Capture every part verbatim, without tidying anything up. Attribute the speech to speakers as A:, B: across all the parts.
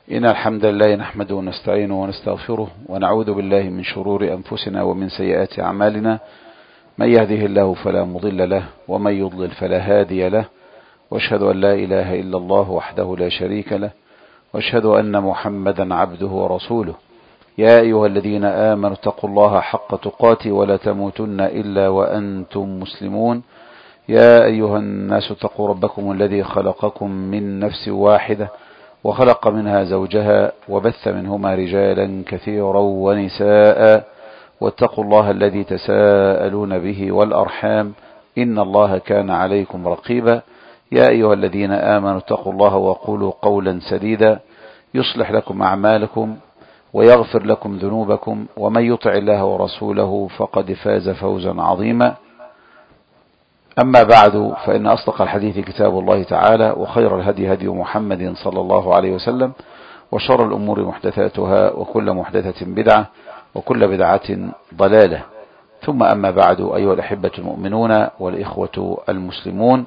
A: إن الحمد لله نحمده ونستعينه ونستغفره ونعوذ بالله من شرور أنفسنا ومن سيئات أعمالنا. من يهده الله فلا مضل له ومن يضلل فلا هادي له، واشهد أن لا إله إلا الله وحده لا شريك له، واشهد أن محمدا عبده ورسوله. يا أيها الذين آمنوا اتقوا الله حق تقاته ولا تموتن إلا وأنتم مسلمون. يا أيها الناس اتقوا ربكم الذي خلقكم من نفس واحدة وخلق منها زوجها وبث منهما رجالا كثيرا ونساء، واتقوا الله الذي تساءلون به والأرحام إن الله كان عليكم رقيبا. يا أيها الذين آمنوا اتقوا الله وقولوا قولا سديدا يصلح لكم أعمالكم ويغفر لكم ذنوبكم، ومن يطع الله ورسوله فقد فاز فوزا عظيما. أما بعد، فإن أصدق الحديث كتاب الله تعالى، وخير الهدي هدي محمد صلى الله عليه وسلم، وشر الأمور محدثاتها، وكل محدثة بدعة، وكل بدعة ضلالة. ثم أما بعد، أيها الأحبة المؤمنون والإخوة المسلمون،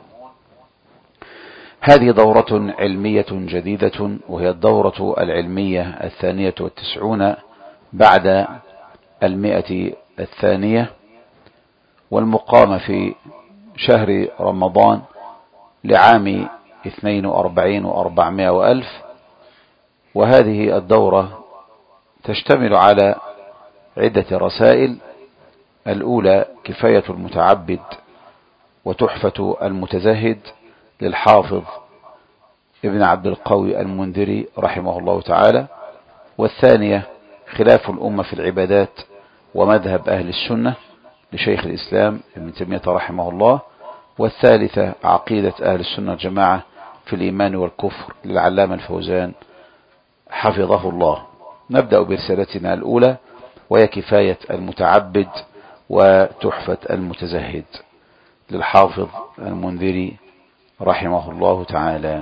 A: هذه دورة علمية جديدة، وهي الدورة العلمية الثانية والتسعون بعد المئة الثانية، والمقامة في شهر رمضان لعام اثنين وأربعين وأربعمائة وألف. وهذه الدورة تشتمل على عدة رسائل. الأولى كفاية المتعبد وتحفة المتزهد للحافظ ابن عبد القوي المنذري رحمه الله تعالى. والثانية خلاف الأمة في العبادات ومذهب أهل السنة لشيخ الإسلام ابن تيمية رحمه الله. والثالثة عقيدة أهل السنة الجماعة في الإيمان والكفر للعلامة الفوزان حفظه الله. نبدأ برسالتنا الأولى، وهي كفاية المتعبد وتحفة المتزهد للحافظ المنذري رحمه الله تعالى.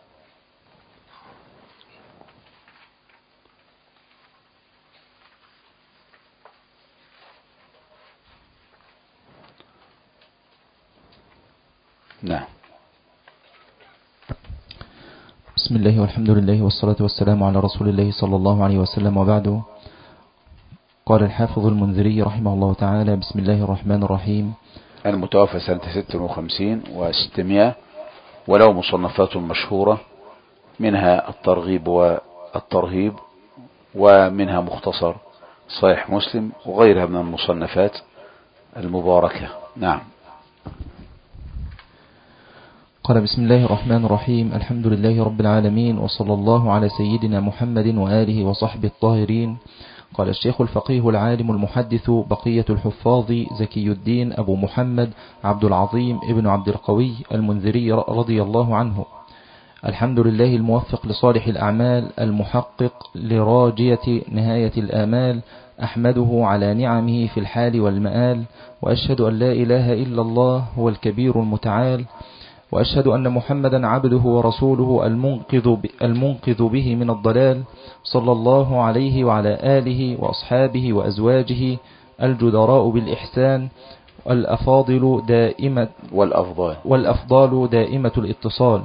A: نعم.
B: بسم الله والحمد لله والصلاة والسلام على رسول الله صلى الله عليه وسلم، وبعد. قال الحافظ المنذري رحمه الله تعالى: بسم الله الرحمن الرحيم.
A: المتوفى سنة ستة وخمسين وستمائة، وله مصنفات مشهورة، منها الترغيب والترهيب، ومنها مختصر صحيح مسلم، وغيرها من المصنفات المباركة. نعم.
B: قال: بسم الله الرحمن الرحيم. الحمد لله رب العالمين، وصلى الله على سيدنا محمد وآله وصحبه الطاهرين. قال الشيخ الفقيه العالم المحدث بقية الحفاظ زكي الدين أبو محمد عبد العظيم ابن عبد القوي المنذري رضي الله عنه: الحمد لله الموفق لصالح الأعمال، المحقق لراجية نهاية الآمال، أحمده على نعمه في الحال والمآل، وأشهد أن لا إله إلا الله هو الكبير المتعال، وأشهد أن محمدا عبده ورسوله المنقذ المنقذ به من الضلال، صلى الله عليه وعلى آله وأصحابه وأزواجه الجدراء بالإحسان، والأفاضل دائمة
A: والأفضال
B: والأفضال دائمة الاتصال،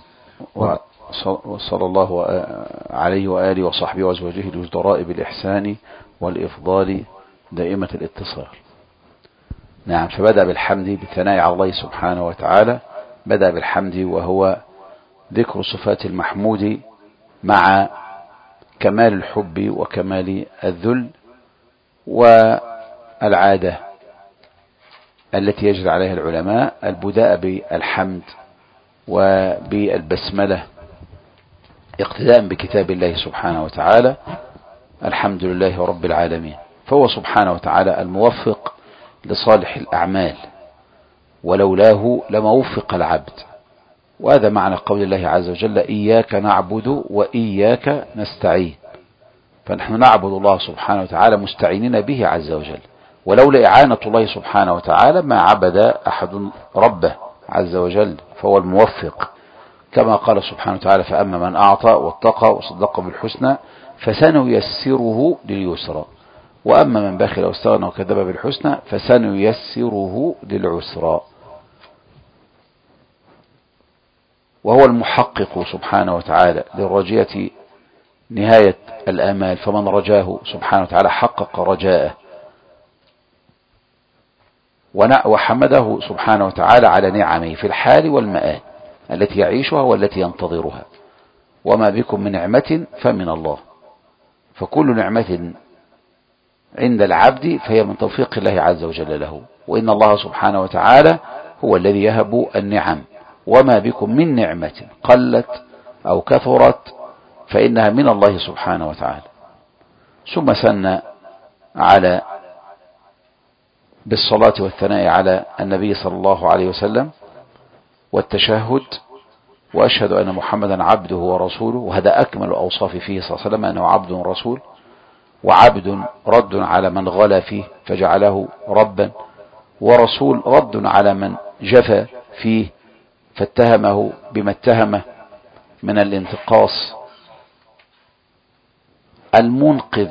A: وصلى الله عليه وآله وصحبه وأزواجه الجدراء بالإحسان والإفضال دائمة الاتصال. نعم. فبدأ بالحمد بالثناء على الله سبحانه وتعالى، بدأ بالحمد وهو ذكر صفات المحمود مع كمال الحب وكمال الذل، والعادة التي يجري عليها العلماء البداء بالحمد وبالبسملة اقتداء بكتاب الله سبحانه وتعالى. الحمد لله رب العالمين، فهو سبحانه وتعالى الموفق لصالح الأعمال، ولولاه لما وفق العبد. وهذا معنى قول الله عز وجل: إياك نعبد وإياك نستعين. فنحن نعبد الله سبحانه وتعالى مستعينين به عز وجل، ولولا إعانة الله سبحانه وتعالى ما عبد أحد ربه عز وجل، فهو الموفق. كما قال سبحانه وتعالى: فأما من أعطى واتقى وصدق بالحسنى فسنيسره لليسرى، وأما من بخل واستغنى وكذب بالحسنى فسنيسره للعسرى. وهو المحقق سبحانه وتعالى للرجية نهاية الآمال، فمن رجاه سبحانه وتعالى حقق رجاءه، وحمده سبحانه وتعالى على نعمه في الحال والمآل التي يعيشها والتي ينتظرها. وما بكم من نعمة فمن الله، فكل نعمة عند العبد فهي من توفيق الله عز وجل له، وإن الله سبحانه وتعالى هو الذي يهب النعم. وما بكم من نعمة قلت أو كثرت فإنها من الله سبحانه وتعالى. ثم سن على بالصلاة والثناء على النبي صلى الله عليه وسلم والتشهد، وأشهد أن محمدا عبده ورسوله، وهذا أكمل أوصاف فيه صلى الله عليه وسلم أنه عبد ورسول، وعبد رد على من غلا فيه فجعله ربا، ورسول رد على من جفى فيه فاتهمه بما اتهمه من الانتقاص. المنقذ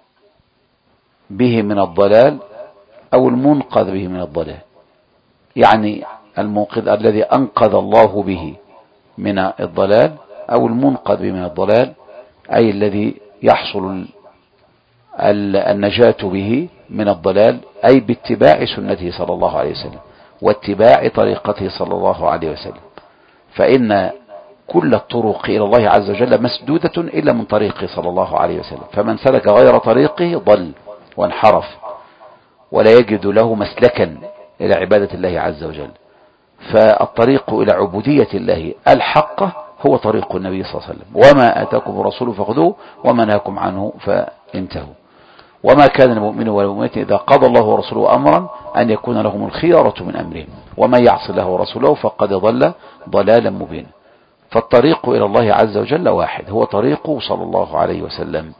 A: به من الضلال أو المنقذ به من الضلال، يعني المنقذ الذي أنقذ الله به من الضلال، أو المنقذ به من الضلال أي الذي يحصل النجاة به من الضلال، أي باتباع سنته صلى الله عليه وسلم واتباع طريقته صلى الله عليه وسلم. فإن كل الطرق إلى الله عز وجل مسدودة إلا من طريقه صلى الله عليه وسلم، فمن سلك غير طريقه ضل وانحرف ولا يجد له مسلكا إلى عبادة الله عز وجل. فالطريق إلى عبودية الله الحقة هو طريق النبي صلى الله عليه وسلم، وما آتاكم الرسول فخذوه وما نهاكم عنه فانتهوا. وما كان المؤمن والمؤمنة إذا قضى الله ورسوله أمرا أن يكون لهم الخيارة من أمرهم، ومن يعص الله ورسوله فقد ضل ضلالا مبينا. فالطريق إلى الله عز وجل واحد، هو طريقه صلى الله عليه وسلم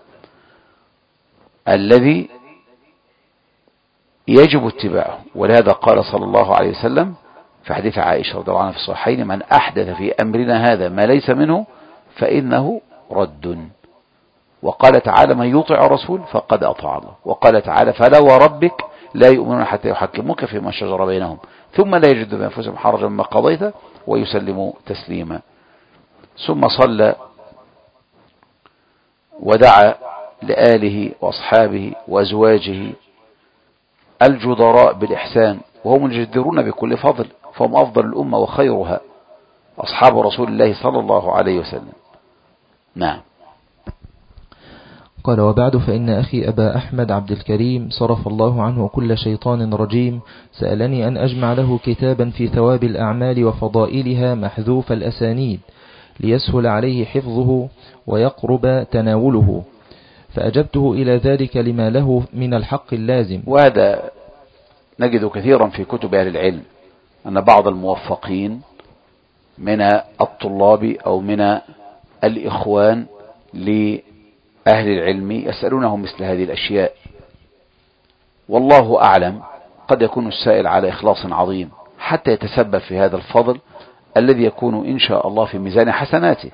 A: الذي يجب اتباعه. ولهذا قال صلى الله عليه وسلم في حديث عائشة رضي الله عنها في الصحيحين: من أحدث في أمرنا هذا ما ليس منه فإنه رد. وقال تعالى: من يطع الرسول فقد أطاع الله. وقال تعالى: فلا وربك لا يؤمنون حتى يحكموك فيما شجر بينهم ثم لا يجدوا بأنفسهم حرجا مما قضيت ويسلموا تسليما. ثم صلى ودعا لآله وأصحابه وأزواجه الجدراء بالإحسان، وهم الجدرون بكل فضل، فهم أفضل الأمة وخيرها أصحاب رسول الله صلى الله عليه وسلم. نعم.
B: قال: وبعد، فإن أخي أبا أحمد عبد الكريم صرف الله عنه كل شيطان رجيم سألني أن أجمع له كتابا في ثواب الأعمال وفضائلها محذوف الأسانيد ليسهل عليه حفظه ويقرب تناوله، فأجبته إلى ذلك لما له من الحق اللازم.
A: وهذا نجد كثيرا في كتب أهل العلم أن بعض الموفقين من الطلاب أو من الإخوان لأهل العلم يسألونهم مثل هذه الأشياء، والله أعلم قد يكون السائل على إخلاص عظيم حتى يتسبب في هذا الفضل الذي يكون إن شاء الله في ميزان حسناته.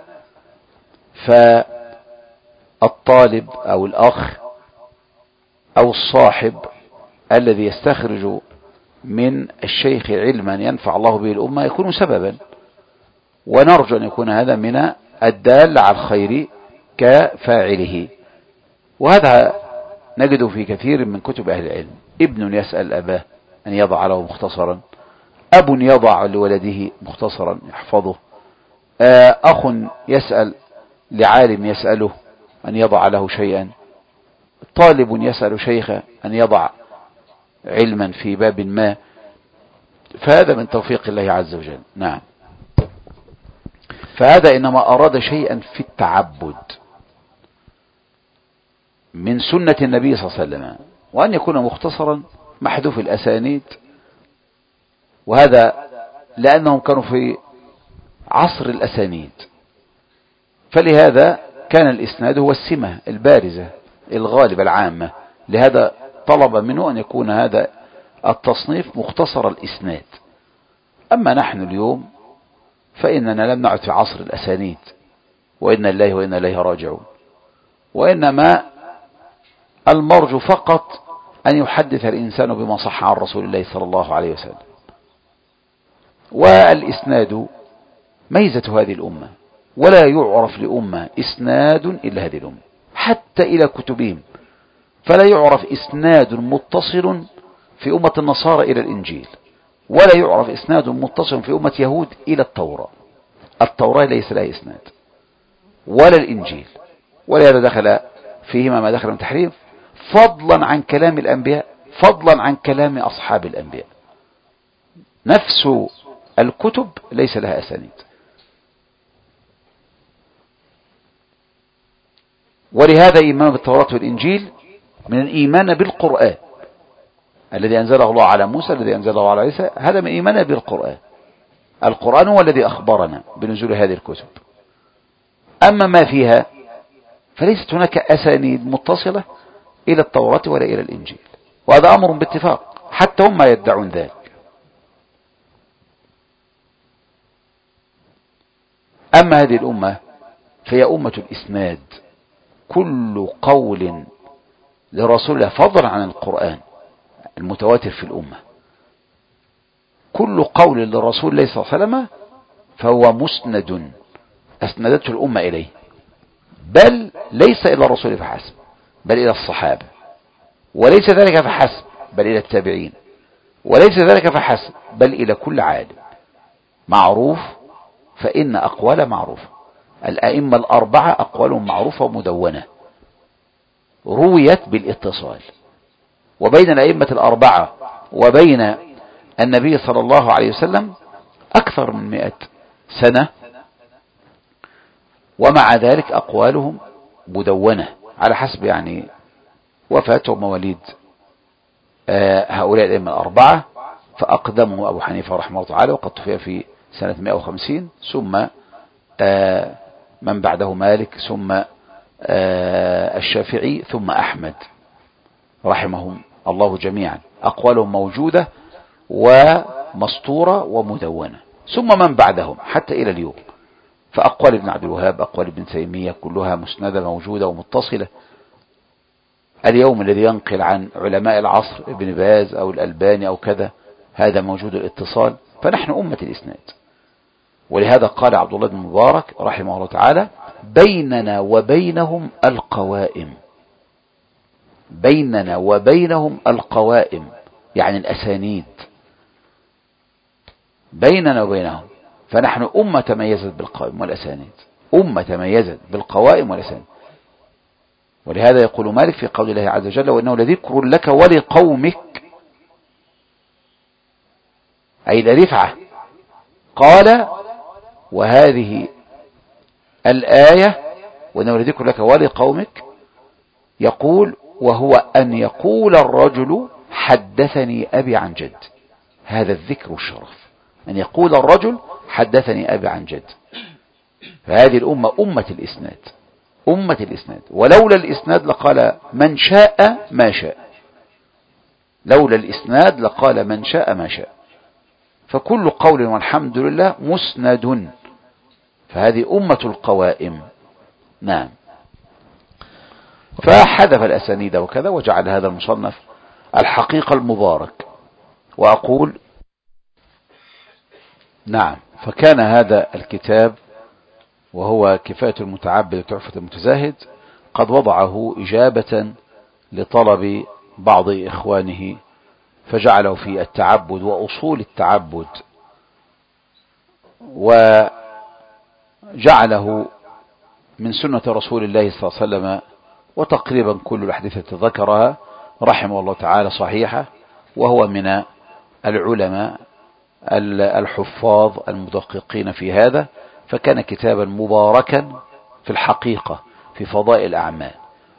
A: فالطالب أو الأخ أو الصاحب الذي يستخرج من الشيخ علما ينفع الله به الأمة يكون سببا، ونرجو أن يكون هذا من الدال على الخير كفاعله. وهذا نجده في كثير من كتب أهل العلم: ابن يسأل أباه أن يضع له مختصرا، أب يضع لولده مختصرا يحفظه، أخ يسأل لعالم يسأله أن يضع له شيئا، طالب يسأل شيخه أن يضع علما في باب ما، فهذا من توفيق الله عز وجل. نعم. فهذا إنما أراد شيئا في التعبد من سنة النبي صلى الله عليه وسلم، وأن يكون مختصرا محذوف الأسانيد، وهذا لأنهم كانوا في عصر الأسانيد، فلهذا كان الإسناد هو السمة البارزة الغالبة العامة، لهذا طلب منه أن يكون هذا التصنيف مختصر الإسناد. أما نحن اليوم فإننا لم نعد في عصر الأسانيد، وإن الله وإن إليه راجعون، وإنما المرجو فقط أن يحدث الإنسان بما صح عن رسول الله صلى الله عليه وسلم. والإسناد ميزة هذه الأمة، ولا يعرف لأمة إسناد إلا هذه الأمة حتى إلى كتبهم، فلا يعرف إسناد متصل في أمة النصارى إلى الإنجيل، ولا يعرف إسناد متصل في أمة يهود إلى التوراة. التوراة ليس لها إسناد ولا الإنجيل، ولهذا دخل فيهما ما دخل من تحريف، فضلا عن كلام الأنبياء، فضلا عن كلام أصحاب الأنبياء. نفس الكتب ليس لها أسانيد. ولهذا إيمان بالتوراة والإنجيل من الإيمان بالقرآن الذي أنزله الله على موسى، الذي أنزله على عيسى، هذا من إيماننا بالقرآن. القرآن هو الذي أخبرنا بنزول هذه الكتب. أما ما فيها فليست هناك أسانيد متصلة إلى التوراة ولا إلى الإنجيل، وهذا أمر باتفاق، حتى هم يدعون ذلك. أما هذه الأمة فهي أمة الإسناد، كل قول لرسول الله فضلا عن القرآن المتواتر في الأمة، كل قول للرسول الله صلى الله عليه وسلم فهو مسند أسندته الأمة إليه، بل ليس إلى الرسول فحسب، بل إلى الصحابة، وليس ذلك فحسب بل إلى التابعين، وليس ذلك فحسب بل إلى كل عالم معروف، فإن أقوال معروفة. الأئمة الأربعة أقوالهم معروفة ومدونة، رويت بالاتصال، وبين الأئمة الأربعة وبين النبي صلى الله عليه وسلم أكثر من مئة سنة، ومع ذلك أقوالهم مدونة على حسب يعني وفاة ومواليد هؤلاء الأئمة الأربعة. فأقدمهم أبو حنيفة رحمه الله تعالى وقد توفي في سنة مئة وخمسين، ثم من بعده مالك، ثم الشافعي، ثم أحمد رحمهم الله جميعا. أقوالهم موجودة ومسطورة ومدونة، ثم من بعدهم حتى إلى اليوم. فأقوال ابن عبد الوهاب، أقوال ابن تيمية كلها مسندة موجودة ومتصلة. اليوم الذي ينقل عن علماء العصر ابن باز أو الألباني أو كذا، هذا موجود الاتصال. فنحن أمة الإسناد، ولهذا قال عبد الله بن مبارك رحمه الله تعالى: بيننا وبينهم القوائم. بيننا وبينهم القوائم يعني الأسانيد، بيننا وبينهم. فنحن أمة تميزت بالقوائم والأسانيد، أمة تميزت بالقوائم والأسانيد. ولهذا يقول مالك في قول الله عز وجل: وإنه لذكر لك ولقومك، أي لرفعة. قال: وهذه الآية وإنه لذكر لك ولقومك، يقول: وهو أن يقول الرجل حدثني أبي عن جد. هذا الذكر والشرف، أن يقول الرجل حدثني أبي عن جد. فهذه الأمة أمة الإسناد، أمة الإسناد. ولولا الإسناد لقال من شاء ما شاء، لولا الإسناد لقال من شاء ما شاء. فكل قول والحمد لله مسند، فهذه أمة القوائم. نعم. فحذف الأسانيد وكذا وجعل هذا المصنف الحقيقة المبارك. وأقول نعم، فكان هذا الكتاب وهو كفاية المتعبد وتحفة المتزاهد قد وضعه إجابة لطلب بعض إخوانه، فجعله في التعبد وأصول التعبد، وجعله من سنة رسول الله صلى الله عليه وسلم، وتقريبا كل الأحاديث ذكرها رحمه الله تعالى صحيحة، وهو من العلماء الحفاظ المدققين في هذا. فكان كتابا مباركا في الحقيقة في فضائل الأعمال،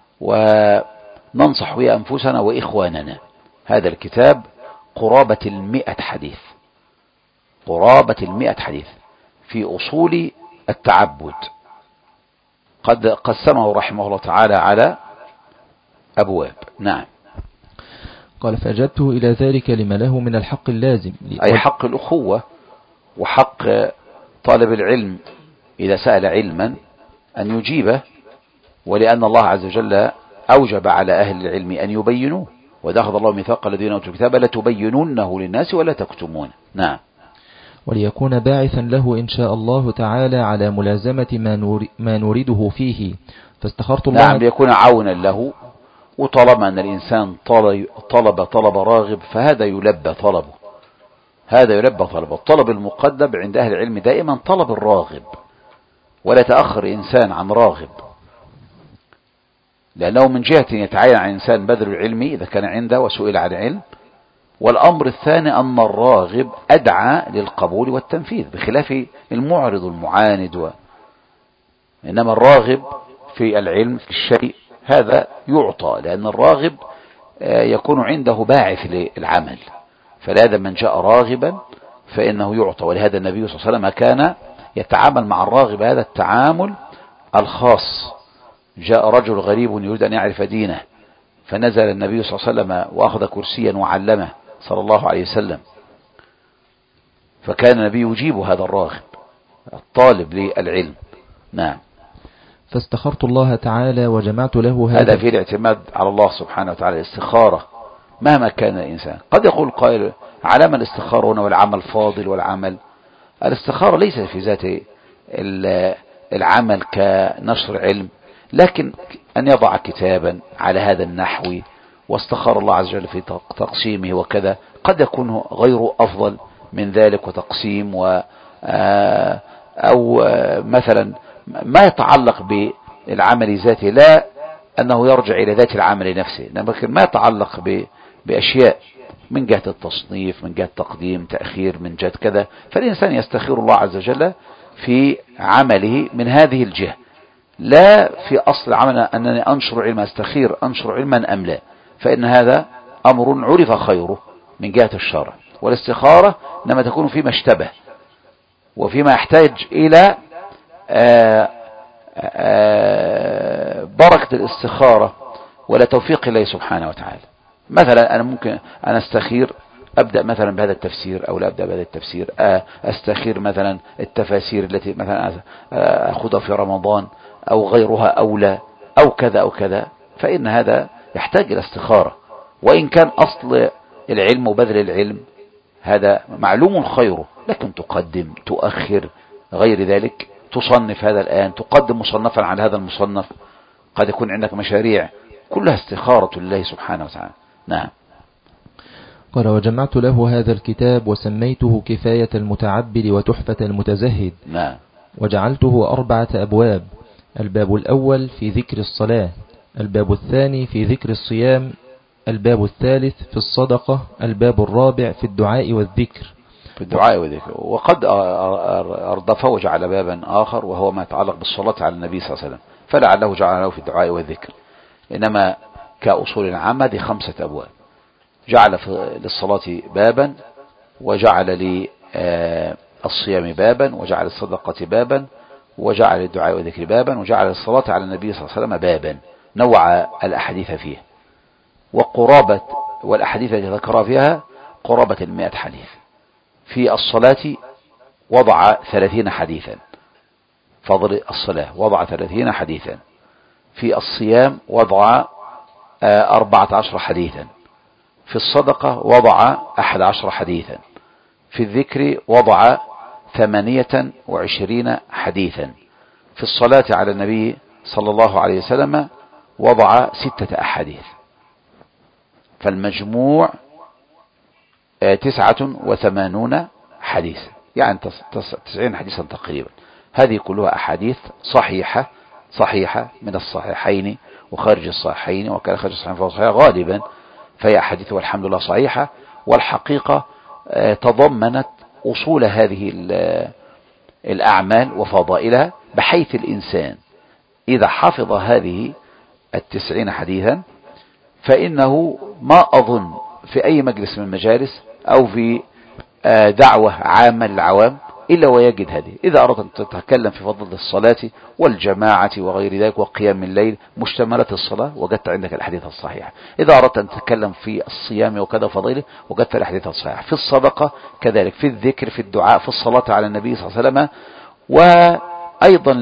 A: وننصح به أنفسنا وإخواننا. هذا الكتاب قرابة المئة حديث، قرابة المئة حديث في أصول التعبد، قد قسمه رحمه الله تعالى على أبواب. نعم.
B: قال: فأجبته إلى ذلك لما له من الحق اللازم،
A: أي حق الأخوة وحق طالب العلم إذا سأل علما أن يجيبه، ولأن الله عز وجل أوجب على أهل العلم أن يبينوه، وإذا أخذ الله ميثاق الذين أوتوا الكتاب لتبيننه للناس ولا تكتمونه. نعم.
B: وليكون باعثا له إن شاء الله تعالى على ملازمة ما, نور ما نريده فيه. فاستخرت الله.
A: نعم، ليكون عونا له. وطالما أن الإنسان طلب طلب, طلب راغب فهذا يلبى طلبه، هذا يلبى طلبه. الطلب المقدم عند أهل العلم دائما طلب الراغب، ولا تأخر إنسان عن راغب، لأنه من جهة يتعين عن إنسان بذل العلم إذا كان عنده وسئل عن علم. والأمر الثاني أن الراغب أدعى للقبول والتنفيذ بخلاف المعرض المعاند و... إنما الراغب في العلم في الشيء هذا يعطى، لأن الراغب يكون عنده باعث للعمل، فلهذا من جاء راغبا فإنه يعطى. ولهذا النبي صلى الله عليه وسلم كان يتعامل مع الراغب هذا التعامل الخاص. جاء رجل غريب يريد أن يعرف دينه، فنزل النبي صلى الله عليه وسلم وأخذ كرسيا وعلمه صلى الله عليه وسلم، فكان النبي يجيب هذا الراغب الطالب للعلم. نعم.
B: فاستخرت الله تعالى وجمعت له هذا.
A: هذا في الاعتماد على الله سبحانه وتعالى، الاستخارة مهما كان الإنسان. قد يقول قائل على ما الاستخارة هنا والعمل فاضل والعمل. الاستخارة ليس في ذات العمل كنشر علم، لكن أن يضع كتابا على هذا النحو واستخار الله عز وجل في تقسيمه وكذا، قد يكون غيره أفضل من ذلك وتقسيم و أو مثلا ما يتعلق بالعمل ذاته، لا أنه يرجع إلى ذات العمل نفسه، لكن ما يتعلق بأشياء من جهة التصنيف، من جهة تقديم تأخير، من جهة كذا. فالإنسان يستخير الله عز وجل في عمله من هذه الجهة، لا في أصل العمل أنني أنشر علما أستخير أنشر علما أم لا، فإن هذا أمر عرف خيره من جهة الشرع. والاستخارة إنما تكون فيما اشتبه وفيما يحتاج إلى آآ آآ بركة الاستخارة ولا توفيق الله سبحانه وتعالى. مثلا أنا ممكن أنا أستخير أبدأ مثلا بهذا التفسير أو لا أبدأ بهذا التفسير، أستخير مثلا التفاسير التي مثلا أخذها في رمضان أو غيرها أو لا أو كذا أو كذا، فإن هذا يحتاج إلى استخارة. وإن كان أصل العلم وبذل العلم هذا معلوم خيره، لكن تقدم تؤخر غير ذلك، تصنف هذا الآن تقدم مصنفا على هذا المصنف، قد يكون عندك مشاريع كلها استخارة لله سبحانه وتعالى. نعم.
B: قال وجمعت له هذا الكتاب وسميته كفاية المتعبد وتحفة المتزهد.
A: نعم.
B: وجعلته أربعة أبواب: الباب الأول في ذكر الصلاة، الباب الثاني في ذكر الصيام، الباب الثالث في الصدقة، الباب الرابع في الدعاء والذكر.
A: في الدعاء والذكر. وقد أردفه وجعل بابا آخر وهو ما يتعلق بالصلاة على النبي صلى الله عليه وسلم، فلعله جعله في الدعاء والذكر. إنما كأصول عامة دي خمسة أبواب، جعل للصلاة بابا، وجعل للصيام بابا، وجعل للصدقة بابا، وجعل للدعاء والذكر بابا، وجعل للصلاة على النبي صلى الله عليه وسلم بابا. نوع الأحاديث فيه، وقرابة والأحاديث التي ذكر فيها قرابة المئة حديث. في الصلاة وضع ثلاثين حديثا، فضل الصلاة وضع ثلاثين حديثا. في الصيام وضع أربعة عشر حديثا. في الصدقة وضع أحد عشر حديثا. في الذكر وضع ثمانية وعشرين حديثا. في الصلاة على النبي صلى الله عليه وسلم وضع ستة أحاديث، فالمجموع تسعة وثمانون حديث، يعني تسعين حديثا تقريبا. هذه كلها أحاديث صحيحة صحيحة من الصحيحين وخارج الصحيحين، وكان خارج الصحيحين فهو صحيح غالبا، فهي أحاديث والحمد لله صحيحة. والحقيقة تضمنت أصول هذه الأعمال وفضائلها، بحيث الإنسان إذا حفظ هذه التسعين حديثا فإنه ما أظن في أي مجلس من المجالس أو في دعوة عامة للعوام إلا ويجد هذه. إذا أردت أن تتكلم في فضل الصلاة والجماعة وغير ذلك وقيام الليل مشتملات الصلاة، وجدت عندك الحديث الصحيح. إذا أردت أن تتكلم في الصيام وكذا فضيله، وجدت الحديث الصحيح. في الصدقة كذلك، في الذكر، في الدعاء، في الصلاة على النبي صلى الله عليه وسلم. وأيضا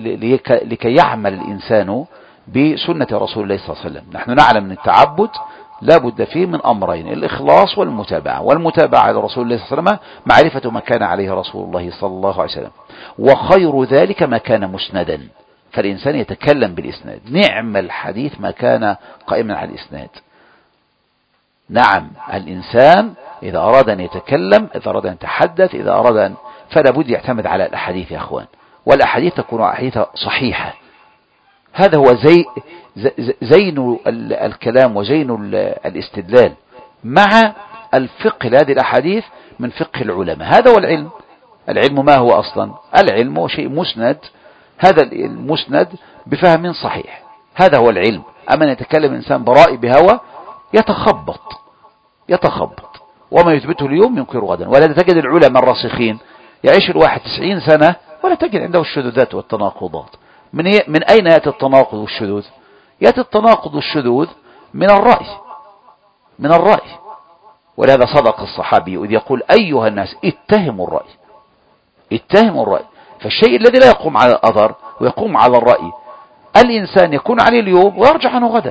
A: لكي يعمل الإنسان بسنة رسول الله صلى الله عليه وسلم. نحن نعلم أن التعبد لا بد فيه من أمرين: الإخلاص والمتابعة. والمتابعة لرسول الله صلى الله عليه وسلم معرفة ما كان عليه رسول الله صلى الله عليه وسلم، وخير ذلك ما كان مسندا، فالإنسان يتكلم بالإسناد. نعم الحديث ما كان قائما على الإسناد. نعم الإنسان إذا أراد أن يتكلم، إذا أراد أن يتحدث، إذا أراد أن فلا بد يعتمد على الأحاديث يا أخوان، والأحاديث تكون أحاديث صحيحة. هذا هو زي زين الكلام وزين الاستدلال مع الفقه لهذه الأحاديث من فقه العلماء. هذا هو العلم. العلم ما هو أصلا؟ العلم هو شيء مسند، هذا المسند بفهم صحيح، هذا هو العلم. أما أن يتكلم إنسان برائي بهوى يتخبط يتخبط وما يثبته اليوم ينكر غدا. ولا تجد العلماء الراسخين يعيش الواحد تسعين سنة ولا تجد عنده الشذوذات والتناقضات. من, من أين يأتي التناقض والشذوذ؟ يأتي التناقض والشذوذ من الرأي من الرأي ولهذا صدق الصحابي إذ يقول: أيها الناس اتهموا الرأي اتهموا الرأي. فالشيء الذي لا يقوم على الأثر ويقوم على الرأي الإنسان يكون عليه اليوم ويرجع عنه غدا،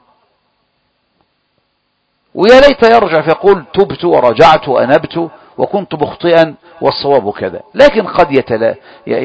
A: ويا ليت يرجع فيقول: تبت ورجعت وأنبت وكنت مخطئا والصواب كذا. لكن قد يتلا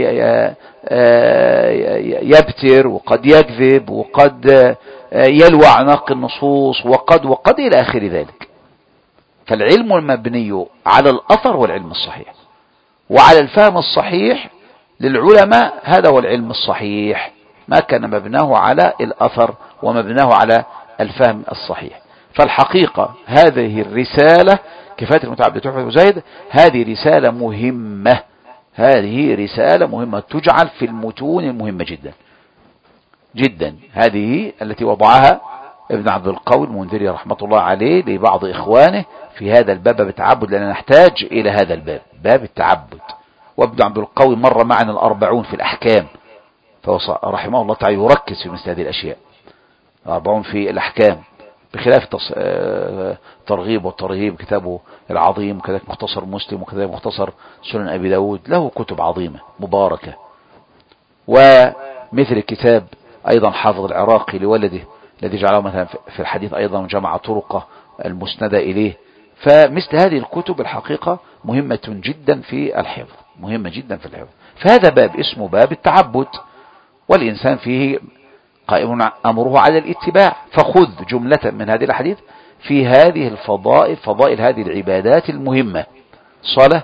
A: يبتر وقد يكذب وقد يلوى عناق النصوص وقد وقد إلى آخر ذلك. فالعلم المبني على الأثر هو العلم الصحيح، وعلى الفهم الصحيح للعلماء هذا هو العلم الصحيح، ما كان مبناه على الأثر ومبناه على الفهم الصحيح. فالحقيقة هذه الرسالة كفاية المتعبد تحفة وزاهد هذه رسالة مهمة، هذه رسالة مهمة تجعل في المتون المهمة جدا جدا. هذه التي وضعها ابن عبد القوي المنذري رحمة الله عليه لبعض إخوانه في هذا الباب بالتعبد، لأننا نحتاج إلى هذا الباب، باب التعبد. وابن عبد القوي مر معنا الأربعون في الأحكام، فهو رحمه الله تعالى يركز في مثل هذه الأشياء. الأربعون في الأحكام بخلاف الترغيب والترهيب كتابه العظيم، وكذلك مختصر مسلم، وكذلك مختصر سنن أبي داود، له كتب عظيمة مباركة. ومثل كتاب أيضا حافظ العراقي لولده الذي جعله مثلا في الحديث أيضا وجمع طرقه المسندة إليه. فمثل هذه الكتب الحقيقة مهمة جدا في الحفظ، مهمة جدا في الحفظ. فهذا باب اسمه باب التعبد، والإنسان فيه قائم أمره على الاتباع. فخذ جملة من هذه الحديث في هذه الفضائل، فضائل هذه العبادات المهمة: صلاة،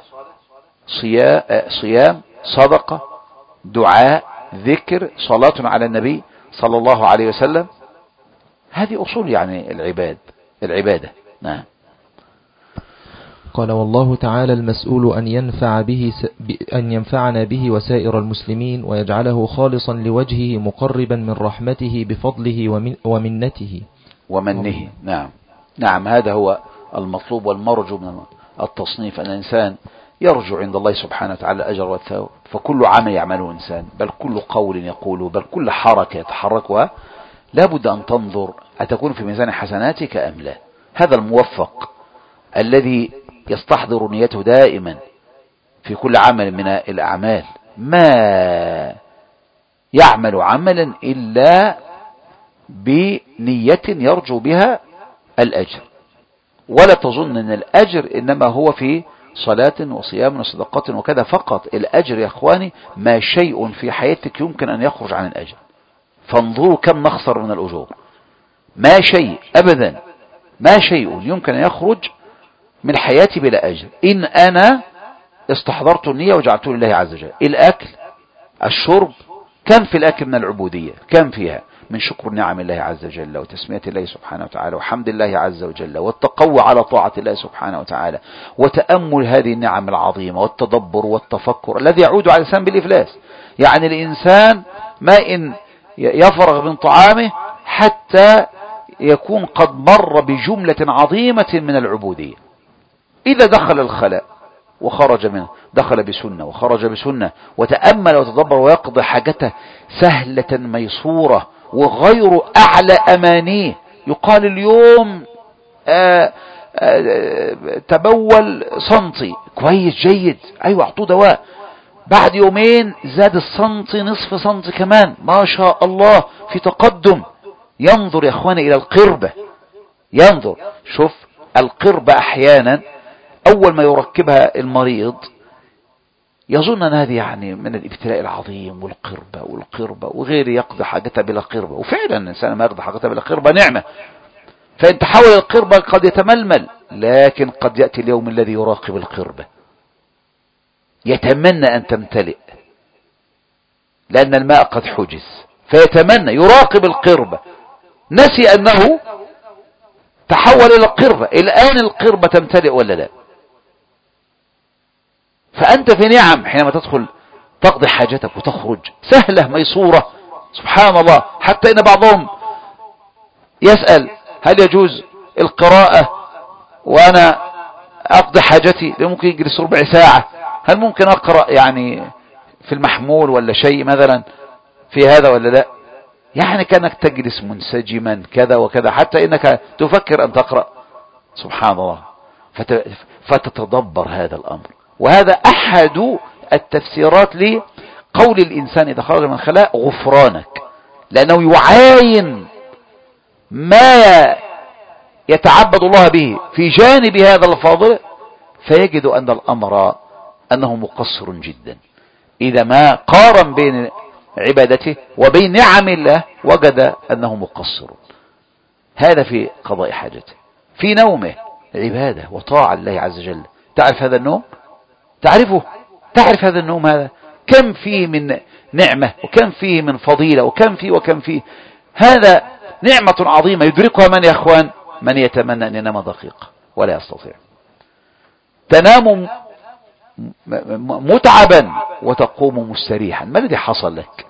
A: صيام، صدقة، دعاء، ذكر، صلاة على النبي صلى الله عليه وسلم. هذه أصول يعني العباد العبادة. نعم.
B: قال: والله تعالى المسؤول أن ينفع به أن ينفعنا به وسائر المسلمين ويجعله خالصا لوجهه مقربا من رحمته بفضله ومن ومنته
A: ومنه. نعم نعم هذا هو المطلوب والمرجو من التصنيف، أن الإنسان يرجو عند الله سبحانه وتعالى الأجر والثواب. فكل عمل يعمله الإنسان، بل كل قول يقوله، بل كل حركة يتحركها لا بد أن تنظر أتكون في ميزان حسناتك أم لا. هذا الموفق الذي يستحضر نيته دائما في كل عمل من الأعمال، ما يعمل عملا إلا بنية يرجو بها الأجر. ولا تظن أن الأجر إنما هو في صلاة وصيام وصدقة وكذا فقط. الأجر يا أخواني ما شيء في حياتك يمكن أن يخرج عن الأجر. فانظروا كم نخسر من الأجور. ما شيء أبدا، ما شيء يمكن أن يخرج من حياتي بلا أجر إن أنا استحضرت النية وجعلته لله عز وجل. الأكل، الشرب، كم في الأكل من العبودية، كم فيها من شكر نعم الله عز وجل وتسمية الله سبحانه وتعالى وحمد الله عز وجل والتقوى على طاعة الله سبحانه وتعالى وتأمل هذه النعم العظيمة والتدبر والتفكر الذي يعود على الإنسان بالإفلاس. يعني الإنسان ما إن يفرغ من طعامه حتى يكون قد مر بجملة عظيمة من العبودية. إذا دخل الخلاء وخرج منه دخل بسنة وخرج بسنة وتأمل وتدبر ويقضي حاجته سهلة ميسورة وغير أعلى أمانيه. يقال اليوم آآ آآ تبول سنتي كويس جيد، أيوة اعطوه دواء. بعد يومين زاد السنتي نصف سنتي كمان، ما شاء الله في تقدم. ينظر يا اخواني إلى القربة، ينظر. شوف القربة أحيانا أول ما يركبها المريض يظن أن هذه يعني من الابتلاء العظيم، والقربة والقربة وغير يقضي حاجته بلا قربة. وفعلا الإنسان ما يقضي حاجته بلا قربة نعمة، فإن تحول القربة قد يتململ، لكن قد يأتي اليوم الذي يراقب القربة يتمنى أن تمتلئ لأن الماء قد حجز، فيتمنى يراقب القربة، نسي أنه تحول إلى القربة. الآن القربة تمتلئ ولا لا؟ فأنت في نعم حينما تدخل تقضي حاجتك وتخرج سهلة ميسورة سبحان الله. حتى إن بعضهم يسأل هل يجوز القراءة وأنا أقضي حاجتي؟ ممكن يجلس ربع ساعة، هل ممكن أقرأ يعني في المحمول ولا شيء مثلا في هذا ولا لا؟ يعني كأنك تجلس منسجما كذا وكذا حتى إنك تفكر أن تقرأ سبحان الله. فتتدبر هذا الأمر. وهذا أحد التفسيرات لقول الإنسان إذا خرج من الخلاء غفرانك، لأنه يعاين ما يتعبد الله به في جانب هذا الفاضل، فيجد أن الأمر أنه مقصر جدا. إذا ما قارن بين عبادته وبين نعم الله وجد أنه مقصر. هذا في قضاء حاجته. في نومه عبادة وطاعة الله عز وجل. تعرف هذا النوم؟ تعرفه؟ تعرف هذا النوم هذا كم فيه من نعمة وكم فيه من فضيلة وكم فيه وكم فيه. هذا نعمة عظيمة يدركها من يا أخوان؟ من يتمنى أن ينام دقيقة ولا يستطيع. تنام متعبا وتقوم مستريحا. ما الذي حصل لك؟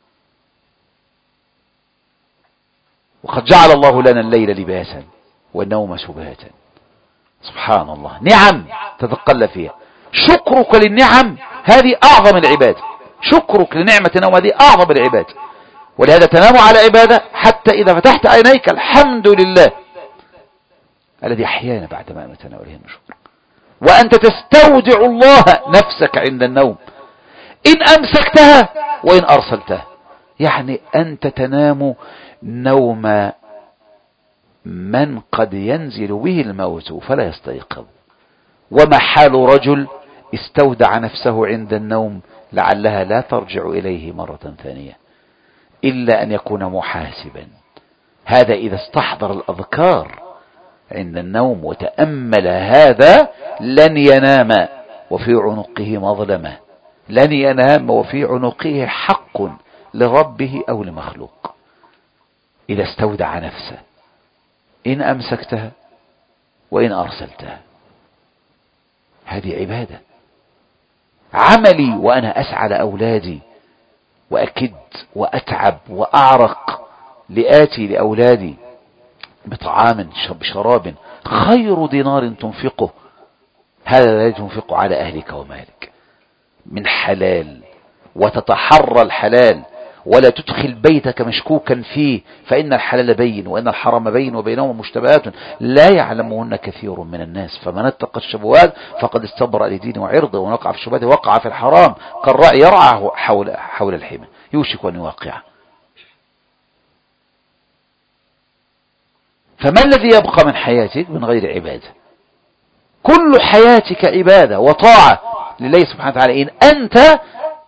A: وقد جعل الله لنا الليل لباسا والنوم سباتا. سبحان الله. نعم تتقلب فيها. شكرك للنعم هذه أعظم العباد. شكرك لنعمة النوم هذه أعظم العباد. ولهذا تنام على عبادة حتى إذا فتحت عينيك الحمد لله الذي أحيانا بعد ما أمتنا وله النشور. وأنت تستودع الله نفسك عند النوم إن أمسكتها وإن أرسلتها. يعني أنت تنام نوم من قد ينزل به الموت فلا يستيقظ. وما حال رجل استودع نفسه عند النوم لعلها لا ترجع إليه مرة ثانية إلا أن يكون محاسبا. هذا إذا استحضر الأذكار عند النوم وتأمل هذا لن ينام وفي عنقه مظلمة، لن ينام وفي عنقه حق لربه أو لمخلوق. إذا استودع نفسه إن أمسكتها وإن أرسلتها. هذه عبادة. عملي وأنا أسعى لأولادي وأكد وأتعب وأعرق لآتي لأولادي بطعام بشراب خير دينار تنفقه هذا الذي تنفقه على أهلك ومالك من حلال، وتتحرى الحلال ولا تدخل بيتك مشكوكا فيه، فإن الحلال بين وإن الحرام بين وبينهما مشتبهات لا يعلمهن كثير من الناس، فمن اتقى الشبهات فقد استبرأ لدينه وعرضه، ومن وقع في الشبهات وقع في الحرام كالراعي يرعى حول حول الحمى يوشك أن يوقع. فما الذي يبقى من حياتك من غير عبادة؟ كل حياتك عبادة وطاعة لله سبحانه وتعالى إن أنت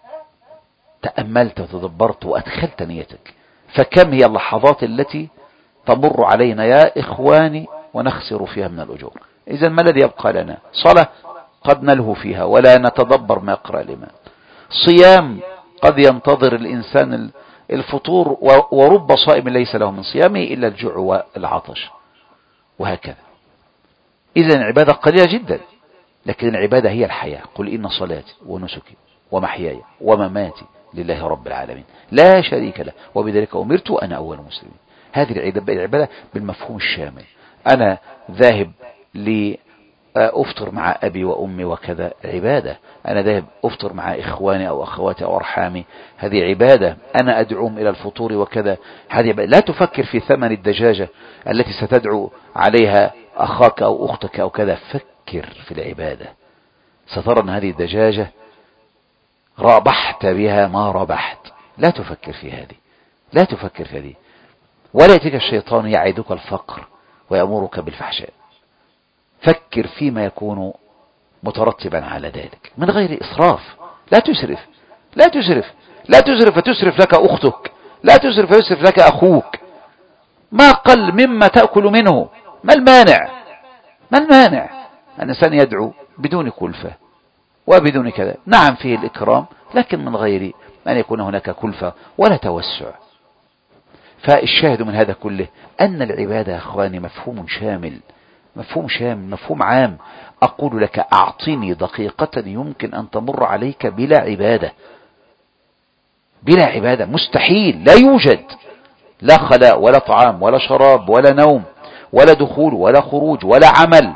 A: تأملت وتدبرت وأدخلت نيتك. فكم هي اللحظات التي تمر علينا يا إخواني ونخسر فيها من الأجور. إذن ما الذي يبقى لنا؟ صلاة قد نلهو فيها ولا نتدبر ما يقرأ الإمام. صيام قد ينتظر الإنسان الفطور ورب صائم ليس له من صيامه إلا الجوع والعطش وهكذا. إذن عبادة قليلة جدا، لكن العبادة هي الحياة. قل إن صلاتي ونسكي ومحياي ومماتي لله رب العالمين لا شريك له وبذلك أمرت وأنا أول المسلمين. هذه العبادة بالمفهوم الشامل. أنا ذاهب لأفطر مع أبي وأمي وكذا عبادة. أنا ذاهب أفطر مع إخواني أو أخواتي أو أرحامي هذه عبادة. أنا أدعوهم إلى الفطور وكذا هذه عبادة. لا تفكر في ثمن الدجاجة التي ستدعو عليها أخاك أو أختك أو كذا. فكر في العبادة. سترى أن هذه الدجاجة ربحت بها ما ربحت. لا تفكر في هذه، لا تفكر في هذه. ولا يأتيك الشيطان يعدك الفقر ويأمرك بالفحشاء. فكر فيما يكون مترتبا على ذلك من غير إسراف. لا تسرف، لا تسرف، لا تسرف فتسرف لك أختك، لا تسرف فيسرف لك أخوك. ما قل مما تأكل منه. ما المانع؟ ما المانع أن الإنسان يدعو بدون كلفة وبدون كذا؟ نعم فيه الإكرام، لكن من غير أن يكون هناك كلفة ولا توسع. فالشاهد من هذا كله أن العبادة يا أخواني مفهوم شامل، مفهوم شامل، مفهوم عام. أقول لك أعطني دقيقة يمكن أن تمر عليك بلا عبادة، بلا عبادة مستحيل، لا يوجد. لا خلاء ولا طعام ولا شراب ولا نوم ولا دخول ولا خروج ولا عمل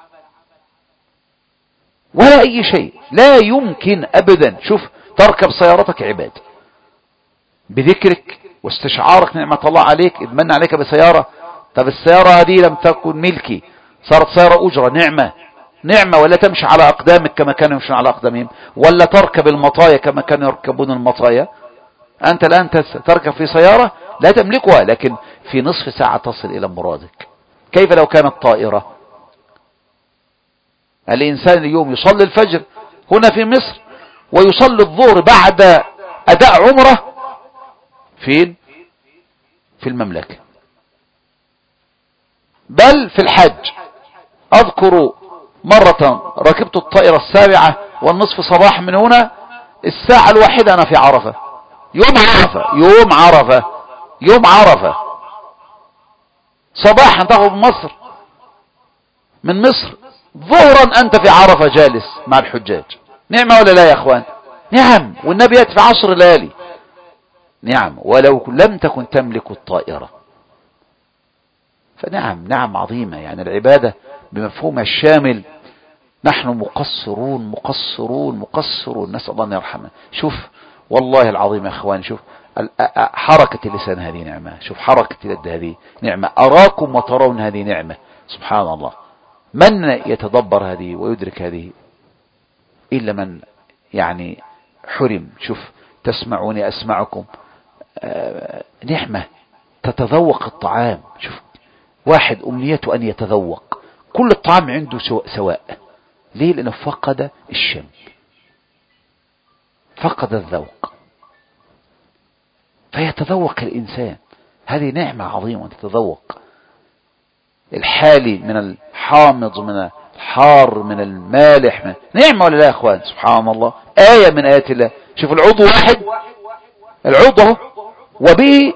A: ولا أي شيء، لا يمكن أبدا. شوف، تركب سيارتك عبادة بذكرك واستشعارك نعمة الله عليك، اتمنى عليك بسيارة. طب السيارة هذه لم تكن ملكي، صارت سيارة أجرة، نعمة، نعمة. ولا تمشي على أقدامك كما كانوا يمشون على أقدامهم، ولا تركب المطايا كما كانوا يركبون المطايا. أنت الآن تركب في سيارة لا تملكها، لكن في نصف ساعة تصل إلى مرادك. كيف لو كانت طائرة؟ الإنسان اليوم يصلي الفجر هنا في مصر ويصلي الظهر بعد أداء عمره فين؟ في المملكة، بل في الحج. أذكر مرة ركبت الطائرة السابعة والنصف صباح من هنا، الساعة الواحدة أنا في عرفة، يوم عرفة، يوم عرفة، يوم عرفة صباحا تخرج من مصر، من مصر ظهرا أنت في عرفة جالس مع الحجاج. نعمة ولا لا يا أخوان؟ نعم. والنبي يأتي في عشر ليالي. نعم، ولو لم تكن تملك الطائرة. فنعم، نعم عظيمة. يعني العبادة بمفهومها الشامل نحن مقصرون مقصرون مقصرون، نسأل الله أن يرحمنا. شوف والله العظيم يا أخوان، شوف حركة اللسان هذه نعمة، شوف حركة اليد هذه نعمة، أراكم وترون هذه نعمة. سبحان الله، من يتدبر هذه ويدرك هذه إلا من يعني حرم. شوف، تسمعوني أسمعكم، آه نعمة. تتذوق الطعام. شوف، واحد أمنيته أن يتذوق كل الطعام عنده سواء. ليه؟ لأنه فقد الشم، فقد الذوق، فيتذوق الإنسان. هذه نعمة عظيمة، تتذوق الحالي من الحامض، من الحار، من المالح، من نعمة ولا لا يا أخوان؟ سبحان الله، آية من آيات الله. شوف العضو واحد، العضو وبه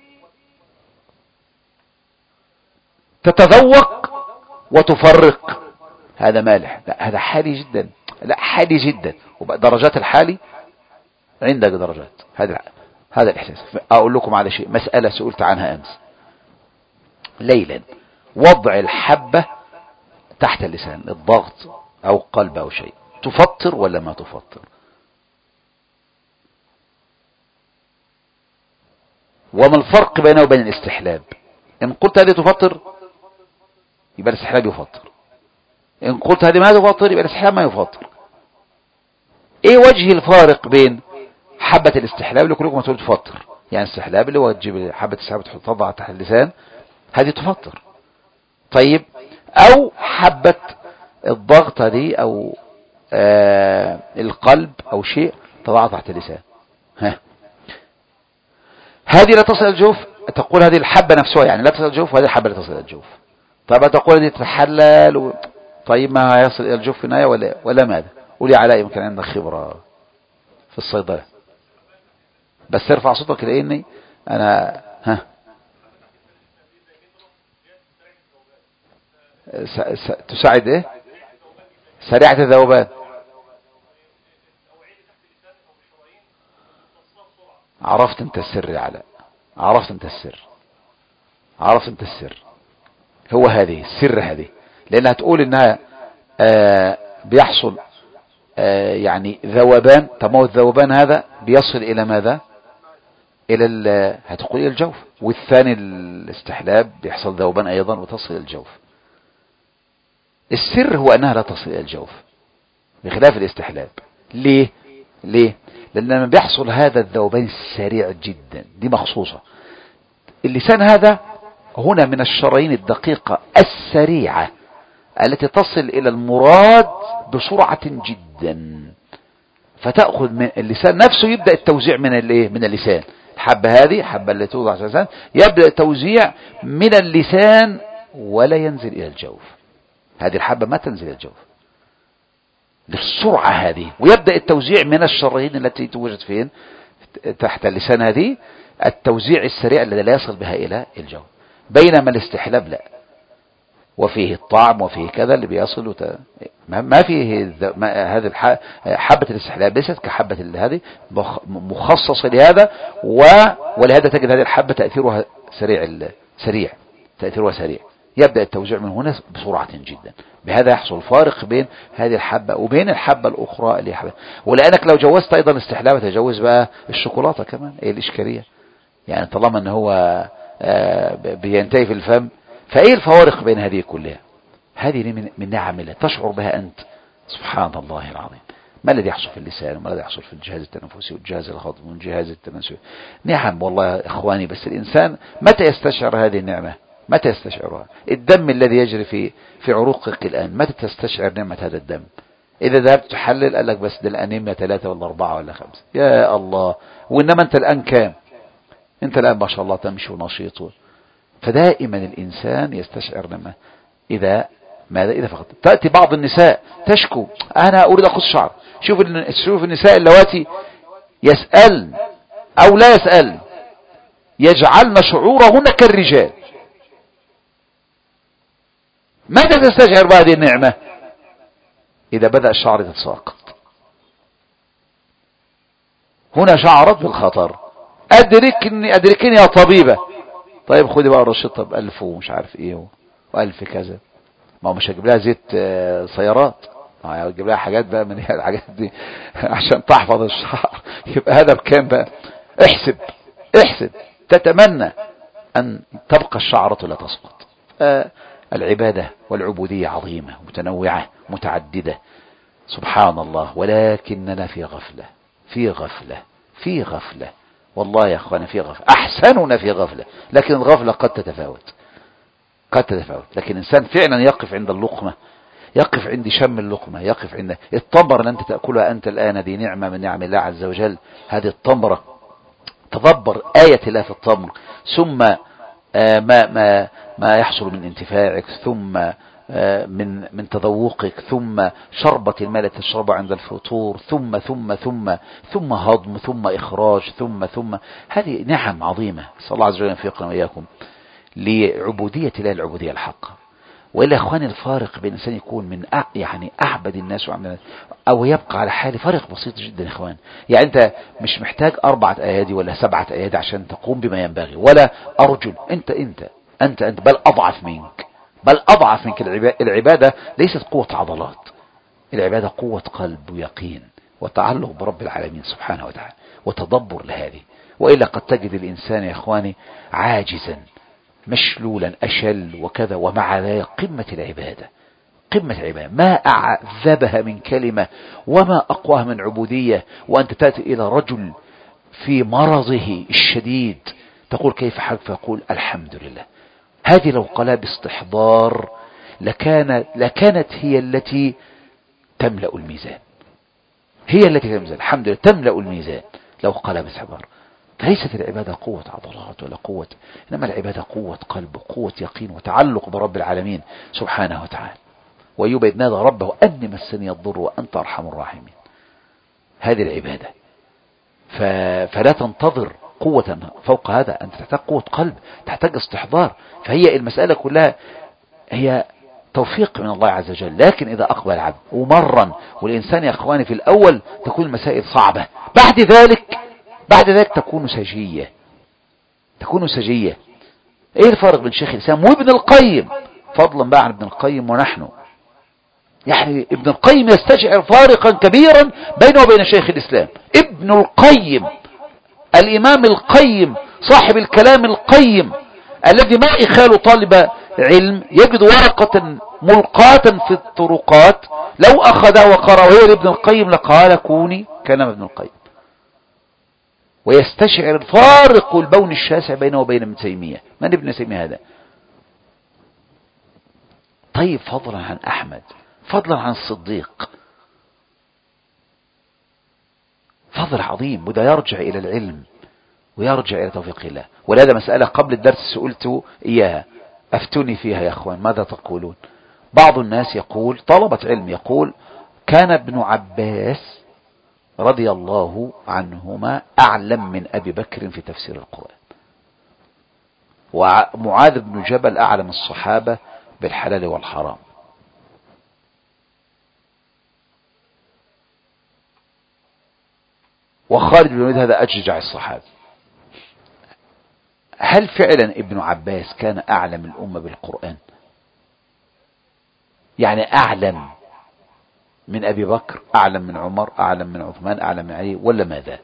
A: تتذوق وتفرق. هذا مالح، لا هذا حالي جدا، لا حالي جدا. درجات الحالي عندك درجات. هذا هذا الإحساس. أقول لكم على شيء، مسألة سئلت عنها أمس ليلا. وضع الحبة تحت اللسان، الضغط أو قلب أو شيء، تفطر ولا ما تفطر؟ وما الفرق بينه وبين الاستحلاب؟ إن قلت هذه تفطر يبقى الاستحلاب يفطر، إن قلت هذه ما تفطر يبقى الاستحلاب ما يفطر. ايه وجه الفارق بين حبة الاستحلاب اللي كلكم هتقولوا تفطر؟ يعني الاستحلاب اللي هو تجيب حبة السحاب تحطها تحت اللسان، هذه تفطر. طيب، او حبة الضغط دي او آه القلب او شيء تضعها تحت اللسان، ها هذه لا تصل الجوف. تقول هذه الحبة نفسها يعني لا تصل الجوف، وهذه الحبة لا تصل الجوف. طيب تقول هذه تتحلل و... طيب ما هيصل الى الجوف في النهاية ولا ولا ماذا؟ قولي علاء، يمكن عندك خبرة في الصيدلة، بس ارفع صوتك لاني انا ها س... س... تساعد ايه؟ سريعة الذوبان. عرفت انت السر يا علاء، عرفت انت السر، عرفت انت السر. هو هذه السر هذه، لانها تقول انها آه بيحصل آه يعني ذوبان. طب ما هو الذوبان هذا بيصل الى ماذا؟ الى هتقول الى الجوف. والثاني الاستحلاب بيحصل ذوبان ايضا وتصل الى الجوف. السر هو انها لا تصل الى الجوف بخلاف الاستحلاب. ليه؟ ليه؟ لان لما بيحصل هذا الذوبان السريع جدا، دي مخصوصة. اللسان هذا هنا من الشرايين الدقيقة السريعة التي تصل إلى المراد بسرعة جدا، فتأخذ من اللسان نفسه، يبدأ التوزيع من الايه من اللسان. الحبة هذه حبة التي توضع على اللسان يبدأ التوزيع من اللسان ولا ينزل إلى الجوف. هذه الحبة ما تنزل إلى الجوف للسرعة هذه، ويبدأ التوزيع من الشرايين التي توجد فين تحت اللسان، هذه التوزيع السريع الذي لا يصل بها إلى الجوف. بينما الاستحلاب لا، وفيه الطعم وفيه كذا اللي بيصل وت... ما فيه ما هذه الح... حبة الاستحلاب ليست كحبة هذه مخصصة لهذا، و... ولهذا تجد هذه الحبة تأثيرها سريع ال... سريع تأثيرها سريع، يبدأ التوزيع من هنا بسرعة جدا. بهذا يحصل فارق بين هذه الحبة وبين الحبة الأخرى اللي حبة. ولأنك لو جوزت أيضا الاستحلاب تجوز بقى الشوكولاتة كمان، ايه الإشكالية؟ يعني طالما ان هو بينتهي في الفم، فايه الفوارق بين هذه كلها؟ هذه من, من نعم الله تشعر بها أنت. سبحان الله العظيم، ما الذي يحصل في اللسان وما الذي يحصل في الجهاز التنفسي والجهاز الهضمي والجهاز التناسلي. نعم والله يا إخواني، بس الإنسان متى يستشعر هذه النعمة؟ متى يستشعرها؟ الدم الذي يجري في في عروقك الآن، متى تستشعر نعمة هذا الدم؟ إذا ذهبت تحلل قال لك بس ده الأنيميا ثلاثة ولا أربعة ولا خمسة، يا الله. وإنما أنت الآن كام؟ أنت الآن ما شاء الله تمشي ونشيط. فدائما الإنسان يستشعر نعمة إذا ماذا إذا فقط. تأتي بعض النساء تشكو أنا أريد أقص شعر. شوف شوف النساء اللواتي يسألن أو لا يسألن يجعلن شعورهن كالرجال. متى تستشعر بهذه النعمة؟ إذا بدأ الشعر يتساقط. هنا شعرت بالخطر. أدركني أدركني يا طبيبة. طيب خدي بقى الرشطة بألف ومش عارف إيه وألف كذا. ما هو مش هجيب لها زيت سيارات، ما هجيب لها حاجات بقى من الحاجات دي عشان تحفظ الشعر. يبقى هذا بكام بقى؟ احسب احسب. تتمنى أن تبقى الشعرة لا تسقط. العبادة والعبودية عظيمة متنوعة متعددة سبحان الله، ولكننا في غفلة في غفلة في غفلة والله يا أخوانا في غفلة. أحسننا في غفلة، لكن الغفلة قد تتفاوت قد تتفاوت. لكن إنسان فعلا يقف عند اللقمة، يقف عند شم اللقمة، يقف عند التمر اللي أنت تأكلها أنت الآن، هذه نعمة من نعم الله عز وجل. هذه التمرة تدبر آية الله في التمر، ثم ما ما ما يحصل من انتفاعك، ثم من من تذوقك، ثم شربة الماء التي تشربها عند الفطور، ثم ثم ثم ثم هضم، ثم إخراج، ثم ثم هذه نعم عظيمة. صلى الله عز وجل يوفقنا وإياكم لعبودية الله العبودية الحقة. وإلا أخواني الفارق بين الإنسان يكون من أع... يعني أعبد الناس وعمل أو يبقى على حاله فرق بسيط جدا يا إخوان. يعني أنت مش محتاج أربعة أيادي ولا سبعة أيادي عشان تقوم بما ينبغي، ولا أرجل. أنت أنت أنت أنت بل أضعف منك بل أضعف منك. العبادة ليست قوة عضلات، العبادة قوة قلب ويقين وتعلق برب العالمين سبحانه وتعالى وتدبر لهذه. وإلا قد تجد الإنسان يا إخواني عاجزا مشلولا أشل وكذا، ومع ذلك قمة العبادة قمة العبادة ما أعذبها من كلمة وما أقواها من عبودية. وأنت تأتي إلى رجل في مرضه الشديد تقول كيف حالك؟ فيقول الحمد لله. هذه لو قالها باستحضار لكانت, لكانت هي التي تملأ الميزان، هي التي تملأ الميزان. الحمد لله تملأ الميزان لو قالها باستحضار. فليست العبادة قوة عضلات ولا قوة، إنما العبادة قوة قلب وقوة يقين وتعلق برب العالمين سبحانه وتعالى. وأيوب إذ نادى ربه أني مسني الضر وأنت أرحم الراحمين. هذه العبادة. ف... فلا تنتظر قوة فوق هذا، أنت تحتاج قوة قلب، تحتاج استحضار. فهي المسألة كلها هي توفيق من الله عز وجل. لكن إذا أقبل العبد ومرا، والإنسان يا أخواني في الأول تكون المسائل صعبة، بعد ذلك بعد ذلك تكون سجية تكون سجية. ايه الفرق بين شيخ الإسلام وابن القيم؟ فضلا بقى عن ابن القيم ونحن. يعني ابن القيم يستشعر فارقا كبيرا بينه وبين شيخ الإسلام. ابن القيم الإمام القيم صاحب الكلام القيم الذي ما إخال طالب علم يجد ورقة ملقاة في الطرقات لو أخذها وقرأ وهي لابن القيم لقال كوني كلام ابن القيم. ويستشعر الفارق البون الشاسع بينه وبين ابن تيمية. من ابن تيمية هذا؟ طيب فضلا عن أحمد، فضلا عن الصديق، فضل عظيم، وده يرجع إلى العلم ويرجع إلى توفيق الله. ولهذا مسألة قبل الدرس سئلت إياها، أفتوني فيها يا أخوان، ماذا تقولون؟ بعض الناس يقول، طلبة علم يقول، كان ابن عباس رضي الله عنهما أعلم من أبي بكر في تفسير القرآن، ومعاذ بن جبل أعلم الصحابة بالحلال والحرام. وخالد بن الوليد هذا أججع الصحابة. هل فعلا ابن عباس كان أعلم الأمة بالقرآن؟ يعني أعلم من أبي بكر، أعلم من عمر، أعلم من عثمان، أعلم من علي، ولا ماذا؟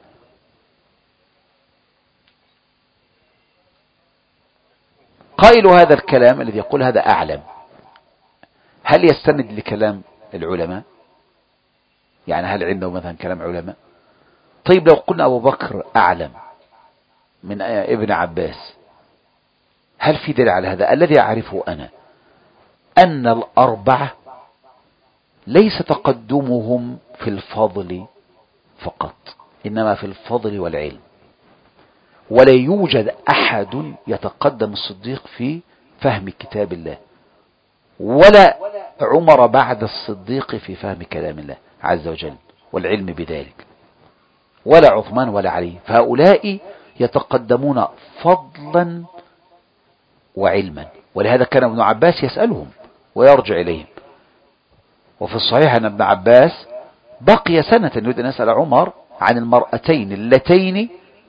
A: قائل هذا الكلام الذي يقول هذا أعلم، هل يستند لكلام العلماء؟ يعني هل عنده مثلا كلام علماء؟ طيب لو قلنا أبو بكر أعلم من ابن عباس، هل في دليل على هذا؟ الذي أعرفه أنا أن الأربعة ليس تقدمهم في الفضل فقط، إنما في الفضل والعلم. ولا يوجد أحد يتقدم الصديق في فهم كتاب الله، ولا عمر بعد الصديق في فهم كلام الله عز وجل والعلم بذلك، ولا عثمان ولا علي. فهؤلاء يتقدمون فضلا وعلما، ولهذا كان ابن عباس يسألهم ويرجع إليهم. وفي الصحيح أن ابن عباس بقي سنة يريد أن يسأل عمر عن المرأتين اللتين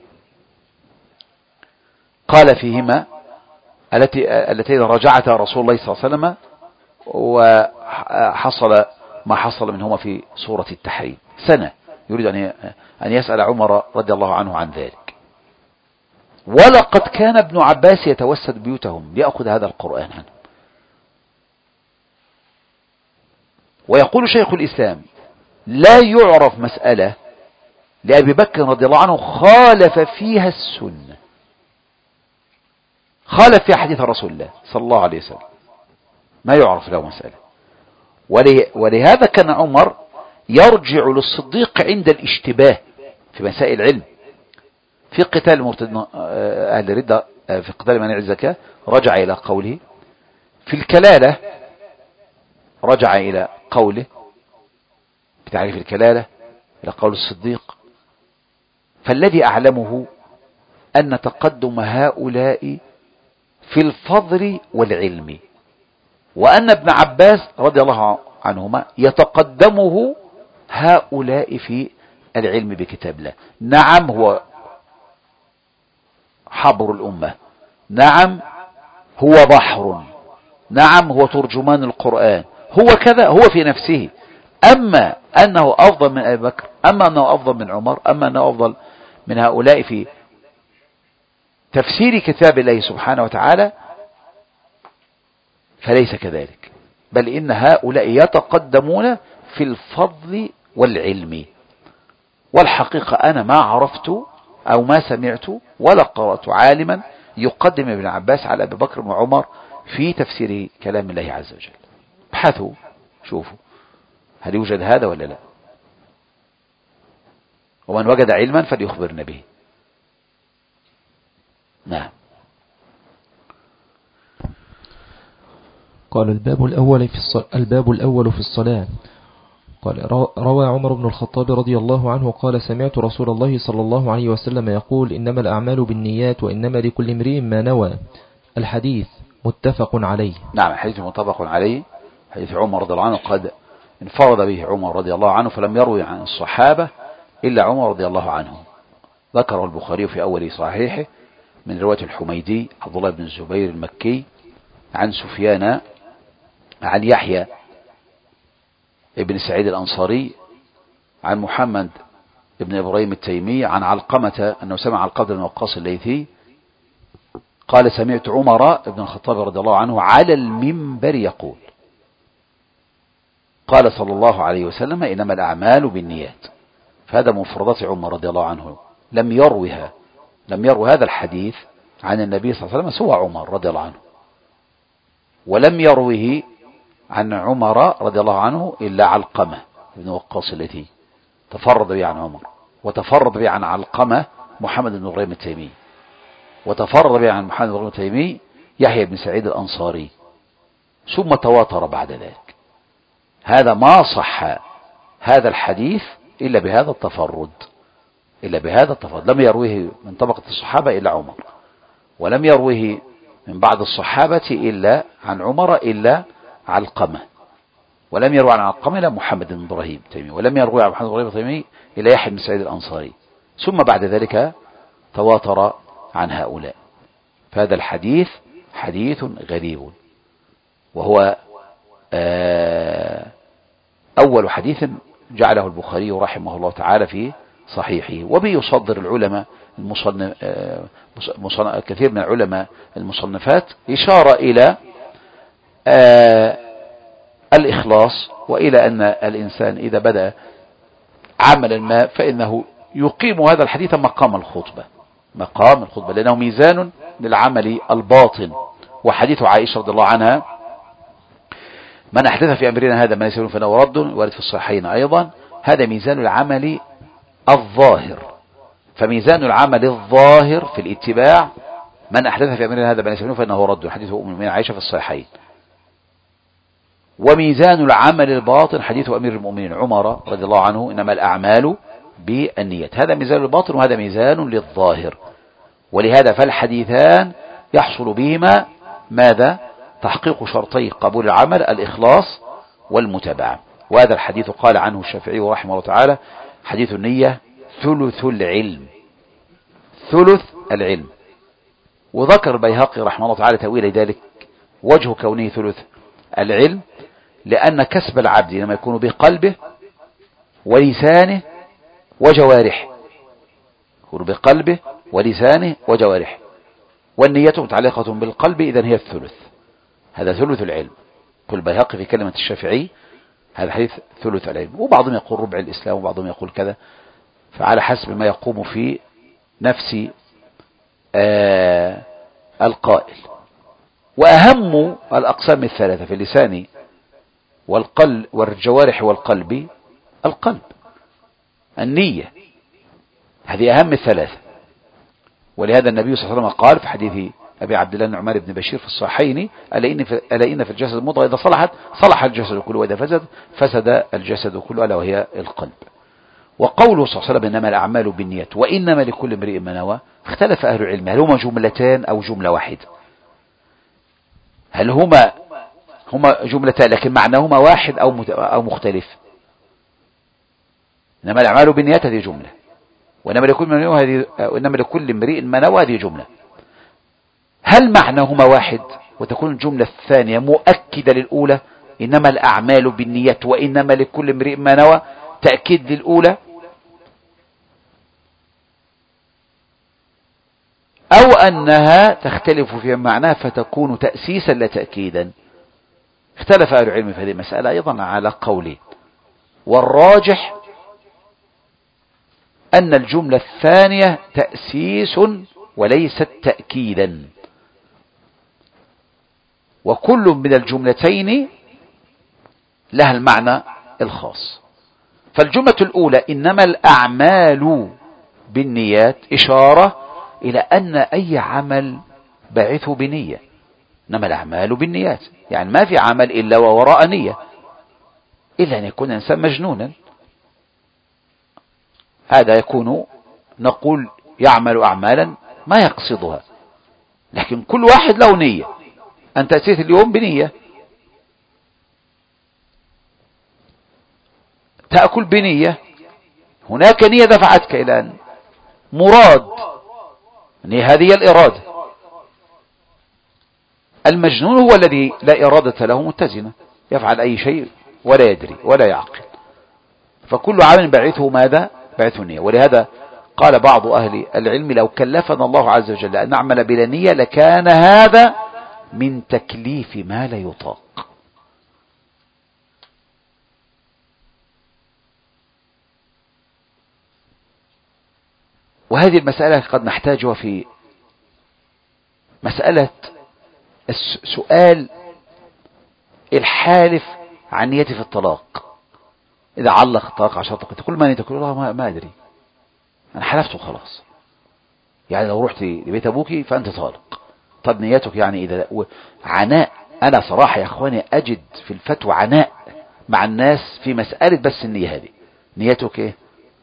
A: قال فيهما التي التين رجعتا رسول الله صلى الله عليه وسلم، وحصل ما حصل منهما في سورة التحريم. سنة يريد أن يسأل عمر رضي الله عنه عن ذلك. ولقد كان ابن عباس يتوسد بيوتهم ليأخذ هذا القرآن عنه. ويقول شيخ الإسلام: لا يعرف مسألة لأبي بكر رضي الله عنه خالف فيها السنة، خالف في حديث رسول الله صلى الله عليه وسلم، ما يعرف له مسألة. ولهذا كان عمر يرجع للصديق عند الاشتباه في مسائل العلم. في قتال أهل الردة، في قتال منع الزكاة رجع إلى قوله، في الكلالة رجع إلى قوله بتعريف الكلالة إلى قول الصديق. فالذي أعلمه أن تقدم هؤلاء في الفضل والعلم، وأن ابن عباس رضي الله عنهما يتقدمه هؤلاء في العلم بكتاب الله. نعم هو حبر الأمة، نعم هو بحر، نعم هو ترجمان القرآن، هو كذا، هو في نفسه. أما أنه أفضل من أبي بكر، أما أنه أفضل من عمر، أما أنه أفضل من هؤلاء في تفسير كتاب الله سبحانه وتعالى، فليس كذلك، بل إن هؤلاء يتقدمون في الفضل والعلم. والحقيقة أنا ما عرفت أو ما سمعت ولا قرأت عالما يقدم ابن عباس على أبي بكر وعمر في تفسير كلام الله عز وجل. ابحثوا شوفوا هل يوجد هذا ولا لا، ومن وجد علما فليخبرنا به. نعم.
B: قال الباب الأول في الصلاة الباب الأول في الصلاة. قال روى عمر بن الخطاب رضي الله عنه قال: سمعت رسول الله صلى الله عليه وسلم يقول: إنما الأعمال بالنيات وإنما لكل امرئ ما نوى. الحديث متفق عليه.
A: نعم، حديث متفق عليه، حديث عمر رضي الله عنه قد انفرد به عمر رضي الله عنه، فلم يروي عن الصحابة إلا عمر رضي الله عنه. ذكره البخاري في أول صحيحه من رواية الحميدي عبد الله بن الزبير المكي عن سفيان عن يحيى ابن سعيد الأنصاري عن محمد ابن إبراهيم التيمي عن علقمة أنه سمع علقمة بن وقاص الليثي قال: سمعت عمر بن الخطاب رضي الله عنه على المنبر يقول: قال صلى الله عليه وسلم: إنما الأعمال بالنيات. فهذا مفردات عمر رضي الله عنه، لم يروها لم يروي هذا الحديث عن النبي صلى الله عليه وسلم سوى عمر رضي الله عنه، ولم يروه عن عمر رضي الله عنه إلا علقمة بن وقاص التي تفرد به عن عمر، وتفرد به عن علقمة محمد بن إبراهيم التيمي، وتفرد به عن محمد بن إبراهيم التيمي يحيى بن سعيد الأنصاري، ثم تواتر بعد ذلك. هذا ما صح هذا الحديث إلا بهذا التفرد، إلا بهذا التفرد. لم يرويه من طبقة الصحابة إلا عمر، ولم يرويه من بعض الصحابة إلا عن عمر إلا علقمة، ولم يروي عن علقمة إلا محمد بن إبراهيم التيمي، ولم يروي عن محمد بن إبراهيم التيمي إلا يحيى بن سعيد الأنصاري، ثم بعد ذلك تواتر عن هؤلاء. فهذا الحديث حديث غريب، وهو أول حديث جعله البخاري رحمه الله تعالى في صحيحه، وبه يصدر العلماء المصنف كثير من العلماء المصنفات إشارة إلى الإخلاص، وإلى أن الإنسان إذا بدأ عملا ما فإنه يقيم هذا الحديث مقام الخطبة، مقام الخطبة، لأنه ميزان للعمل الباطن. وحديث عائشة رضي الله عنها: من أحدث في أمرنا هذا ما ليس منه فهو رد، وارد في الصحيحين أيضا. هذا ميزان العمل الظاهر، فميزان العمل الظاهر في الاتباع من أحدث في أمرنا هذا ما ليس منه فإنه رد، حديث أم المؤمنين عائشة في الصحيحين. وميزان العمل الباطن حديث أمير المؤمنين عمر رضي الله عنه: إنما الأعمال بالنيات. هذا ميزان الباطن وهذا ميزان للظاهر، ولهذا فالحديثان يحصل بهما ماذا؟ تحقيق شرطي قبول العمل: الإخلاص والمتابعة. وهذا الحديث قال عنه الشافعي رحمه الله تعالى: حديث النية ثلث العلم، ثلث العلم. وذكر البيهقي رحمه الله تعالى تأويل ذلك: وجه كونه ثلث العلم لأن كسب العبد لما يكون بقلبه ولسانه وجوارحه، يكون بقلبه ولسانه وجوارحه، والنية متعلقة بالقلب، إذن هي الثلث. هذا ثلث العلم. كل بيهقي في كلمة الشافعي هذا حديث ثلث العلم. وبعضهم يقول ربع الإسلام، وبعضهم يقول كذا، فعلى حسب ما يقوم في نفس آه القائل. وأهم الأقسام الثلاثة في اللسان والقلب والجوارح والقلب القلب، النية، هذه أهم الثلاثة. ولهذا النبي صلى الله عليه وسلم قال في حديث أبي عبد الله النعمان بن بشير في الصحيحين: ألا إن في, ألا إن في الجسد مضغة إذا صلحت صلح الجسد كله، وإذا فسد فسد الجسد كله، ألا وهي القلب. وقوله صلى الله عليه وسلم: إنما الأعمال بالنيات وإنما لكل امرئ ما نوى، اختلف أهل العلم هل هما جملتان أو جملة واحدة؟ هل هما هما جملتان لكن معناهما واحد أو أو مختلف؟ إنما الأعمال بالنيات هذه جملة، وإنما لكل ما نوى هذه، وإنما لكل امرئ ما نوى هذه جملة. هل معناهما واحد وتكون الجملة الثانية مؤكدة للأولى: إنما الأعمال بالنيات وإنما لكل امرئ ما نوى، تأكيد للأولى؟ أو أنها تختلف في معناها فتكون تأسيسا لا تأكيدا؟ اختلف أهل العلم في هذه المسألة أيضا على قولين، والراجح أن الجملة الثانية تأسيس وليست تأكيدا، وكل من الجملتين لها المعنى الخاص. فالجملة الأولى إنما الأعمال بالنيات إشارة إلى أن أي عمل باعث بنية، إنما الأعمال بالنيات، يعني ما في عمل إلا ووراء نية، إلا أن يكون الإنسان مجنونا، هذا يكون نقول يعمل أعمالا ما يقصدها، لكن كل واحد له نية. أنت أتيت اليوم بنية، تأكل بنية، هناك نية دفعتك إلى أن مراد، هذه الإرادة. المجنون هو الذي لا إرادة له متزنة، يفعل أي شيء ولا يدري ولا يعقل. فكل عمل بعثه ماذا؟ بعثه نية. ولهذا قال بعض أهل العلم: لو كلفنا الله عز وجل أن نعمل بلا نية لكان هذا من تكليف ما لا يطاق. وهذه المسألة قد نحتاجها في مسألة السؤال حالف عن نيتي في الطلاق، إذا علق الطلاق عشر دقائق تقول ما نيتك؟ والله ما, ما أدري، أنا حلفت وخلاص. يعني لو رحت لبيت أبوك فأنت طالق. طب نيتك يعني إذا عناء. أنا صراحة يا أخواني أجد في الفتوى عناء مع الناس في مسألة بس النية هذه. نيتك إيه؟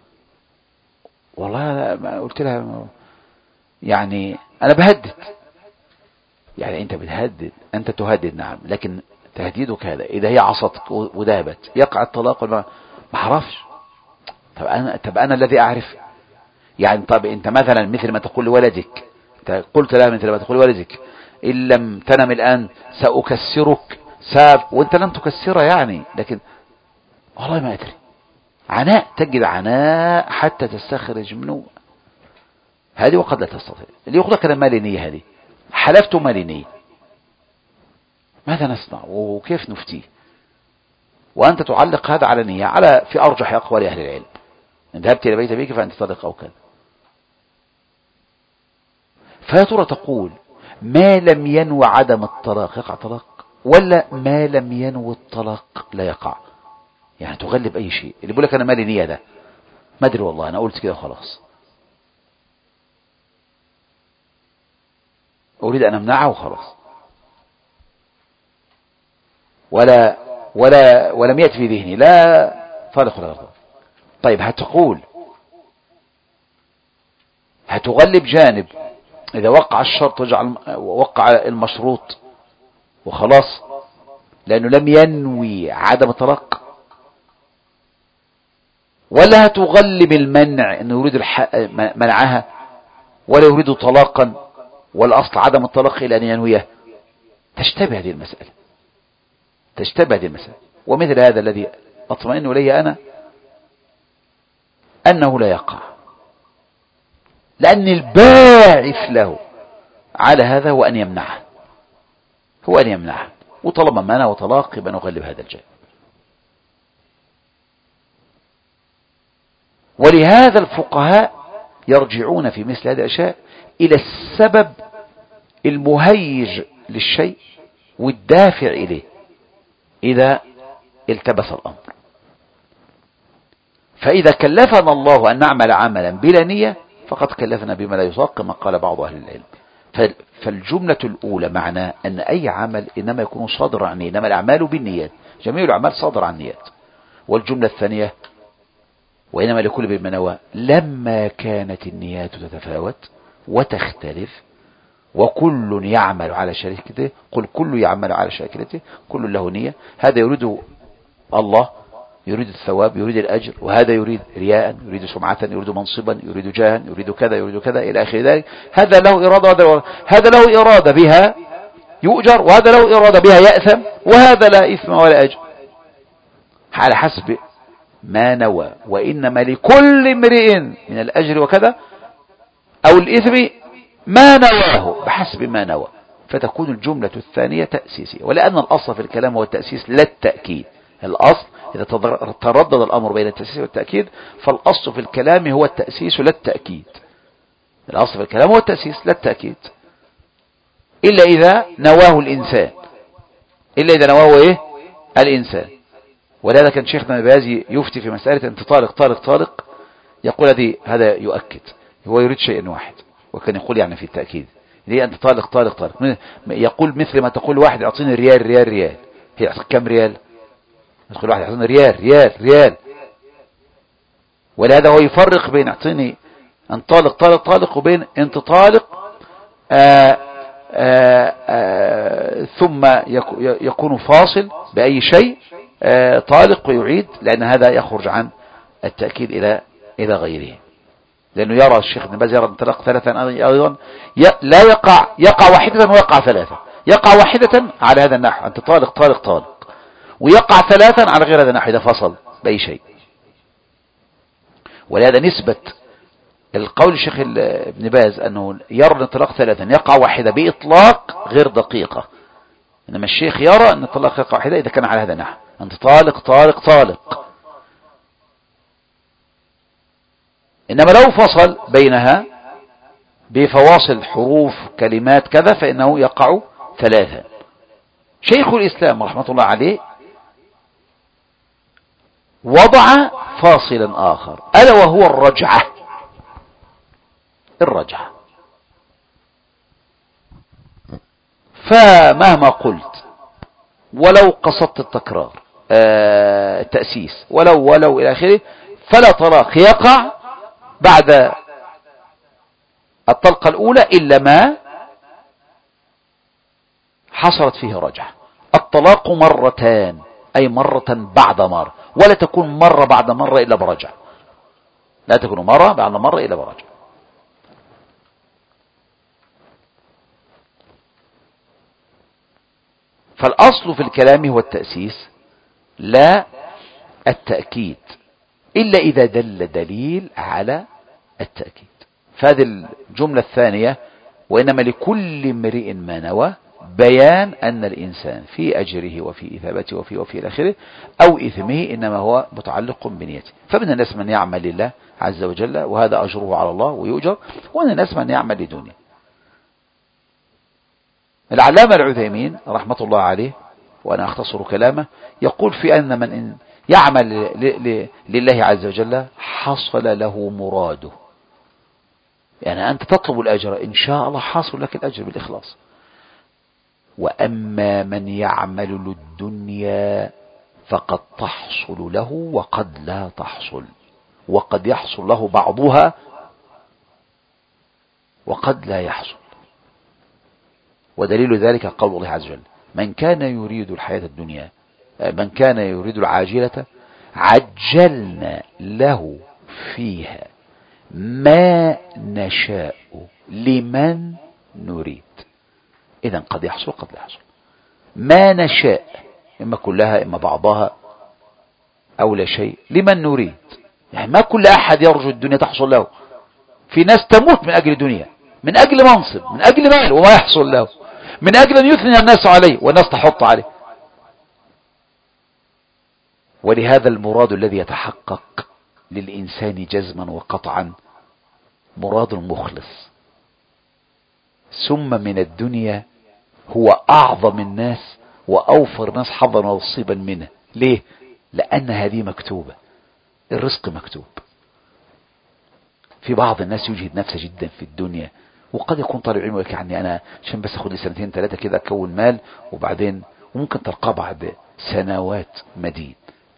A: والله ما قلت لها يعني أنا بهدد. يعني أنت بتهدد، أنت تهدد نعم، لكن تهديدك هذا إذا هي عصتك وذهبت يقع الطلاق ولا ما أعرفش. طب أنا طب أنا الذي أعرف. يعني طب أنت مثلا مثل ما تقول لولدك، قلت لها مثل ما تقول لولدك إن لم تنم الآن سأكسرك ساب، وأنت لم تكسره يعني، لكن والله ما أدري. عناء، تجد عناء حتى تستخرج منه هذه، وقد لا تستطيع. اللي يقول لك أنا ما لي نية، هذه حلفت ما لي نية، ماذا نصنع وكيف نفتيه؟ وأنت تعلق هذا على نية، على في أرجح أقوال أهل العلم، إن ذهبت إلى بيت أبيك فأنت طلق أو كذا. فيا ترى تقول ما لم ينو عدم الطلاق يقع طلاق، ولا ما لم ينو الطلاق لا يقع؟ يعني تغلب أي شيء. اللي بيقول لك أنا مالي نية ده ما أدري والله، أنا قلت كده وخلاص، أريد أن أمنعه وخلاص، ولا ولا ولم يأتي في ذهني لا طالق ولا غير طالق. طيب هتقول هتغلب جانب إذا وقع الشرط وجعل وقع المشروط وخلاص، لأنه لم ينوي عدم الطلاق، ولا هتغلب المنع أنه يريد منعها ولا يريد طلاقا والأصل عدم الطلاق إلى أن ينويه؟ تشتبه هذه المسألة، تشتبه هذه المسألة. ومثل هذا الذي أطمئن إليه أنا أنه لا يقع، لأن الباعث له على هذا هو أن يمنعه، هو أن يمنعه، وطالما منع وطلاق يبقى نغلب هذا الجانب. ولهذا الفقهاء يرجعون في مثل هذه الأشياء إلى السبب المهيج للشيء والدافع إليه إذا التبس الأمر. فإذا كلفنا الله أن نعمل عملا بلا نية فقد كلفنا بما لا يطاق، كما قال بعض أهل العلم. فالجملة الأولى معناه أن أي عمل إنما يكون صادرا عن نية، إنما الأعمال بالنيات، جميع الأعمال صادرة عن نيات. والجملة الثانية وإنما لكل بما نوى، لما كانت النيات تتفاوت وتختلف وكل يعمل على شريكته، قل كل يعمل على شريكته، كل له نية، هذا يريد الله، يريد الثواب، يريد الأجر، وهذا يريد رياء، يريد سمعة، يريد منصبا، يريد جاها، يريد كذا يريد كذا إلى آخر ذلك. هذا له إرادة وهذا هذا له إرادة بها يؤجر، وهذا له إرادة بها يأثم، وهذا لا إثم ولا أجر، على حسب ما نوى. وإنما لكل امرئ من الأجر وكذا أو الإثم ما نواه بحسب ما نوى. فتكون الجملة الثانية تأسيسية، ولأن الأصل في الكلام هو التأسيس لا التأكيد. الأصل إذا تردد الأمر بين التأسيس والتأكيد فالأصل في الكلام هو التأسيس لا التأكيد. الأصل في الكلام هو التأسيس لا التأكيد، إلا إذا نواه الإنسان، إلا إذا نواه إيه؟ الإنسان. ولذا كان شيخنا البازي يفتي في مسألة أنت طالق طالق طالق، يقول هذه هذا يؤكد، هو يريد شيء واحد، وكان يقول يعني في التأكيد ليه أنت طالق طالق طالق، يقول مثل ما تقول واحد يعطيني ريال ريال ريال، هي يعطيك كم ريال؟ يقول واحد يعطيني ريال ريال ريال. ولهذا هو يفرق بين يعطيني أن طالق طالق طالق وبين أنت طالق آآ آآ آآ ثم يكون فاصل بأي شيء طالق ويعيد، لأن هذا يخرج عن التأكيد إلى إلى غيره. لأنه يرى الشيخ ابن باز يرى الطلاق ثلاثا أيضا لا يقع يقع واحدة ويقع ثلاثة، يقع واحدة على هذا النحو أنت طالق طالق طالق، ويقع ثلاثا على غير هذا النحو إذا فصل بأي شيء. ولهذا نسبة القول الشيخ ابن باز أنه يرى الطلاق ثلاثا يقع واحدة بإطلاق غير دقيقة، إنما الشيخ يرى أن الطلاق يقع واحدة إذا كان على هذا النحو أنت طالق طالق طالق. إنما لو فصل بينها بفواصل حروف كلمات كذا فإنه يقع ثلاثا. شيخ الإسلام رحمة الله عليه وضع فاصلا آخر ألا وهو الرجعة. الرجعة فمهما قلت ولو قصدت التكرار آه التأسيس ولو ولو إلى آخره، فلا طلاق يقع بعد الطلقة الأولى إلا ما حصلت فيه رجعة. الطلاق مرتان، أي مرة بعد مرة، ولا تكون مرة بعد مرة إلا برجعة، لا تكون مرة بعد مرة إلا برجعة. فالأصل في الكلام هو التأسيس لا التأكيد، إلا إذا دل دليل على التأكيد. فهذه الجملة الثانية: وإنما لكل امرئ ما نوى، بيان أن الإنسان في أجره وفي إثابته وفي وفي الآخرة أو إثمه إنما هو متعلق بنيته. فمن الناس من يعمل لله عز وجل وهذا أجره على الله ويؤجر، ومن الناس من يعمل لدنيا. العلامة العثيمين رحمة الله عليه، وأنا أختصر كلامه، يقول في أن من يعمل لله عز وجل حصل له مراده. يعني أنت تطلب الأجر إن شاء الله حاصل لك الأجر بالإخلاص. وأما من يعمل للدنيا فقد تحصل له وقد لا تحصل، وقد يحصل له بعضها وقد لا يحصل. ودليل ذلك قول الله عز وجل: من كان يريد الحياة الدنيا من كان يريد العاجلة عجلنا له فيها ما نشاء لمن نريد. إذن قد يحصل قد لا يحصل. ما نشاء إما كلها إما بعضها أو لا شيء لمن نريد. يعني ما كل أحد يرجو الدنيا تحصل له. في ناس تموت من أجل دنيا، من أجل منصب، من أجل مال وما يحصل له، من أجل أن يثني الناس عليه والناس تحط عليه. ولهذا المراد الذي يتحقق للإنسان جزما وقطعا مراد المخلص. ثم من الدنيا هو أعظم الناس وأوفر الناس حظا ونصيبا منه. ليه؟ لأن هذه مكتوبة، الرزق مكتوب. في بعض الناس يجهد نفسه جدا في الدنيا، وقد يكون طالب علم ويقول يعني أنا عشان بس أخذ لي سنتين ثلاثة كده أكون مال، وبعدين وممكن تلقى بعد سنوات مدين،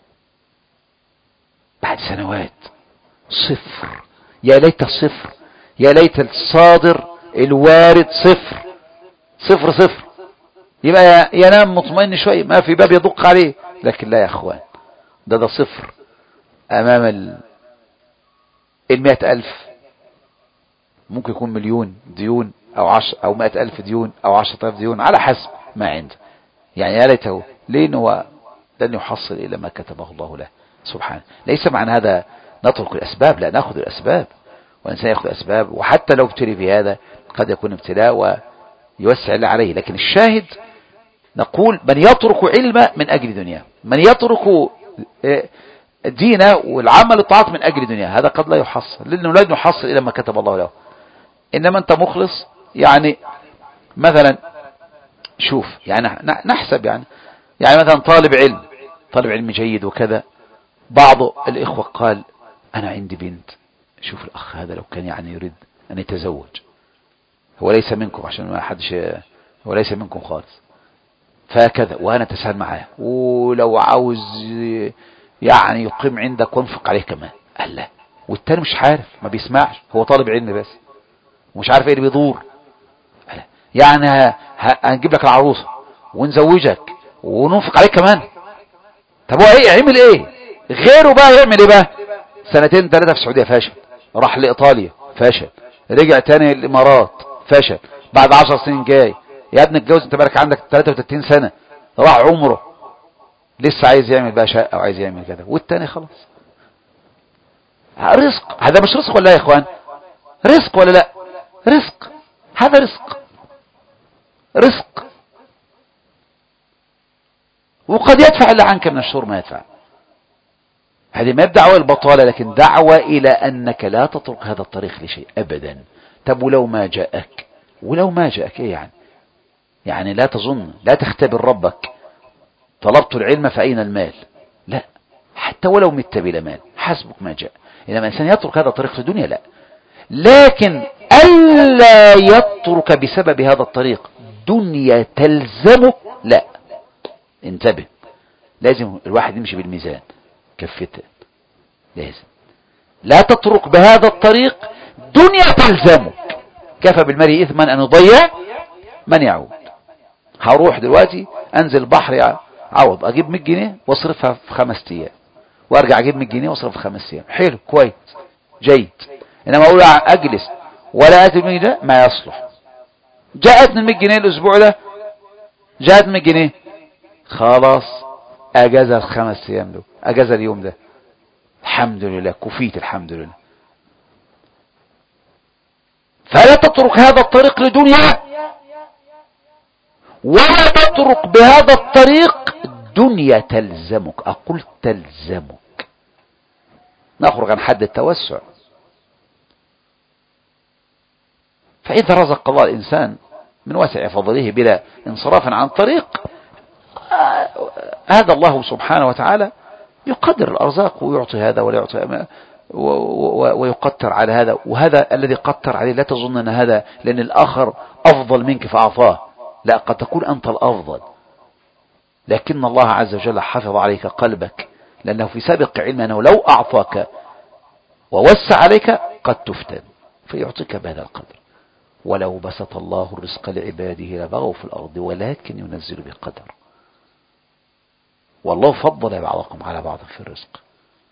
A: بعد سنوات صفر. يا ليت الصفر، يا ليت الصادر الوارد صفر صفر صفر، يبقى ينام مطمئن شوي ما في باب يدق عليه. لكن لا يا أخوان، ده ده صفر أمام ال المئة ألف. ممكن يكون مليون ديون أو عشر أو مئة ألف ديون أو عشرة آلاف ديون على حسب ما عنده. يعني يا ليته لين هو لن يحصل إلى ما كتبه الله له سبحانه. ليس معنى هذا نترك الأسباب، لا، نأخذ الأسباب، والإنسان يأخذ الأسباب، وحتى لو ابتلي في هذا قد يكون ابتلاء ويوسع الله عليه. لكن الشاهد نقول من يترك علم من أجل دنيا، من يترك دينه والعمل الطاعات من أجل دنيا، هذا قد لا يحصل، لأنه لا يحصل إلى ما كتب الله له. إنما أنت مخلص. يعني مثلا شوف، يعني نحسب يعني يعني مثلا طالب علم طالب علم جيد وكذا، بعض الإخوة قال أنا عندي بنت، شوف الأخ هذا لو كان يعني يريد أن يتزوج، هو ليس منكم عشان ما حدش، هو ليس منكم خالص، فكذا وأنا تسهل معاه، ولو عاوز يعني يقيم عندك وانفق عليه كمان. قال لا، والتاني مش عارف، ما بيسمعش، هو طالب علم بس ومش عارف ايه اللي بيدور. يعني هنجيب لك العروسة ونزوجك وننفق عليك كمان. طب هو ايه يعمل ايه؟ غيره بقى يعمل ايه بقى؟ سنتين ثلاثة في السعودية فاشل، راح لإيطاليا فاشل، رجع تاني الإمارات فاشل، بعد عشر سنين جاي يا ابني اتجوز انت بالك عندك ثلاثة وثلاثين سنة، راح عمره لسه عايز يعمل بقى شقة وعايز يعمل كذا، والتاني خلاص. رزق، هذا مش رزق ولا يا اخوان؟ رزق ولا لا؟ رزق، هذا رزق رزق. وقد يدفع اللي عنك من الشر ما يدفع. هذه ما دعوة البطالة، لكن دعوة إلى أنك لا تترك هذا الطريق لشيء أبدا. طب ولو ما جاءك، ولو ما جاءك إيه يعني؟ يعني لا تظن، لا تختبر ربك طلبت العلم فأين المال، لا، حتى حتى ولو مت بلا مال حسبك ما جاء. إنما الإنسان يترك هذا الطريق في الدنيا لا، لكن ألا يترك بسبب هذا الطريق دنيا تلزمه لا. انتبه، لازم الواحد يمشي بالميزان كفته، لازم لا تترك بهذا الطريق دنيا تلزمك. كفى بالمرء إثما أن يضيع من يعود. هروح دلوقتي أنزل بحر عوض أجيب مية جنيه واصرفها في خمس أيام، وأرجع أجيب مية جنيه واصرف في خمس أيام، حلو كويس جيد. إنما أقول أجلس ولا آتي مية جنيه ما يصلح. جاءتني مية جنيه الأسبوع ده، جاءت مية جنيه خلاص أجازة الخمس أيام دول، أجازة اليوم ده، الحمد لله كفيت الحمد لله. فلا تترك هذا الطريق لدنيا، ولا تترك بهذا الطريق دنيا تلزمك. أقول تلزمك، نخرج عن حد التوسع. فإذا رزق الله الإنسان من واسع فضله بلا انصراف عن طريق، هذا الله سبحانه وتعالى يقدر الأرزاق ويعطي هذا ولا يعطي، ويقتر على هذا، وهذا الذي قتر عليه لا تظن أن هذا لأن الآخر أفضل منك فأعطاه، لا، قد تكون أنت الأفضل، لكن الله عز وجل حفظ عليك قلبك، لأنه في سابق علم أنه لو أعطاك ووسع عليك قد تفتن فيعطيك بهذا القدر. ولو بسط الله الرزق لعباده لبغوا في الأرض ولكن ينزل بقدر. والله فضل بعضكم على بعض في الرزق.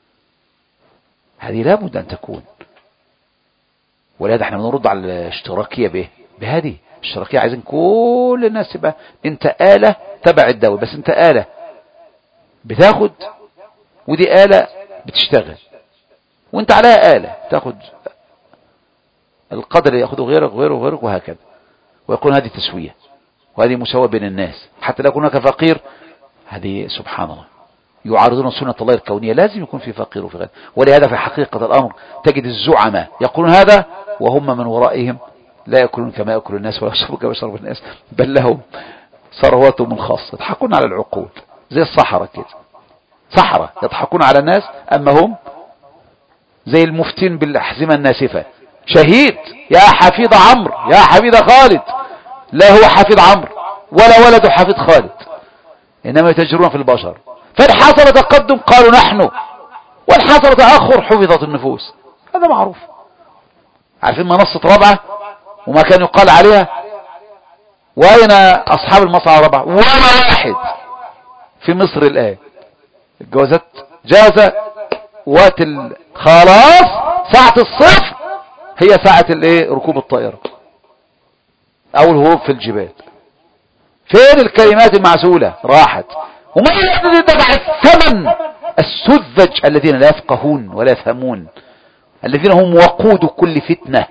A: هذه لابد أن تكون. ولهذا احنا بنرد على الاشتراكية به بهذه الاشتراكية، عايزين كل الناس تبقى انت آلة تبع الدولة، بس انت آلة بتاخد ودي آلة بتشتغل، وانت عليها آلة تاخد القدر اللي ياخده غيرك غيره وغيرك وهكذا، ويكون هذه تسوية وهذه مساواة بين الناس. حتى لا يكون هناك فقير، هذه سبحان الله يعارضون سنة الله الكونية، لازم يكون في فقير وفي غني. ولهذا في حقيقة الأمر تجد الزعماء يقولون هذا وهم من ورائهم لا يأكلون كما يأكل الناس ولا يشربون كما يشرب الناس، بل لهم ثرواتهم الخاصة. يضحكون على العقول زي الصحراء كده، صحراء يضحكون على الناس، أما هم زي المفتين بالأحزمة الناسفة. شهيد يا حفيظ عمرو يا حفيظ خالد، لا هو حفيظ عمرو ولا ولد حفيظ خالد، إنما يتجرون في البشر. فإن حصل تقدم قالوا نحن، وإن حصل تأخر حفظت النفوس. هذا معروف. عارفين منصة رابعة وما كان يقال عليها؟ وأين أصحاب المصنع رابعة؟ ولا واحد في مصر الآن. الجوازات جازة وقت خلاص ساعة الصفر هي ساعة الايه ركوب الطائرة او الهروب في الجبال. فين الكلمات المعسولة؟ راحت. وما يدفع الثمن السذج الذين لا يفقهون ولا يفهمون، الذين هم وقود كل فتنة،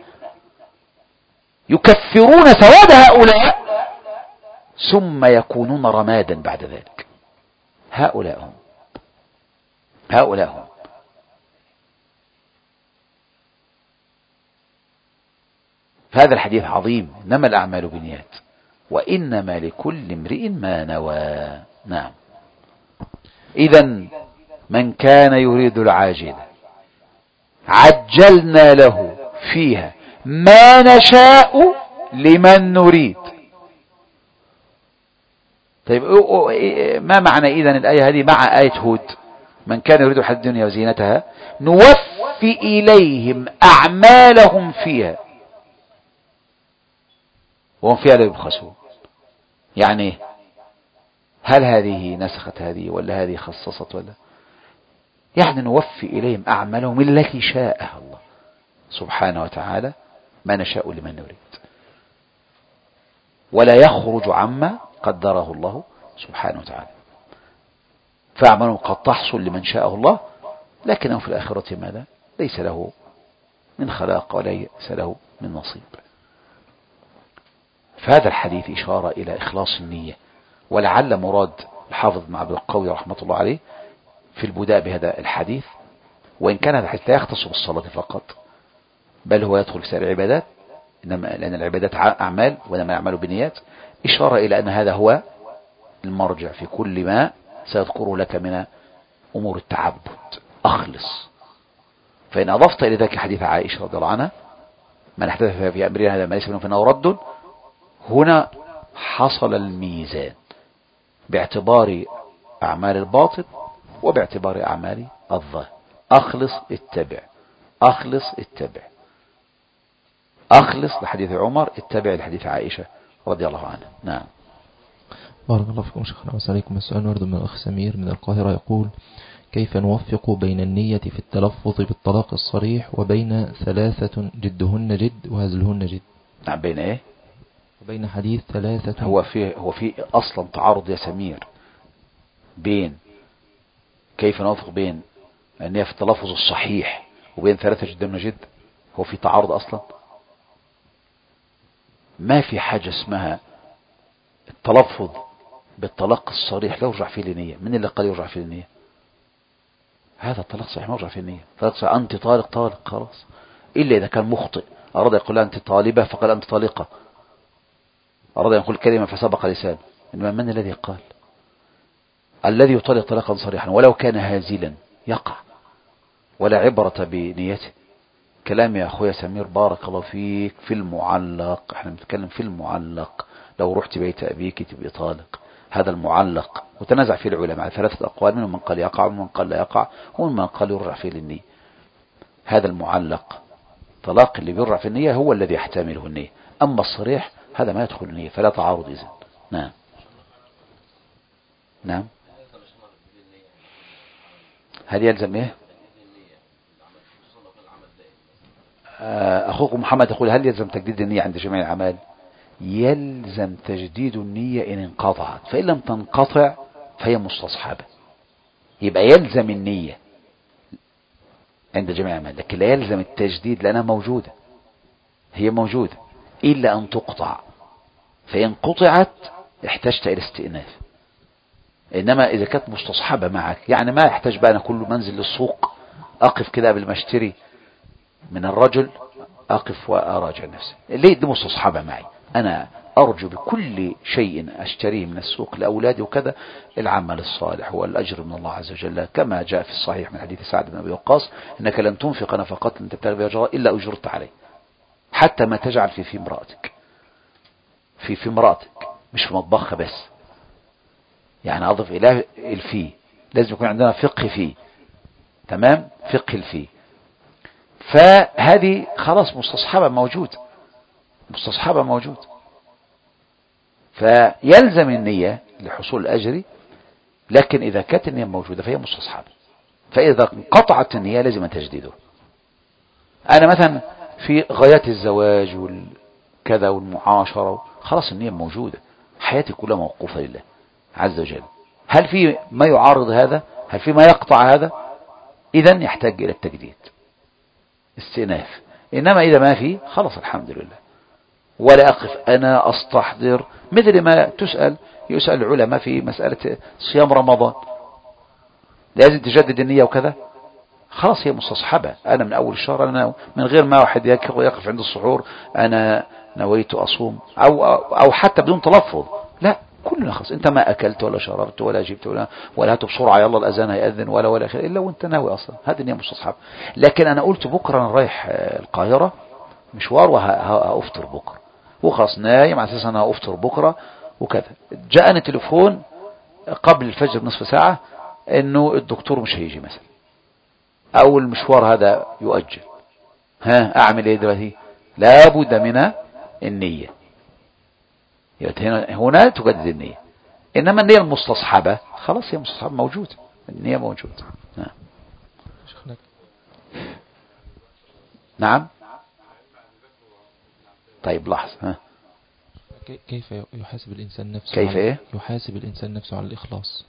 A: يكفرون سواد هؤلاء ثم يكونون رمادا بعد ذلك. هؤلاء هم هؤلاء هم فهذا الحديث عظيم. إنما الأعمال بالنيات وإنما لكل امرئ ما نوى. نعم. إذن من كان يريد العاجلة عجلنا له فيها ما نشاء لمن نريد. طيب ما معنى إذن الآية هذه مع آية هود؟ من كان يريد الحياة الدنيا وزينتها نوفي إليهم أعمالهم فيها وهم فيها لا يبخسون. يعني هل هذه نسخت هذه ولا هذه خصصت ولا؟ يعني نوفي إليهم أعمالهم التي شاءها الله سبحانه وتعالى ما نشاء لمن نريد، ولا يخرج عما قدره الله سبحانه وتعالى. فأعمالهم قد تحصل لمن شاءه الله، لكنه في الآخرة ماذا؟ ليس له من خلاق وليس له من نصيب. فهذا الحديث إشارة إلى إخلاص النية، ولعل مراد الحافظ ابن عبد القوي رحمة الله عليه في البداء بهذا الحديث، وإن كان هذا الحديث لا يختص بالصلاة فقط بل هو يدخل في سائر العبادات، إنما لأن العبادات أعمال وإنما يعمل بنيات، إشارة إلى أن هذا هو المرجع في كل ما سيذكره لك من أمور التعبد، أخلص. فإن أضفت إلى ذلك حديث عائشة رضي الله عنها من احدث في أمرنا هذا ما ليس منه فإنه رد، هنا حصل الميزان باعتبار أعمال الباطن وباعتبار أعمال الظاهر. أخلص اتبع، أخلص اتبع، أخلص لحديث عمر، اتبع لحديث عائشة رضي الله عنها. نعم.
B: بارك الله فيكم شيخنا وسليكم. السؤال ورد من الأخ سمير من القاهرة يقول: كيف نوفق بين النية في التلفظ بالطلاق الصريح وبين ثلاثة جدهن جد وهزلهن جد؟
A: نعم، بين ايه؟
B: وبين حديث ثلاثة.
A: هو في هو في اصلا تعارض يا سمير بين كيف نوفق بين النية في التلفظ الصحيح وبين ثلاثة جدهن جد؟ هو في تعارض اصلا؟ ما في حاجة اسمها التلفظ بالطلاق الصريح لا يرجع فيه لنية. من اللي قال يرجع فيه لنية؟ هذا الطلاق صحيح ما يرجع فيه النية. طلاق صحيح أنت طالق طالق خلاص، إلا إذا كان مخطئ أراد يقول أنت طالبة فقال أنت طالقة، أراد يقول كلمة فسبق لسان. إنما من الذي قال؟ الذي يطلق طلاقا صريحا ولو كان هازلا يقع ولا عبرة بنيته. كلام يا أخويا سمير بارك الله فيك في المعلق، احنا بنتكلم في المعلق. لو رحت بيت أبيك تبقى طالق، هذا المعلق وتنازع فيه العلماء على ثلاثة أقوال، منهم من قال يقع ومن قال لا يقع ومن من قال يرجع فيه للنية. هذا المعلق طلاق اللي بيرجع في النية هو الذي يحتمله النية، أما الصريح هذا ما يدخل النية، فلا تعارض إذن. نعم نعم. هل يلزم إيه؟ أخوكم محمد يقول هل يلزم تجديد النية عند جميع الأعمال؟ يلزم تجديد النية إن انقطعت، فإن لم تنقطع فهي مستصحبة. يبقى يلزم النية عند جميع الأعمال، لكن لا يلزم التجديد لأنها موجودة، هي موجودة إلا أن تقطع، فإن قطعت احتجت إلى استئناف. إنما إذا كانت مستصحبة معك، يعني ما يحتاج بقى أنا كل منزل للسوق أقف كده قبل ما اشتري من الرجل أقف وأراجع نفسي، ليه؟ دي مستصحبة معي، أنا أرجو بكل شيء أشتريه من السوق لأولادي وكذا العمل الصالح والأجر من الله عز وجل، كما جاء في الصحيح من حديث سعد بن أبي وقاص إنك لن تنفق نفقات لن تبتغي بها وجه الله إلا أجرت عليه، حتى ما تجعل في في امرأتك، في في امرأتك مش في مطبخها بس. يعني أضف إلى الفي، لازم يكون عندنا فقه فيه، تمام، فقه الفي. فهذه خلاص مستصحبة موجود، مستصحبة موجود، فيلزم النية لحصول الأجر، لكن إذا كانت النية موجودة فهي مستصحبة. فإذا انقطعت النية لازم تجديده. أنا مثلا في غايات الزواج والكذا والمعاشرة خلاص النية موجودة، حياتي كلها موقوفة لله عز وجل. هل في ما يعارض هذا؟ هل في ما يقطع هذا؟ إذن يحتاج إلى التجديد، استئناف. إنما إذا ما في خلاص الحمد لله، ولا أقف أنا أستحضر مثل ما تسأل يسأل العلماء في مسألة صيام رمضان، لازم تجدد النية وكذا. خلاص هي مستصحبة، أنا من أول الشهر أنا من غير ما واحد يقف عند السحور أنا نويت أصوم، أو أو حتى بدون تلفظ، لا كلنا خلاص، أنت ما أكلت ولا شربت ولا جبت ولا ولا هاتوا بسرعة يلا الأذان هيأذن ولا ولا خير إلا وأنت ناوي أصلا، هذه النية مستصحبة. لكن أنا قلت بكرة أنا رايح القاهرة مشوار وهأفطر بكرة، وخلاص نايم على أساس أنا هأفطر بكرة وكذا، جاءني تليفون قبل الفجر بنصف ساعة إنه الدكتور مش هيجي مثلا، أو المشوار هذا يؤجل، ها أعمل إيه دلوقتي؟ لابد من النية، هنا تجدد النية. إنما النية المستصحبة خلاص هي مستصحبة موجودة، النية موجودة. نعم نعم. طيب لحظة، ها
B: كيف يحاسب الإنسان نفسه
A: كيف
B: على
A: إيه؟
B: يحاسب الإنسان نفسه على الإخلاص؟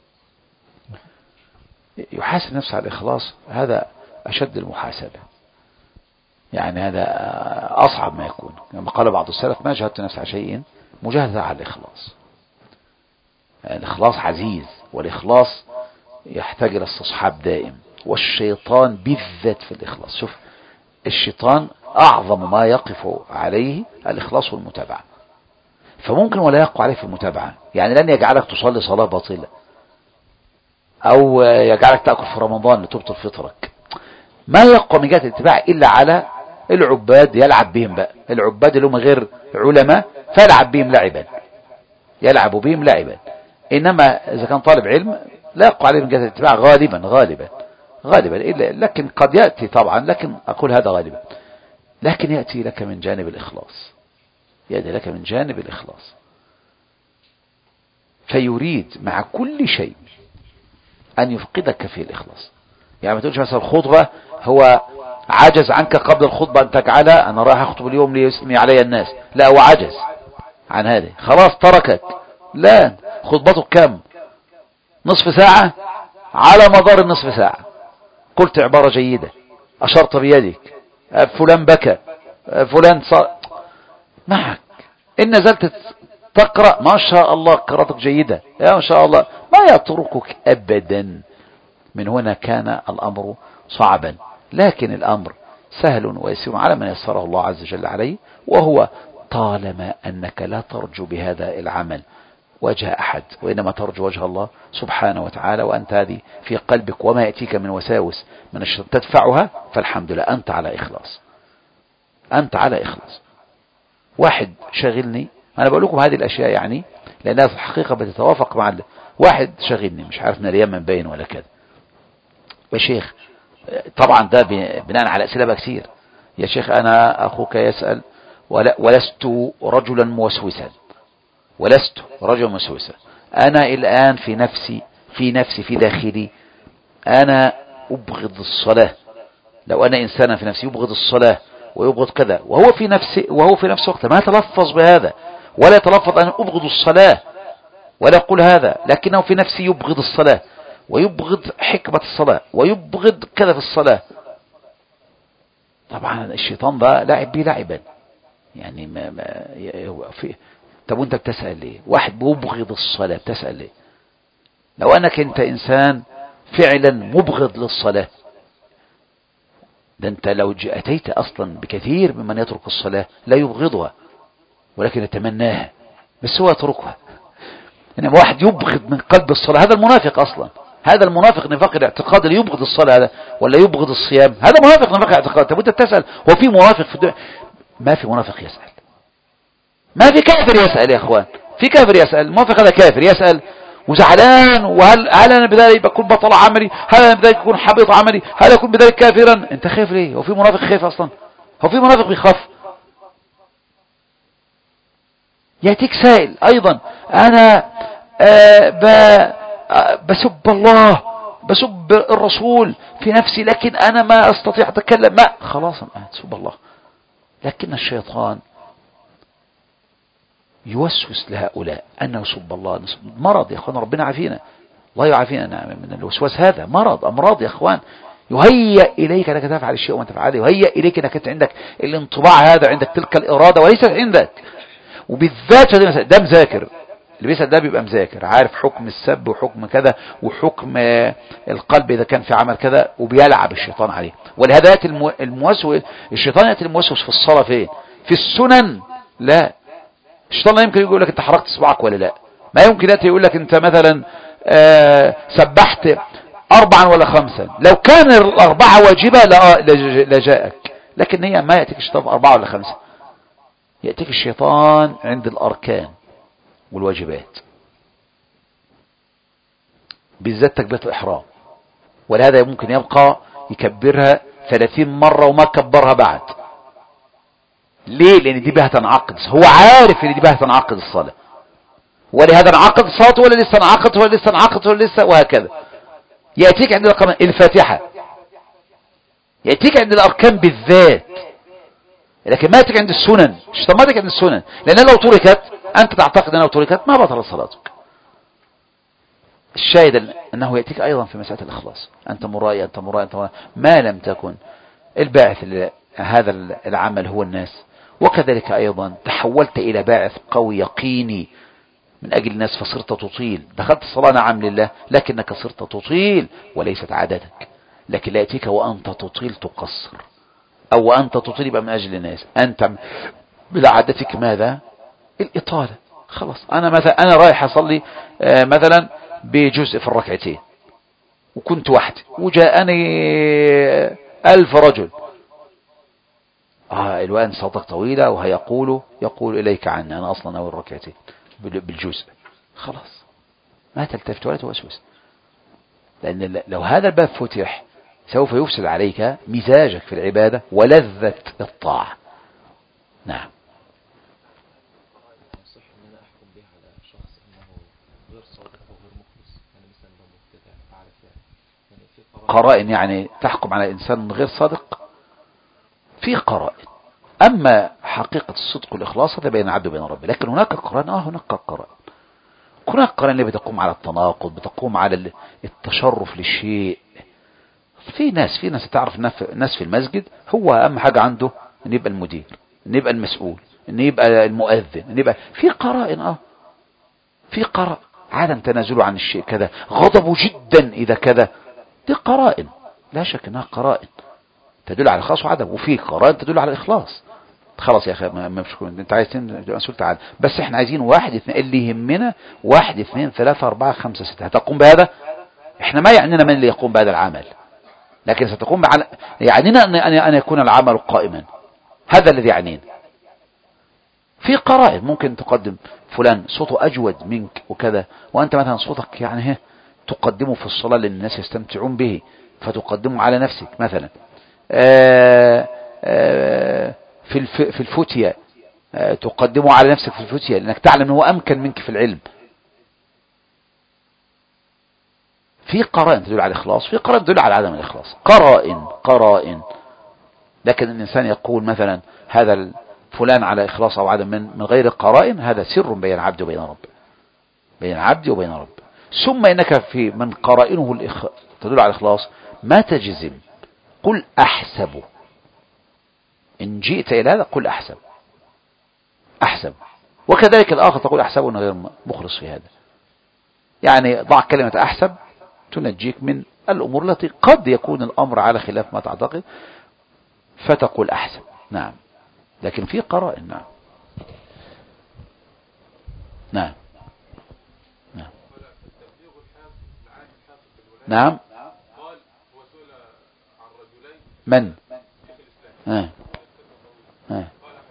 A: يحاسب نفسه على الإخلاص، هذا أشد المحاسبة، يعني هذا أصعب ما يكون. كما قال بعض السلف ما جهدت نفسي على شيء مجاهدة على الإخلاص. الإخلاص عزيز، والإخلاص يحتاج إلى استصحاب دائم، والشيطان بالذات في الإخلاص. شوف الشيطان أعظم ما يقف عليه الإخلاص والمتابعة، فممكن ولا يقع عليه في المتابعة، يعني لن يجعلك تصلي صلاة باطلة، او يجعلك تأكل في رمضان لتبطل فطرك. ما يقوى من جهة الاتباع الا على العباد، يلعب بهم بقى العباد اللي هم غير علماء، فيلعب بهم لعبا، يلعب بهم لعبا. انما اذا كان طالب علم لا يقوى عليه من جهة الاتباع غالبا غالبا غالبا إلا، لكن قد يأتي طبعا، لكن اقول هذا غالبا. لكن يأتي لك من جانب الإخلاص، يأتي لك من جانب الإخلاص، فيريد مع كل شيء أن يفقدك في الإخلاص. يعني ما تقولش مثلا الخطبة هو عجز عنك قبل الخطبة أن تجعلها، أنا راح أخطب اليوم ليسمي علي الناس، لا هو عجز عن هذا خلاص تركك. لا، خطبتك كم؟ نصف ساعة، على مدار النصف ساعة قلت عبارة جيدة، أشرت بيدك، فلان بكى، فلان صار معك، إن نزلت تقرأ ما شاء الله قراءتك جيدة يا ما شاء الله، ما يتركك أبدا. من هنا كان الأمر صعبا، لكن الأمر سهل ويسير على من يسره الله عز وجل عليه، وهو طالما أنك لا ترجو بهذا العمل وجه أحد، وإنما ترجو وجه الله سبحانه وتعالى، وأنت هذه في قلبك وما يأتيك من وساوس من الشيطان تدفعها، فالحمد لله أنت على إخلاص، أنت على إخلاص. واحد شاغلني، أنا بقول لكم هذه الأشياء يعني لأنها في الحقيقة بتتوافق مع ال... واحد شاغلني مش عارف من اليمن باين ولا كذا، يا شيخ طبعا ده بناء على أسئلة كثير، يا شيخ أنا أخوك يسأل ولا ولست رجلا موسوسا، ولست رجلا موسوسا، أنا الآن في نفسي في نفسي في داخلي أنا أبغض الصلاة، لو أنا إنسانا في نفسي يبغض الصلاة ويبغض كذا، وهو في نفسه وهو في نفس وقت ما يتلفظ بهذا ولا يتلفظ أن أبغض الصلاة ولا يقول هذا، لكنه في نفسه يبغض الصلاة ويبغض حكمة الصلاة ويبغض كذا في الصلاة. طبعا الشيطان ده لعب بيه لعبا، يعني ما ما في. طب وانت بتسأل ليه؟ واحد بيبغض الصلاة بتسأل ليه؟ لو انك انت انسان فعلا مبغض للصلاة، ده انت لو اتيت اصلا بكثير ممن يترك الصلاة لا يبغضها ولكن يتمناها، بس هو يتركها. انما واحد يبغض من قلب الصلاة، هذا المنافق اصلا، هذا المنافق نفاق الاعتقاد اللي يبغض الصلاة هذا، ولا يبغض الصيام، هذا منافق نفاق الاعتقاد. طب وانت بتسأل هو في منافق في الدنيا؟ ما في منافق يسأل، ما في كافر يسأل يا اخوان، في كافر يسأل، المنافق هذا كافر يسأل وزعلان، وهل هل انا بذلك بكون بطل عملي، هل انا بذلك بكون حبيط عملي، هل اكون بذلك كافرا؟ انت خايف ليه؟ هو في منافق خايف اصلا؟ هو في منافق بيخاف؟ يأتيك سائل ايضا انا آه ب آه بسب الله بسب الرسول في نفسي لكن انا ما استطيع اتكلم، ما خلاص انا تسب الله، لكن الشيطان يوسوس لهؤلاء أنه سب الله. مرض يا أخوان، ربنا عافينا، الله يعافينا من الوسواس، هذا مرض، أمراض يا أخوان. يهيئ إليك أنك تفعل الشيء وما تفعله، يهيئ إليك أنك عندك الانطباع هذا، عندك تلك الإرادة وليست عندك. وبالذات ده مذاكر، اللي بيسأل ده بيبقى مذاكر، عارف حكم السب وحكم كذا وحكم القلب إذا كان في عمل كذا، وبيلعب الشيطان عليه. ولهذا يأتي الموسوس، الشيطان يأتي الموسوس في الصلاة فين؟ في السنن؟ لا، الشيطان لا يمكن يقول لك انت حركت صباعك ولا لا، ما يمكن يأتي يقول لك انت مثلا آه سبحت اربعا ولا خمسا، لو كان الاربعة واجبة لجاءك، لكن هي ما يأتيك الشيطان اربعة ولا خمسة، يأتيك الشيطان عند الاركان والواجبات، بالذات تكبيرة الاحرام. ولهذا ممكن يبقى يكبرها ثلاثين مرة وما كبرها بعد. ليه؟ لان دي بها تنعقد، هو عارف ان دي بها تنعقد الصلاة، ولهذا انعقد الصلاة ولا لسه انعقد ولا لسه انعقد ولا لسه، وهكذا. يأتيك عند الأركان الفاتحة، يأتيك عند الأركان بالذات، لكن ما يأتيك عند السنن. الشيطان ما يأتيك عند السنن، لأن لو تركت أنت تعتقد أنها تركت ما بطل صلاتك. الشاهد أنه يأتيك أيضا في مسألة الإخلاص، أنت مرائي أنت مرائي أنت مرائي، ما لم تكن الباعث هذا العمل هو الناس، وكذلك أيضا تحولت إلى باعث قوي يقيني من أجل الناس فصرت تطيل، دخلت الصلاة نعم لله لكنك صرت تطيل وليست عادتك. لكن لا يأتيك وأنت تطيل تقصر، أو وأنت تطيل يبقى من أجل الناس، أنت بعادتك ماذا؟ الإطالة. خلاص أنا مثلا أنا رايح أصلي مثلا بجزء في الركعتين، وكنت وحدي وجاءني ألف رجل، آه الوان صوتك طويلة وهيقول يقول إليك عني، أنا أصلا أول ركعتين بالجزء، خلاص ما تلتفت ولا توسوس، لأن لو هذا الباب فتح سوف يفسد عليك مزاجك في العبادة ولذة الطاعة. نعم. قرائن يعني تحكم على إنسان غير صادق في قرائن، أما حقيقة الصدق والإخلاص هذا بين عبد وبين ربه، لكن هناك قرائن آه هناك قرائن هناك قرائن اللي بتقوم على التناقض، بتقوم على التشرف للشيء. في ناس في ناس تعرف ناس في المسجد هو أهم حاجة عنده أن يبقى المدير، أن يبقى المسؤول، أن يبقى المؤذن، أن يبقى في قرائن آه في قرائن عدم تنازله عن الشيء كذا، غضبه جدا إذا كذا، دي قرائن لا شك أنها قرائن تدل على الإخلاص وعدم، وفي قرائن تدل على الإخلاص. خلاص يا أخي ما مش أنت عايز تبقى مسؤول تعال، بس إحنا عايزين واحد اثنين اللي يهمنا، واحد اثنين ثلاثة أربعة خمسة ستة، هتقوم بهذا؟ إحنا ما يعنينا من اللي يقوم بهذا العمل، لكن ستقوم بعل... يعنينا أن أن يكون العمل قائما، هذا الذي يعنينا. في قرائن ممكن تقدم فلان صوته أجود منك وكذا، وأنت مثلا صوتك يعني تقدمه في الصلاة للناس يستمتعون به فتقدمه على نفسك مثلا. آآ آآ في في الفتية تقدمه على نفسك في الفتية لأنك تعلم أنه أمكن منك في العلم. في قرائن تدل على الإخلاص، في قرائن تدل على عدم الإخلاص، قرائن قرائن لكن الإنسان يقول مثلا هذا فلان على إخلاص أو عدم من, من غير قرائن، هذا سر بين عبد وبين رب، بين عبد وبين رب. ثم إنك في من قرائنه الإخ... تدل على الإخلاص ما تجزم، قل أحسب، إن جئت إلى هذا قل أحسب أحسب، وكذلك الآخر تقول أحسب أنه غير مخلص في هذا، يعني ضع كلمة أحسب تنجيك من الأمور التي قد يكون الأمر على خلاف ما تعتقد فتقول أحسب. نعم، لكن في قرائن. نعم نعم نعم نعم من آه. آه.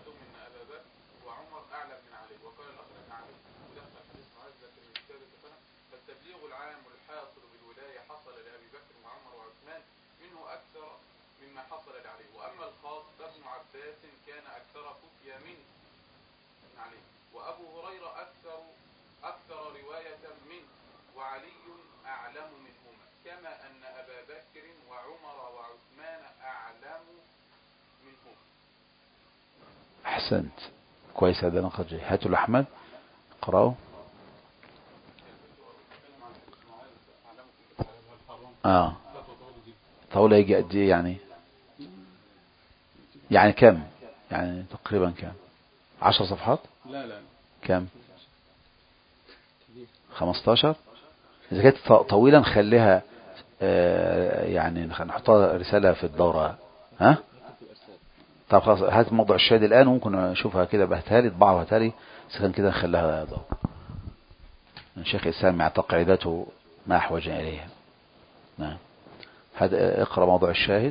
A: أحسنت، كويس، هذا نقد جيد. هاتوا الأحمد قرأوا. آه طولة يجي قد إيه يعني؟ يعني كم؟ يعني تقريبا كم؟ عشر صفحات؟
C: لا لا
A: كم؟ خمستاشر؟ إذا كانت طويلة نخليها آه يعني نحطها رسالة في الدورة. ها؟ طب خلاص هات موضوع الشاهد الآن وممكن أشوفها كده بهتها لي طبعها وهتها لي، سكن كده نخليها دورة. الشيخ الإسلام يعتقد عبادته ما أحوج إليها. نعم، هذا اقرأ موضوع الشاهد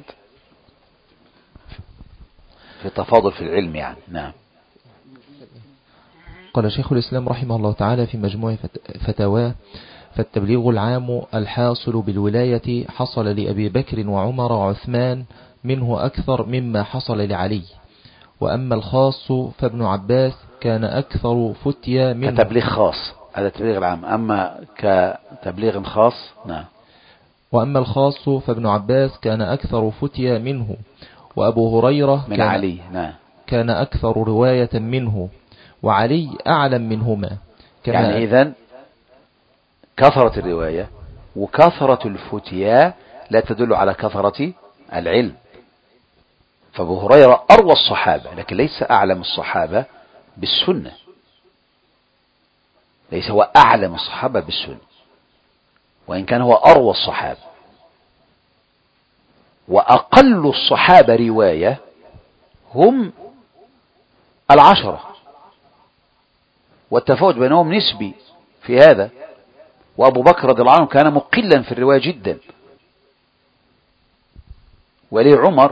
A: في التفاضل في العلم يعني. نعم.
B: قال شيخ الإسلام رحمه الله تعالى في مجموع فتاواه: فالتبليغ العام الحاصل بالولاية حصل لأبي بكر وعمر وعثمان منه أكثر مما حصل لعلي، وأما الخاص فابن عباس كان أكثر فتيا منه.
A: كتبليغ خاص، هذا تبليغ العام، أما كتبليغ خاص. نعم.
B: وأما الخاص فابن عباس كان أكثر فتيا منه، وأبو هريرة
A: من
B: كان
A: علي. نعم.
B: كان أكثر رواية منه، وعلي أعلم منهما.
A: يعني إذن كثرة الرواية وكثرة الفتيا لا تدل على كثرة العلم، فابو هريرة أروى الصحابة لكن ليس أعلم الصحابة بالسنة، ليس هو أعلم الصحابة بالسنة وإن كان هو أروى الصحابة. وأقل الصحابة رواية هم العشرة، والتفاوت بينهم نسبي في هذا، وأبو بكر رضي الله عنه كان مقلا في الرواية جدا ولي عمر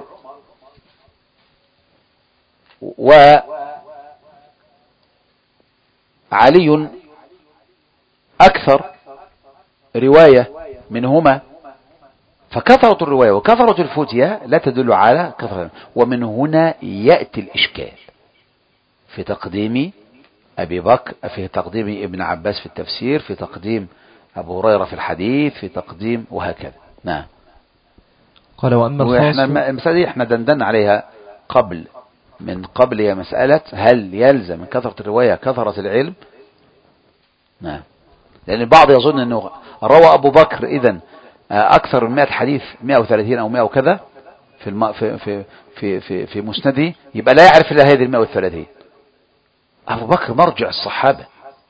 A: وعلي أكثر رواية منهما، فكثرة الرواية وكثرة الفتية لا تدل على كثرة. ومن هنا يأتي الإشكال في تقديم أبي بكر، في تقديم ابن عباس في التفسير، في تقديم أبو هريرة في الحديث، في تقديم وهكذا. نعم.
B: قال وأما الخاص،
A: المسألة دي احنا دندن عليها قبل من قبل، هي مسألة هل يلزم من كثرة الرواية كثرة العلم؟ نعم. لأن البعض يظن أنه روى أبو بكر إذن أكثر من مئة حديث، مئة وثلاثين أو مئة وكذا في الم... في في في في, في مسنده، يبقى لا يعرف إلا هذه المئة وثلاثين. أبو بكر مرجع الصحابة،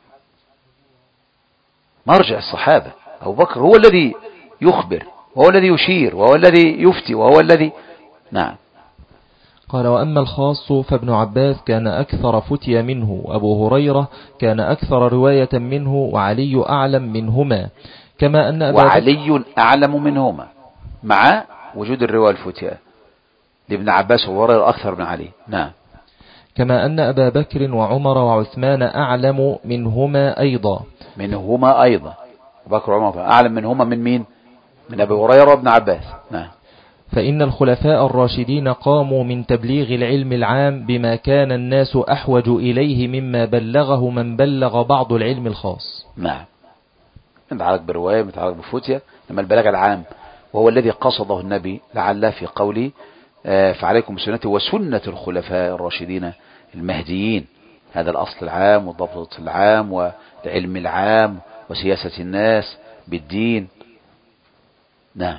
A: مرجع الصحابة. أبو بكر هو الذي يخبر، وهو الذي يشير، وهو الذي يفتي، وهو الذي. نعم.
B: قال وأما الخاص فابن عباس كان أكثر فتيا منه، أبو هريرة كان أكثر رواية منه، وعلي أعلم منهما، كما أن أبا
A: وعلي أعلم منهما مع وجود الرواية الفتية لابن عباس وهريرة أكثر من علي. نعم.
B: كما أن أبا بكر وعمر وعثمان أعلم منهما أيضا،
A: منهما أيضا. أبو بكر وعمر أعلم منهما من مين؟ من أبي هريرة وابن عباس. نعم.
B: فإن الخلفاء الراشدين قاموا من تبليغ العلم العام بما كان الناس أحوج إليه مما بلغه من بلغ بعض العلم الخاص.
A: نعم. متعلق برواية، متعلق بفتية، لما البلاغ العام وهو الذي قصده النبي لعله في قوله فعليكم بسنتي وسنة الخلفاء الراشدين المهديين. هذا الأصل العام والضبط العام والعلم العام وسياسة الناس بالدين. نعم.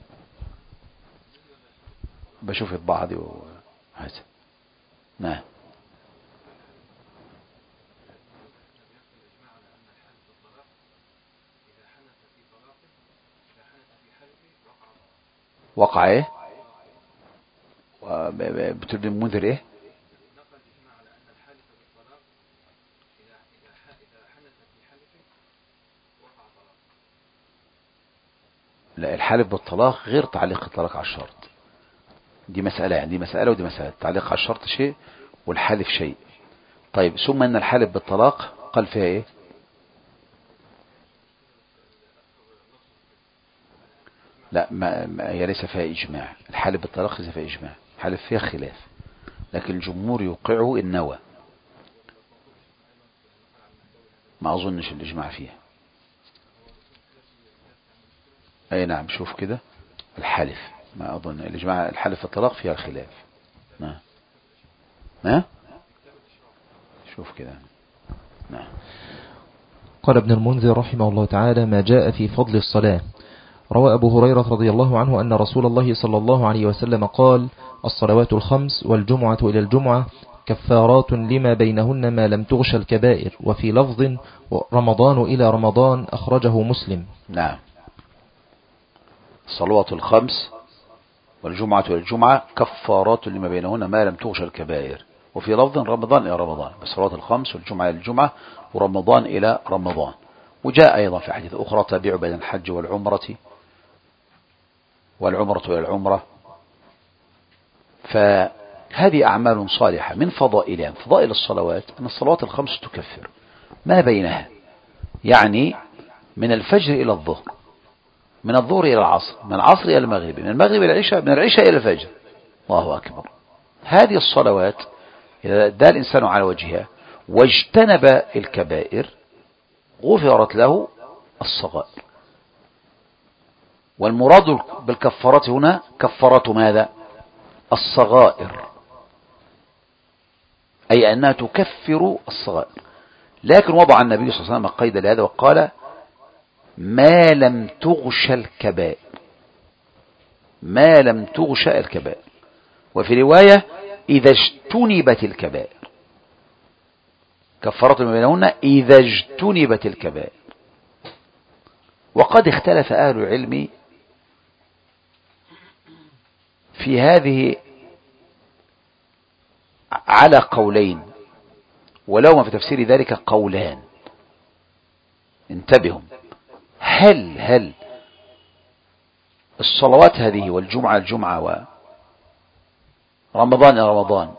A: بشوف الطباعة دي وهذا. نعم. وقع ايه؟ بتبدي المنذر ايه؟ لا، الحالف بالطلاق غير تعليق الطلاق على الشرط. دي مسألة، يعني دي مسألة ودي مسألة. تعليق على الشرط شيء والحالف شيء. طيب، ثم ان الحالف بالطلاق قال فيها ايه؟ لا، ما, ما هي ليس فيها اجماع. الحالف بالطلاق ليس فيها اجماع، الحالف فيها خلاف، لكن الجمهور يوقعه النوى. ما اظنش الاجماع فيها. اي نعم. شوف كده الحلف، ما اظن الاجماع. الحلف في الطلاق فيها الخلاف. نعم. ما شوف كده. نعم.
B: قال ابن المنذر رحمه الله تعالى ما جاء في فضل الصلاة. روى أبو هريرة رضي الله عنه أن رسول الله صلى الله عليه وسلم قال الصلوات الخمس والجمعة إلى الجمعة كفارات لما بينهن ما لم تغش الكبائر، وفي لفظ رمضان إلى رمضان، أخرجه مسلم.
A: نعم. الصلوات الخمس والجمعة إلى الجمعة كفارات لما بينهن ما لم تغش الكبائر، وفي لفظ رمضان إلى رمضان. الصلوات الخمس والجمعة إلى الجمعة ورمضان إلى رمضان. وجاء أيضا في حديث أخرى تابع بين الحج والعمرة والعمرة إلى العمرة. فهذه أعمال صالحة. من فضائلها، فضائل الصلوات أن الصلوات الخمس تكفر ما بينها، يعني من الفجر إلى الظهر، من الظهر إلى العصر، من العصر إلى المغرب، من المغرب إلى العشاء، من العشاء إلى الفجر. الله أكبر. هذه الصلوات إذا أدى الإنسان على وجهها واجتنب الكبائر غفرت له الصغائر. والمراد بالكفارة هنا كفارة ماذا؟ الصغائر، أي أنها تكفر الصغائر. لكن وضع النبي صلى الله عليه وسلم قيد لهذا وقال ما لم تغش الكبائر، ما لم تغش الكبائر. وفي رواية إذا اجتنبت الكبائر، كفارة ما بينهن إذا اجتنبت الكبائر. وقد اختلف أهل العلم في هذه على قولين، ولو في تفسير ذلك قولان. انتبهوا. هل هل الصلوات هذه والجمعة الجمعة رمضان إلى رمضان،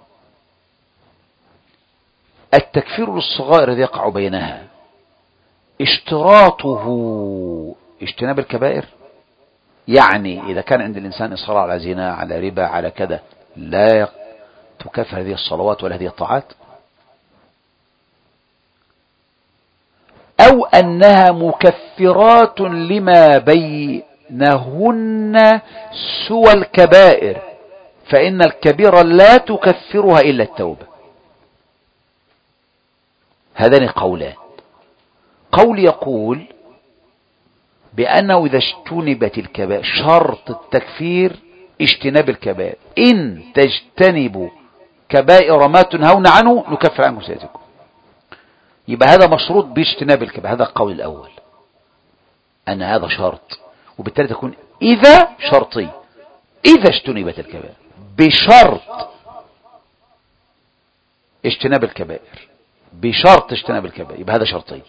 A: التكفير للصغائر الذي يقع بينها اشتراطه اجتناب الكبائر. يعني إذا كان عند الإنسان إصرار على زنا، على ربا، على كذا، لا تكفر هذه الصلوات ولا هذه الطاعات، أو أنها مكفرات لما بينهن سوى الكبائر، فإن الكبيرة لا تكفرها إلا التوبة. هذان قولان. قول يقول بأنه إذا اجتنبت الكبائر، شرط التكفير اجتناب الكبائر، إن تجتنبوا كبائر ما تنهون عنه نكفر عنكم سيئاتكم. يبقى هذا مشروط باجتناب الكبائر. هذا القول الأول، أن هذا شرط، وبالتالي تكون إذا شرطي، إذا اجتنبت الكبائر، بشرط اجتناب الكبائر، بشرط اجتناب الكبائر، يبقى هذا شرطي.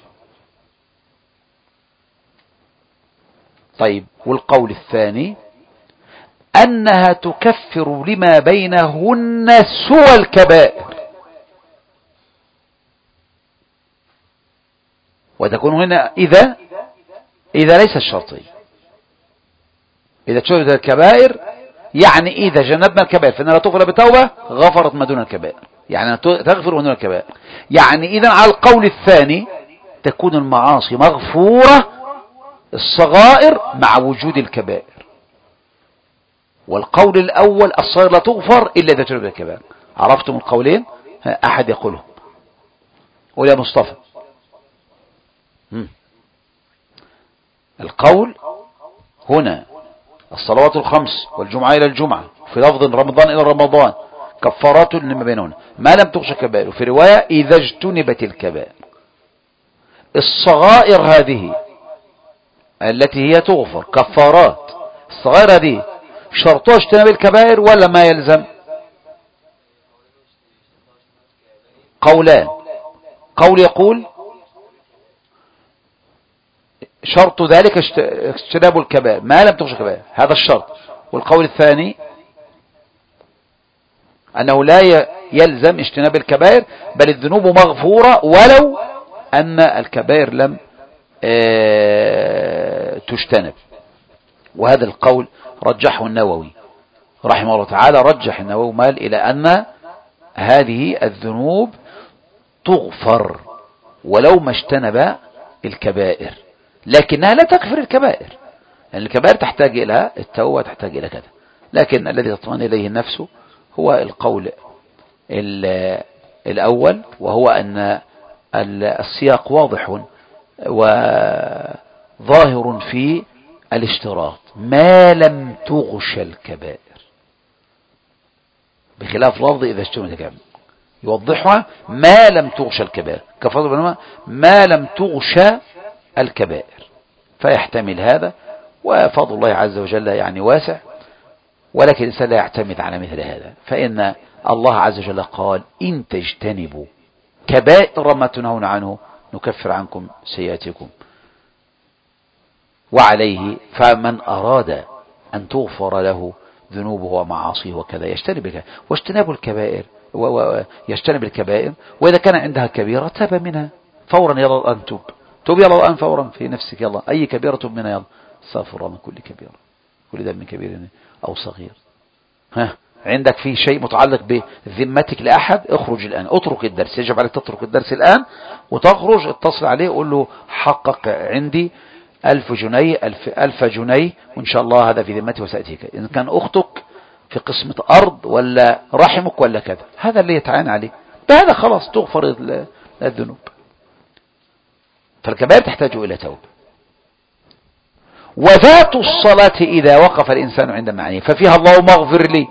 A: طيب، والقول الثاني أنها تكفر لما بينهن سوى الكبائر، وتكون هنا إذا إذا ليس الشرطي. إذا تجتنبت الكبائر يعني إذا جنبنا الكبائر فإنها لا تغفر بتوبة، غفرت ما دون الكبائر، يعني تغفر ما دون الكبائر. يعني إذا على القول الثاني تكون المعاصي مغفورة الصغائر مع وجود الكبائر، والقول الأول الصغائر لا تغفر إلا إذا تجتنبت الكبائر. عرفتم القولين؟ أحد يقولهم، قول يا مصطفى. مم. القول هنا الصلوات الخمس والجمعة إلى الجمعة، في لفظ رمضان إلى رمضان، كفارات لما بينهن ما لم تغش كبائر، وفي رواية إذا اجتنبت الكبائر. الصغائر هذه التي هي تغفر كفارات، الصغائر هذه شرطها اجتناب الكبائر ولا ما يلزم؟ قولان. قول يقول شرط ذلك اجتناب الكبائر ما لم تغش كبائر، هذا الشرط. والقول الثاني أنه لا يلزم اجتناب الكبائر، بل الذنوب مغفورة ولو أن الكبائر لم تجتنب. وهذا القول رجحه النووي رحمه الله تعالى. رجح النووي مال إلى أن هذه الذنوب تغفر ولو ما اجتنب الكبائر، لكنها لا تكفر الكبائر، لأن الكبائر تحتاج إلى التوبة، تحتاج إلى كذا. لكن الذي تطمئن إليه النفس هو القول الأول، وهو أن السياق واضح وظاهر في الاشتراط ما لم تغش الكبائر، بخلاف لفظ إذا اجتنبت الكبائر يوضحها ما لم تغش الكبائر، كفضل ما لم تغش الكبائر، فيحتمل هذا. وفضل الله عز وجل يعني واسع، ولكن الإنسان لا يعتمد على مثل هذا، فإن الله عز وجل قال إن تجتنبوا كبائر ما تنهون عنه نكفر عنكم سيئاتكم. وعليه فمن أراد أن تغفر له ذنوبه ومعاصيه وكذا يجتنب الكبائر، واجتناب الكبائر ويجتنب الكبائر، وإذا كان عندها كبيرة تاب منها فورا، يلا الآن توب توب يلا الآن فورا في نفسك، يلا أي كبيرة توب منها، يلا استغفر من كل كبيرة، كل ذنب كبير أو صغير. ها، عندك في شيء متعلق بذمتك لأحد، اخرج الآن، اترك الدرس، يجب عليك تترك الدرس الآن وتخرج، اتصل عليه قول له حقق عندي ألف جنيه ألف, ألف جنيه وإن شاء الله هذا في ذمتي وسأتيك، إن كان أختك في قسمة أرض ولا رحمك ولا كذا، هذا اللي يتعين عليه، بهذا خلاص تغفر الذنوب. فالكبائر تحتاج إلى توبة. وذات الصلاة إذا وقف الإنسان عند معانيه ففيها اللهم اغفر لي،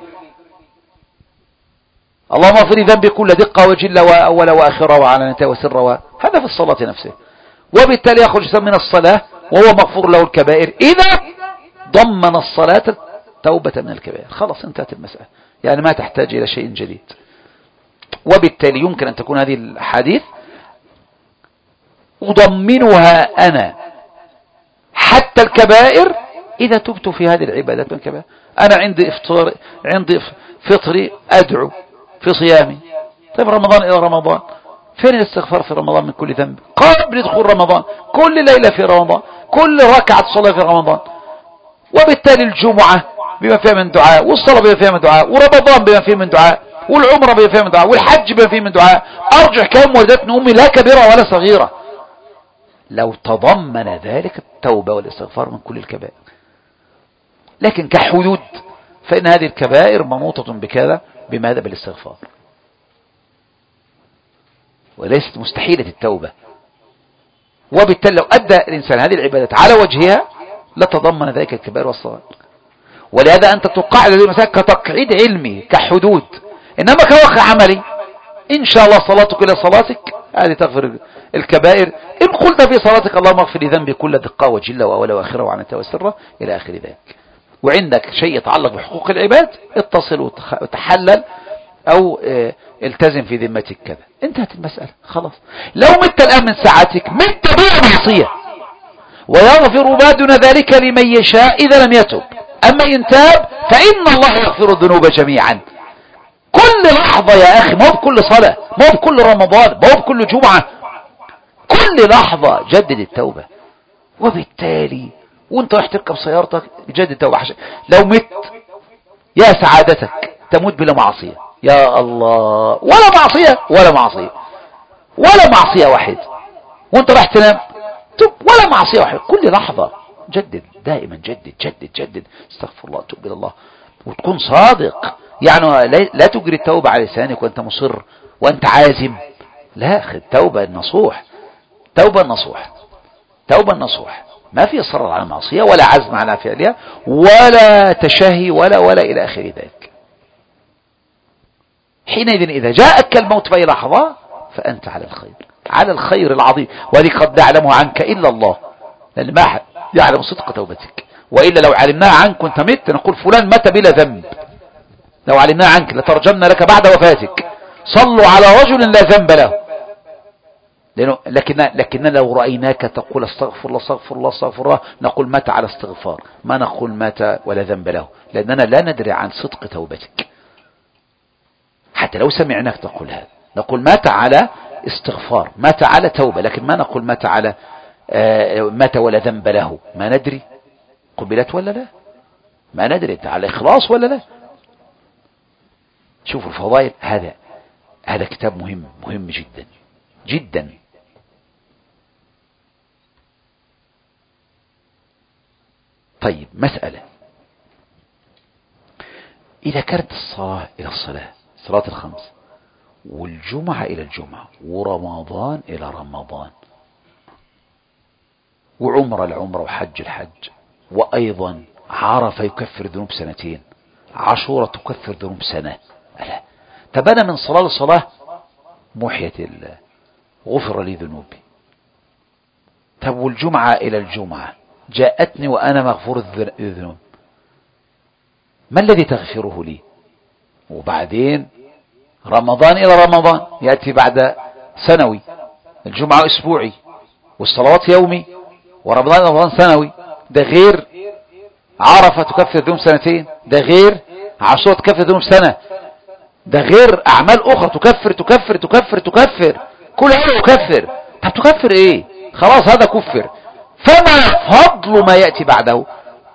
A: اللهم اغفر لي ذنبي كل دقة وجلة وأول وآخرة وعلانية وسر، هذا في الصلاة نفسه، وبالتالي يخرج من الصلاة وهو مغفور له الكبائر إذا ضمن الصلاة توبة من الكبائر، خلاص انتهت المسألة، يعني ما تحتاج إلى شيء جديد. وبالتالي يمكن أن تكون هذه الحديث أضمنها أنا حتى الكبائر إذا تبت في هذه العبادات من كبائر. أنا عندي إفطار، عندي فطري أدعو في صيامي. طيب رمضان إلى رمضان فين الاستغفار في رمضان من كل ذنب؟ قبل دخول رمضان، كل ليلة في رمضان، كل ركعة صلاة في رمضان. وبالتالي الجمعة بما فيها من دعاء، والصلاة بما فيها من دعاء، ورمضان بما فيه من دعاء، والعمرة بما فيها من دعاء، والحج بما فيه من دعاء. أرجع كم ولدتني أمي لا كبيرة ولا صغيرة. لو تضمن ذلك التوبة والاستغفار من كل الكبائر. لكن كحدود فإن هذه الكبائر منوطة بكذا بماذا؟ بالاستغفار، وليست مستحيلة التوبة. وبالتالي لو أدى الإنسان هذه العبادات على وجهها لتضمن ذلك الكبائر والصغائر. ولهذا أنت تقع هذه المسائل كتقعيد علمي كحدود، إنما كواقع عملي إن شاء الله صلاتك إلى صلاتك هذه تغفر الكبائر. إن قلت في صلاتك اللهم اغفر لي ذنبي كل دقة وجلة وأولى وآخرة وعنة وسرة إلى آخر ذلك، وعندك شيء يتعلق بحقوق العباد اتصل وتحلل أو التزم في ذمتك كذا، انتهت المسألة خلاص. لو مت الآن من ساعتك مت بلا معصية، ويغفر ما دون ذلك لمن يشاء إذا لم يتب. أما إن تاب فإن الله يغفر الذنوب جميعا. كل لحظة يا أخي، مو بكل صلاة، مو بكل رمضان، مو بكل جمعة، كل لحظة جدد التوبة. وبالتالي وانت راح تركب سيارتك جدد التوبة. لو مت يا سعادتك تموت بلا معصية، يا الله، ولا معصية ولا معصية ولا معصية واحد، وانت راح تنام تب ولا معصية واحد. كل لحظة جدد، دائما جدد جدد جدد، استغفر الله، توب إلى الله، وتكون صادق. يعني لا تجري التوبة على لسانك وانت مصر وانت عازم، لا، التوبة النصوح، توبة النصوح، توبة النصوح، ما في إصرار على المعصية ولا عزم على فعلها ولا تشهي ولا ولا إلى آخر ذلك. حينئذ إذا جاءك الموت في لحظة فأنت على الخير، على الخير العظيم، وذي قد نعلمه عنك إلا الله، لأن ما يعلم صدق توبتك. وإلا لو علمناها عنك كنت مت نقول فلان مات بلا ذنب. لو علمناها عنك لترجمنا لك بعد وفاتك صلوا على رجل لا ذنب له. لكن لكن لو رأيناك تقول استغفر الله استغفر الله استغفر الله نقول مات على استغفار، ما نقول مات ولا ذنب له، لأننا لا ندري عن صدق توبتك. حتى لو سمعناك تقول هذا نقول مات على استغفار، مات على توبة، لكن ما نقول مات على مات ولا ذنب له. ما ندري قبلت ولا لا، ما ندري على إخلاص ولا لا. شوفوا الفضائل، هذا هذا كتاب مهم مهم جدا جدا. طيب مسألة، إذا كانت الصلاة إلى الصلاة، صلاة الخمس، والجمعة إلى الجمعة، ورمضان إلى رمضان، وعمر العمر، وحج الحج، وأيضا عرفة يكفر ذنوب سنتين، عاشورة تكفر ذنوب سنة، ألا طب أنا من صلاة لصلاة محيت الله غفر لي ذنوبي. طب والجمعة إلى الجمعة جاءتني وأنا مغفور الذنوب، ما الذي تغفره لي؟ وبعدين رمضان إلى رمضان يأتي بعد سنوي، الجمعة أسبوعي، والصلوات يومي، ورمضان إلى رمضان سنوي. ده غير عرفة تكفر ذنوب سنتين، ده غير عاشوراء تكفر ذنوب سنة، ده غير أعمال أخرى تكفر تكفر تكفر تكفر كل هذا يكفر. طب تكفر إيه؟ خلاص هذا كفر، فما فضل ما يأتي بعده؟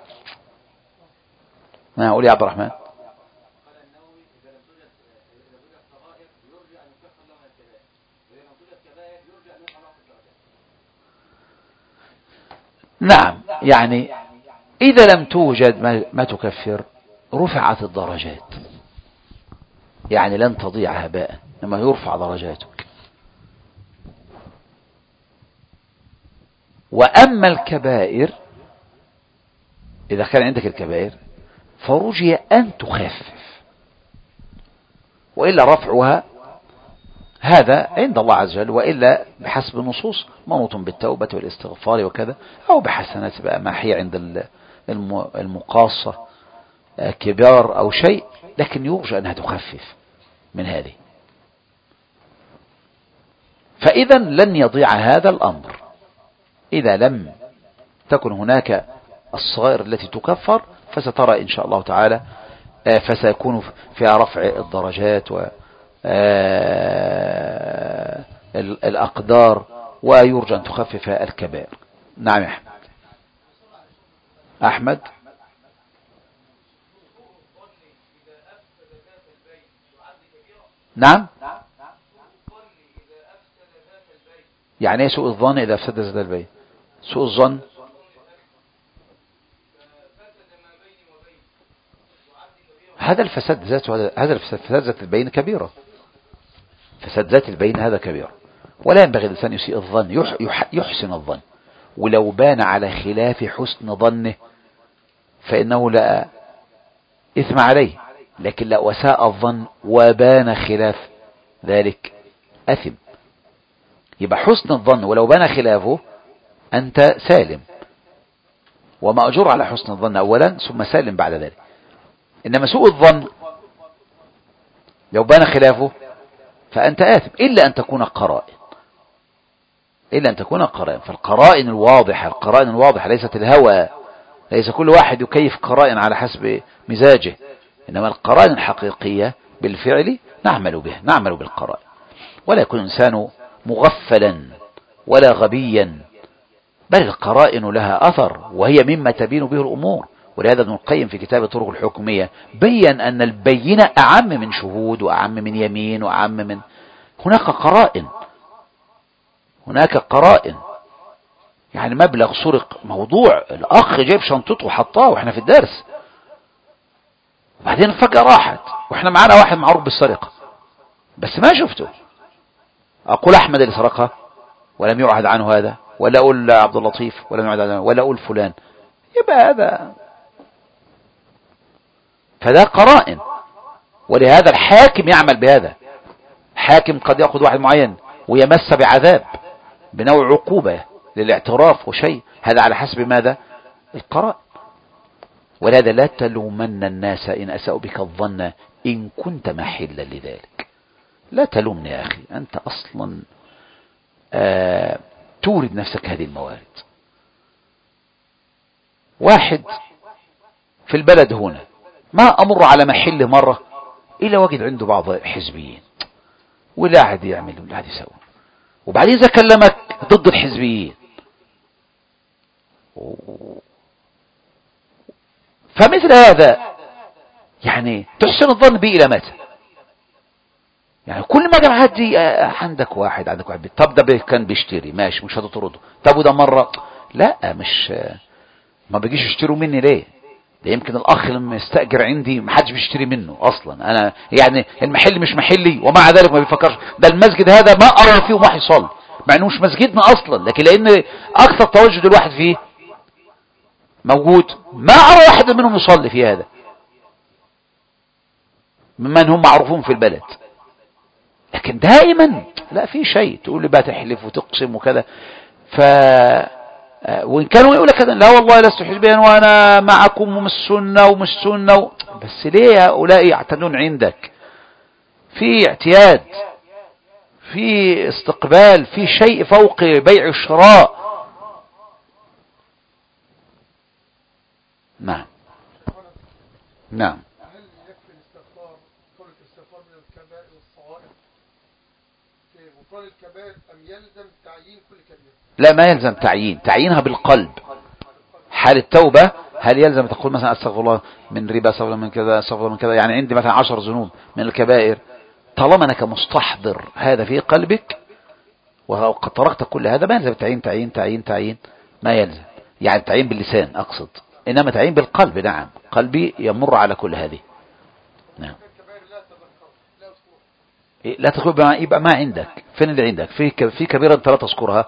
A: ما أقول يا عبد الرحمن؟ نعم، يعني إذا لم توجد ما, ما تكفر رفعت الدرجات، يعني لن تضيع هباء، لما يرفع درجاتك. وأما الكبائر إذا كان عندك الكبائر فرجي أن تخفف، وإلا رفعها هذا عند الله عز وجل، وإلا بحسب النصوص منوط بالتوبة والاستغفار وكذا، أو بحسنات بقى ما هي عند المقاصة كبار أو شيء، لكن يرجى أنها تخفف من هذه. فإذا لن يضيع هذا الأمر إذا لم تكن هناك الصغائر التي تكفر، فسترى إن شاء الله تعالى فسيكون فيها رفع الدرجات والأقدار، ويرجى أن تخفف الكبائر. نعم يا أحمد. أحمد نعم. يعني ايه سوء الظن إذا أفسد ذات البين؟ سوء الظن هذا الفساد ذاته، هذا الفساد ذات البين كبيرة. فساد ذات البين هذا كبيرة، ولا ينبغي الإنسان يسيء الظن، يحسن الظن، ولو بان على خلاف حسن ظنه فإنه لا إثم عليه، لكن لا وساء الظن وبان خلاف ذلك أثم. يبقى حسن الظن ولو بان خلافه أنت سالم، ومأجور على حسن الظن أولا ثم سالم بعد ذلك. إنما سوء الظن لو بان خلافه فأنت آثم، إلا أن تكون قرائن، إلا أن تكون قرائن. فالقرائن الواضحة، القرائن الواضحة ليست الهوى، ليس كل واحد يكيف قرائن على حسب مزاجه، إنما القرائن الحقيقية بالفعل نعمل به، نعمل بالقرائن، ولا يكون الإنسان مغفلا ولا غبيا، بل القرائن لها أثر، وهي مما تبين به الأمور. ولهذا ابن القيم في كتاب الطرق الحكمية بين أن البينة أعم من شهود وأعم من يمين وأعم من هناك قرائن، هناك قرائن. يعني مبلغ سرق، موضوع الأخ جايب شنطته وحطاه وإحنا في الدرس، بعدين فجأة راحت وإحنا معانا واحد معروف بالسرقة بس ما شفته، أقول أحمد اللي سرقها ولم يعهد عنه هذا، ولا أقول عبد اللطيف ولم يعهد عنه، ولا أقول فلان، يبقى هذا فده قرائن. ولهذا الحاكم يعمل بهذا، حاكم قد يأخذ واحد معين ويمس بعذاب بنوع عقوبة للاعتراف وشيء، هذا على حسب ماذا؟ القرائن. ولهذا لا تلومن الناس إن أساءوا بك الظن إن كنت محلا لذلك. لا تلومني يا أخي، أنت أصلا آه تورد نفسك هذه الموارد. واحد في البلد هنا ما أمر على محل مرة إلا وجد عنده بعض حزبيين، ولا عاد يعمل ولا عاد يسوي، وبعدين إذا كلمك ضد الحزبيين، فمثل هذا يعني تحسن الظن به إلى متى؟ يعني كل ما جمع هدي عندك واحد عندك واحد طب ده كان بيشتري ماشي مش هتطرده، طب وده مرة لا مش ما بيجيش يشتروا مني ليه؟ ده يمكن الأخ لما يستأجر عندي ما حدش بيشتري منه أصلا، أنا يعني المحل مش محلي ومع ذلك ما بيفكرش، ده المسجد هذا ما أرى فيه واحد يصلي مع إنه مش مسجدنا أصلا، لكن لأن أكثر تواجد الواحد فيه موجود ما أرى واحد منهم يصلي في هذا ممن هم معروفون في البلد. لكن دائما لا في شيء تقول لي بقى تحلف وتقسم وكذا، ف وإن كانوا يقول لك لا والله لست حزبيا وأنا معكم ومش سنة ومش سنة و... بس ليه هؤلاء يعتدون عندك؟ في اعتياد، في استقبال، في شيء فوق بيع الشراء. نعم نعم.
C: هل يكفي الاستغفار طول الاستغفار من الكبائر والصغائر في غفران الكبائر أم يلزم تعيين كل كبيرة؟
A: لا ما يلزم تعيين، تعيينها بالقلب. حال التوبة هل يلزم تقول مثلا استغفر الله من ربا، استغفر الله من كذا، استغفر الله من كذا، يعني عندي مثلا عشر ذنوب من الكبائر، طالما انك مستحضر هذا في قلبك وقد تركت كل هذا ما يلزم تعيين تعيين تعيين تعيين ما يلزم، يعني تعيين باللسان أقصد، إنما تعيين بالقلب. نعم قلبي يمر على كل هذه. نعم لا تذكر، يبقى ما عندك. فين اللي عندك؟ في في كبيرة انت لا تذكرها،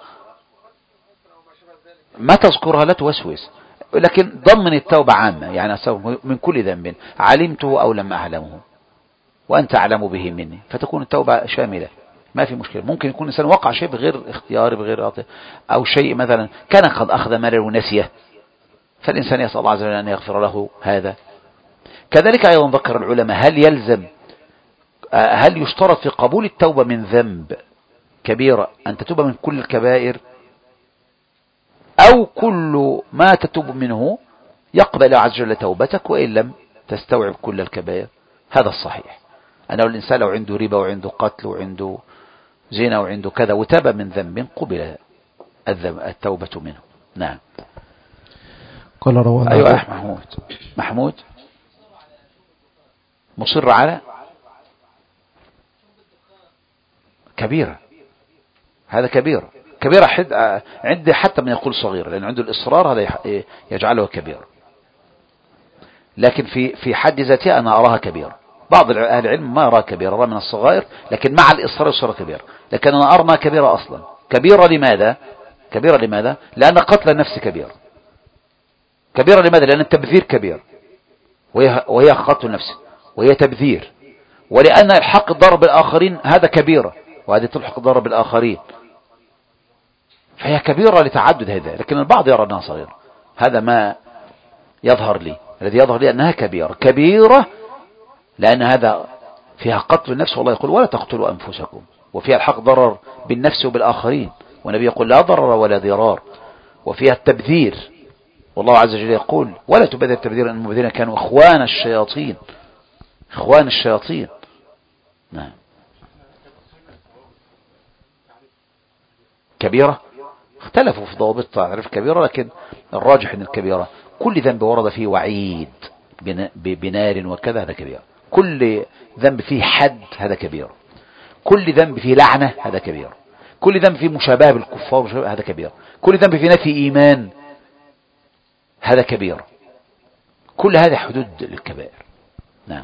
A: ما تذكرها لا توسوس، لكن ضمن التوبة عامة، يعني من كل ذنب علمته أو لم أعلمه وأنت أعلم به مني، فتكون التوبة شاملة ما في مشكلة. ممكن يكون الإنسان وقع شيء بغير اختياري بغير عاطفة، أو شيء مثلا كان قد أخذ مالا ونسيه، فالإنسان يسأل الله عز وجل أن يغفر له هذا. كذلك أيضا ذكر العلماء هل يلزم هل يشترط في قبول التوبة من ذنب كبيرة أن تتوب من كل الكبائر، أو كل ما تتوب منه يقبل الله عز وجل توبتك وإن لم تستوعب كل الكبائر. هذا الصحيح، أنه الإنسان لو عنده ربا وعنده قتل وعنده زنا وعنده كذا وتاب من ذنب قبل التوبة منه. نعم.
B: قال رواه
A: أيوة محمود محمود مصر على كبيرة، هذا كبيرة كبيرة حد عندي حتى من يقول صغير، لأن عنده الإصرار هذا يجعله كبير، لكن في في حد ذاتها أنا أراها كبيرة. بعض أهل العلم ما أراها كبيرة، أراها من الصغائر، لكن مع الإصرار يصير كبير، لكن أنا أرى كبيرة أصلا. كبيرة لماذا؟ كبيرة لماذا؟ لأن قتل النفس كبير. كبيرة لماذا؟ لأن التبذير كبير، وهي, وهي قتل النفس وهي تبذير، ولأن الحق ضرب الآخرين هذا كبيرة، وهذه تلحق ضرب الآخرين، فهي كبيرة لتعدد هذا، لكن البعض يرى أنها صغيرة. هذا ما يظهر لي، الذي يظهر لي أنها كبيرة كبيرة لأن هذا فيها قتل النفس، والله يقول ولا تقتلوا أنفسكم، وفيها الحق ضرر بالنفس وبالآخرين، والنبي يقول لا ضرر ولا ضرار، وفيها التبذير، والله عز وجل يقول ولا تبذر تبذيرا إن المبذرين كانوا إخوان الشياطين، إخوان الشياطين. نعم. كبيرة اختلفوا في ضوابط تعريف كبيرة، لكن الراجح أن الكبيرة كل ذنب ورد فيه وعيد بنار وكذا هذا كبير، كل ذنب فيه حد هذا كبير، كل ذنب فيه لعنة هذا كبير، كل ذنب فيه مشابهة بالكفار هذا كبير، كل ذنب فيه نفي إيمان هذا كبير، كل هذا حدود الكبائر. نعم.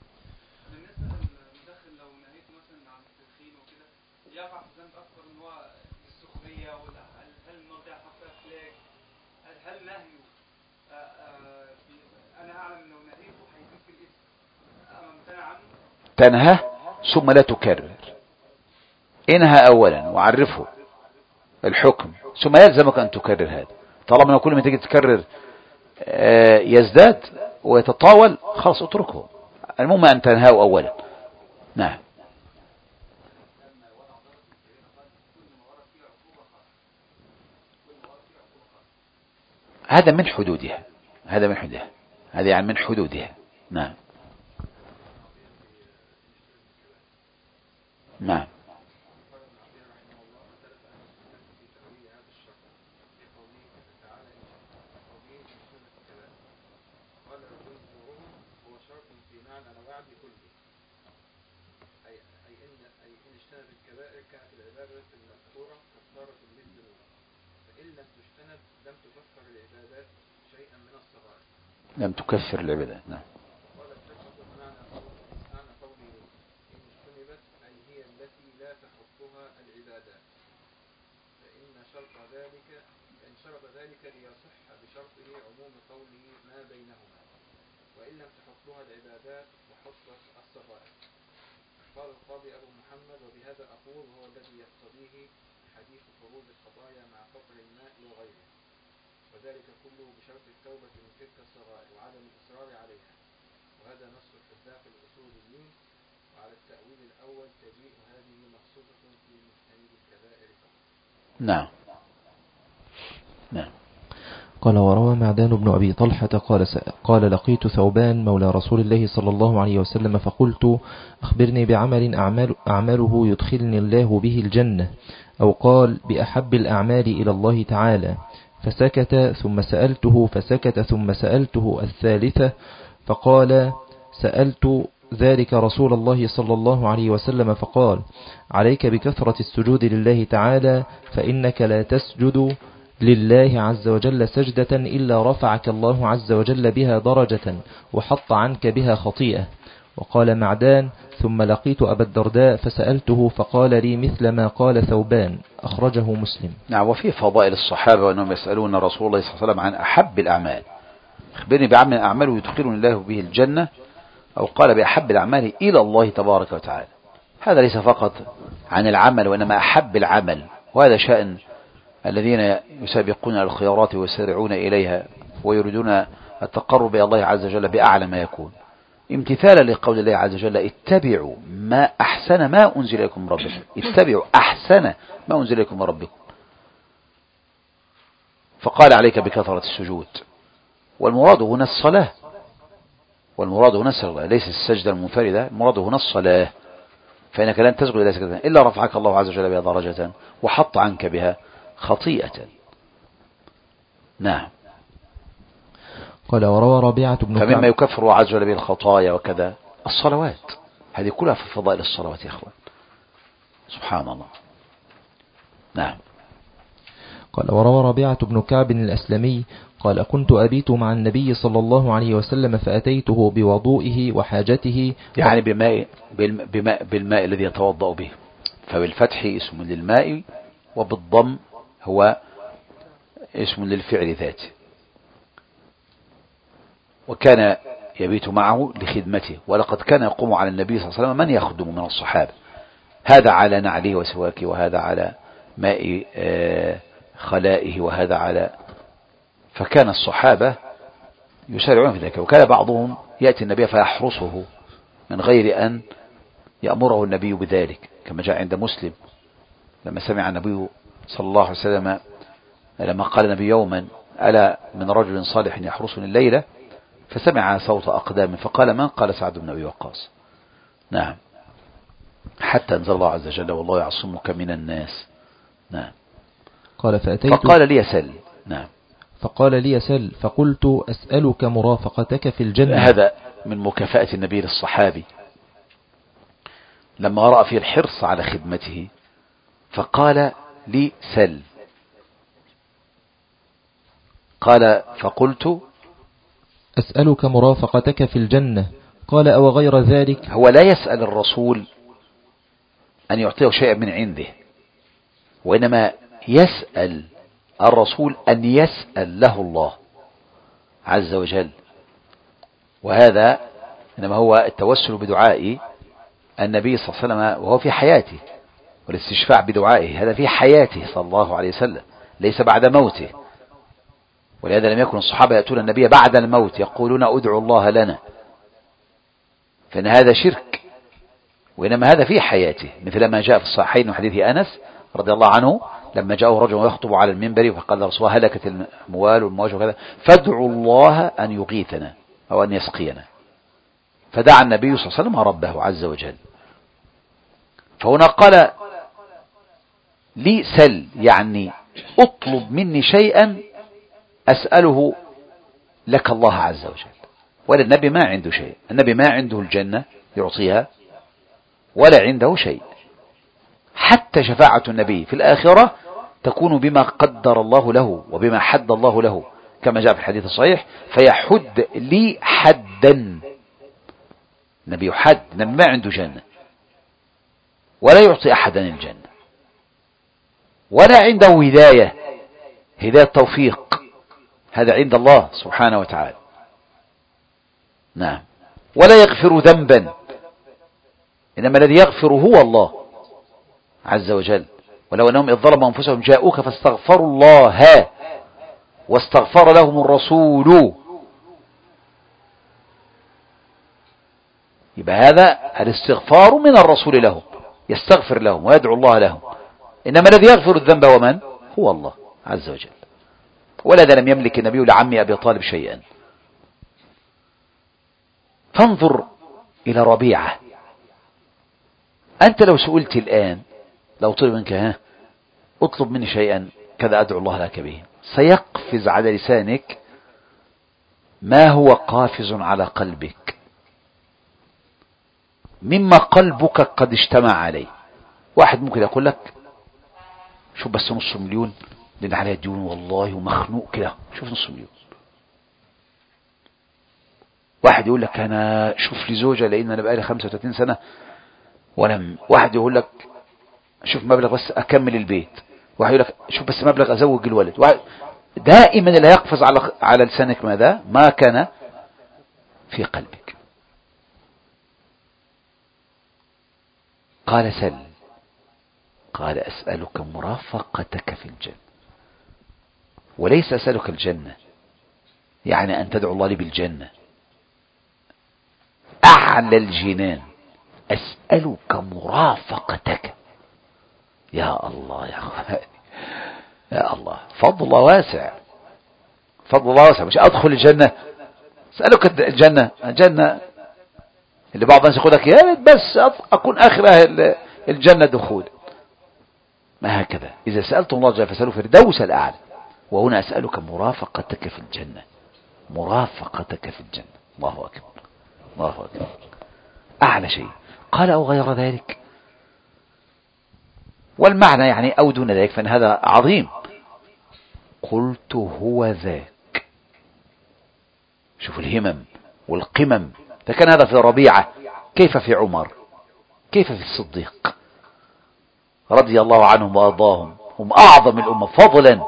A: تنهى ثم لا تكرر، انهى أولا وعرفه الحكم ثم يلزمك أن تكرر هذا. طالما كل ما تيجي تكرر يزداد ويتطاول خلاص اتركه، المهم أن تنهاه أولا. نعم. هذا من حدودها، هذا من حدودها، هذا يعني من حدودها. نعم. نعم. لم تكفر العبادات. نعم.
D: قال القاضي أبو محمد وبهذا أقول هو الذي يقتضيه حديث خروج الخطايا مع قطر الماء وغيره، وذلك كله بشرط التوبة من تلك الصغائر وعدم الإصرار عليها، وهذا نص الحذاق الأصوليين، وعلى التأويل الأول تجيء هذه مخصوصة في مجتنب الكبائر فقط.
A: نعم. نعم.
B: قال وروى معدان بن أبي طلحة قال قال لقيت ثوبان مولى رسول الله صلى الله عليه وسلم فقلت أخبرني بعمل أعمل أعمله يدخلني الله به الجنة، أو قال بأحب الأعمال إلى الله تعالى، فسكت ثم سألته فسكت ثم سألته الثالثة فقال سألت ذلك رسول الله صلى الله عليه وسلم فقال عليك بكثرة السجود لله تعالى، فإنك لا تسجد لله عز وجل سجدة إلا رفعك الله عز وجل بها درجة وحط عنك بها خطيئة. وقال معدان ثم لقيت أبا الدرداء فسألته فقال لي مثل ما قال ثوبان، أخرجه مسلم.
A: نعم. وفي فضائل الصحابة وأنهم يسألون رسول الله صلى الله عليه وسلم عن أحب الأعمال، أخبرني بعمل أعمله يدخلني الله به الجنة، أو قال بأحب الأعمال إلى الله تبارك وتعالى. هذا ليس فقط عن العمل وإنما أحب العمل، وهذا شأن الذين يسابقون الخيارات ويسارعون إليها ويريدون التقرب إلى الله عز وجل بأعلى ما يكون، امتثالا لقول الله عز وجل اتبعوا ما أحسن ما أنزل إليكم من ربكم، اتبعوا أحسن ما أنزل إليكم من ربكم. فقال عليك بكثرة السجود، والمراد هنا الصلاة، والمراد هنا الصلاة ليس السجدة المنفردة، المراد هنا الصلاة. فإنك لن تسجد إلى سجدة إلا رفعك الله عز وجل بها درجة وحط عنك بها خطيئة. نعم.
B: قال وروى ربيعة بن كعب.
A: فمما يكفر عز وجل به الخطايا وكذا الصلوات، هذه كلها في فضائل الصلوات يا أخوان. سبحان الله. نعم.
B: قال وروى ربيعة بن كعب الأسلمي قال كنت أبيت مع النبي صلى الله عليه وسلم فأتيته بوضوئه وحاجته،
A: يعني بماء بالماء, بالماء الذي يتوضأ به، فبالفتح اسم للماء وبالضم هو اسم للفعل ذاته. وكان يبيت معه لخدمته، ولقد كان يقوم على النبي صلى الله عليه وسلم من يخدم من الصحابة، هذا على نعله وسواكه، وهذا على ماء خلائه، وهذا على، فكان الصحابة يسارعون في ذلك. وكان بعضهم يأتي النبي فيحرسه من غير أن يأمره النبي بذلك، كما جاء عند مسلم لما سمع النبي صلى الله عليه وسلم لما قال النبي يوما ألا من رجل صالح يحرسني الليلة، فسمع صوت أقدام فقال من؟ قال سعد بن أبي وقاص. نعم. حتى أنزل الله عز وجل والله يعصمك من الناس. نعم.
B: قال فأتيت
A: فقال لي سل. نعم.
B: فقال لي سل فقلت أسألك مرافقتك في الجنة.
A: هذا من مكافأة النبي للصحابي لما رأى فيه الحرص على خدمته، فقال لي سل. قال فقلت
B: أسألك مرافقتك في الجنة. قال أو غير ذلك.
A: هو لا يسأل الرسول أن يعطيه شيئا من عنده، وإنما يسأل الرسول أن يسأل له الله عز وجل، وهذا إنما هو التوسل بدعاء النبي صلى الله عليه وسلم وهو في حياته، والاستشفاع بدعائه هذا في حياته صلى الله عليه وسلم ليس بعد موته. ولهذا لم يكن الصحابة يأتون النبي بعد الموت يقولون ادعوا الله لنا، فإن هذا شرك، وإنما هذا في حياته، مثل ما جاء في الصحيحين من حديث أنس رضي الله عنه لما جاءه رجل يخطب على المنبر فقال رسول الله هلكت الأموال والمواج وكذا فادعوا الله أن يغيثنا أو أن يسقينا، فدعا النبي صلى الله عليه وسلم ربه عز وجل. فهنا قال لي سل، يعني اطلب مني شيئا أسأله لك الله عز وجل. ولا النبي ما عنده شيء، النبي ما عنده الجنة يعطيها ولا عنده شيء، حتى شفاعة النبي في الآخرة تكون بما قدر الله له وبما حد الله له، كما جاء في الحديث الصحيح فيحد لي حدا. النبي يحد، النبي ما عنده جنة ولا يعطي أحدا الجنة، ولا عنده هداية هداية توفيق، هذا عند الله سبحانه وتعالى. نعم. ولا يغفر ذنبا، إنما الذي يغفر هو الله عز وجل. ولو أنهم إذ ظلموا أنفسهم جاءوك فاستغفروا الله واستغفر لهم الرسول، يبقى هذا الاستغفار من الرسول لهم، يستغفر لهم ويدعو الله لهم. إنما الذي يغفر الذنب ومن؟ هو الله عز وجل. ولذا لم يملك النبي لعم أبي طالب شيئا. فانظر إلى ربيعة، أنت لو سئلت الآن لو طلب منك ها اطلب مني شيئا كذا أدعو الله لك به، سيقفز على لسانك ما هو قافز على قلبك مما قلبك قد اجتمع عليه. واحد ممكن يقول لك شوف بس نص مليون لأن عليها ديون والله ومخنوق كده، شوف نص مليون. واحد يقول لك أنا شوف لي زوجة لأن أنا بقالي خمسة وثلاثين سنة ولم. واحد يقول لك شوف مبلغ بس أكمل البيت. واحد يقول لك شوف بس مبلغ أزوج الولد. واحد دائما اللي يقفز على على لسانك ماذا؟ ما كان في قلبك. قال سل، قال أسألك مرافقتك في الجنة، وليس أسألك الجنة يعني أن تدعو الله لي بالجنة أعلى الجنان، أسألك مرافقتك. يا الله يا أخواني، يا الله، فضل الله واسع، فضل الله واسع، مش أدخل الجنة. اسألك الجنة الجنة اللي بعض الناس يقول لك يا ريت بس أكون آخر أهل الجنة دخول. ما هكذا. إذا سألتم الله جل فسألوا فردوس الأعلى، وهنا أسألك مرافقتك في الجنة، مرافقتك في الجنة. الله أكبر، الله أكبر، أعلى شيء. قال أو غير ذلك، والمعنى يعني أو دون ذلك، فإن هذا عظيم. قلت هو ذاك. شوف الهمم والقمم. فكان هذا في ربيعة، كيف في عمر، كيف في الصديق رضي الله عنهم وأرضاهم. هم أعظم الأمة فضلا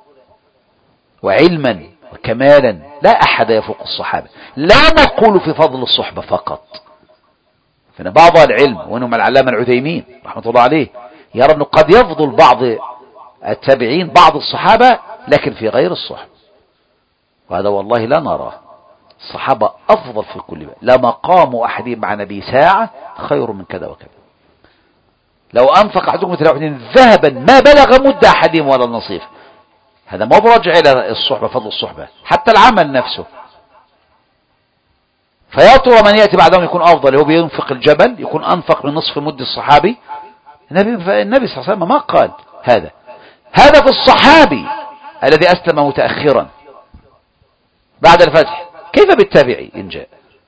A: وعلما وكمالا، لا أحد يفوق الصحابة. لا نقول في فضل الصحبة فقط، فإن بعض العلم، وأنهم العلامة العثيمين رحمة الله عليه، يرى أنه قد يفضل بعض التابعين بعض الصحابة لكن في غير الصحبة، وهذا والله لا نراه. الصحابة أفضل في كل باب. لا مقام أحدهم مع نبي ساعة خير من كذا وكذا. لو أنفق أحدكم مثل أحد ذهبا ما بلغ مد أحدهم ولا نصيف. هذا ما برجع إلى الصحبة، فضل الصحبة، حتى العمل نفسه. فيا ترى من يأتي بعدهم يكون أفضل؟ هو بينفق الجبل يكون أنفق من نصف مد الصحابي؟ النبي, النبي صلى الله عليه وسلم ما قال هذا. هذا في الصحابي الذي أسلم متأخرا بعد الفتح. كيف بالتابعي إن جاء؟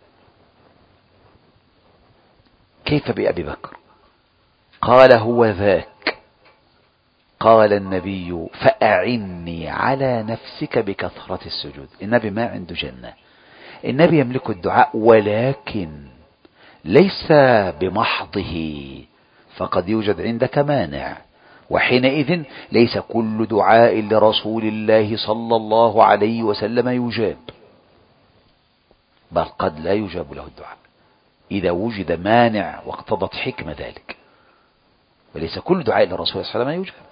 A: كيف بأبي بكر؟ قال هو ذاك. قال النبي فأعني على نفسك بكثرة السجود. النبي ما عنده جنة، النبي يملك الدعاء ولكن ليس بمحضه، فقد يوجد عندك مانع، وحينئذ ليس كل دعاء لرسول الله صلى الله عليه وسلم يجاب، بل قد لا يجاب له الدعاء إذا وجد مانع واقتضت حكمة ذلك، وليس كل دعاء للرسول صلى الله عليه وسلم يجاب.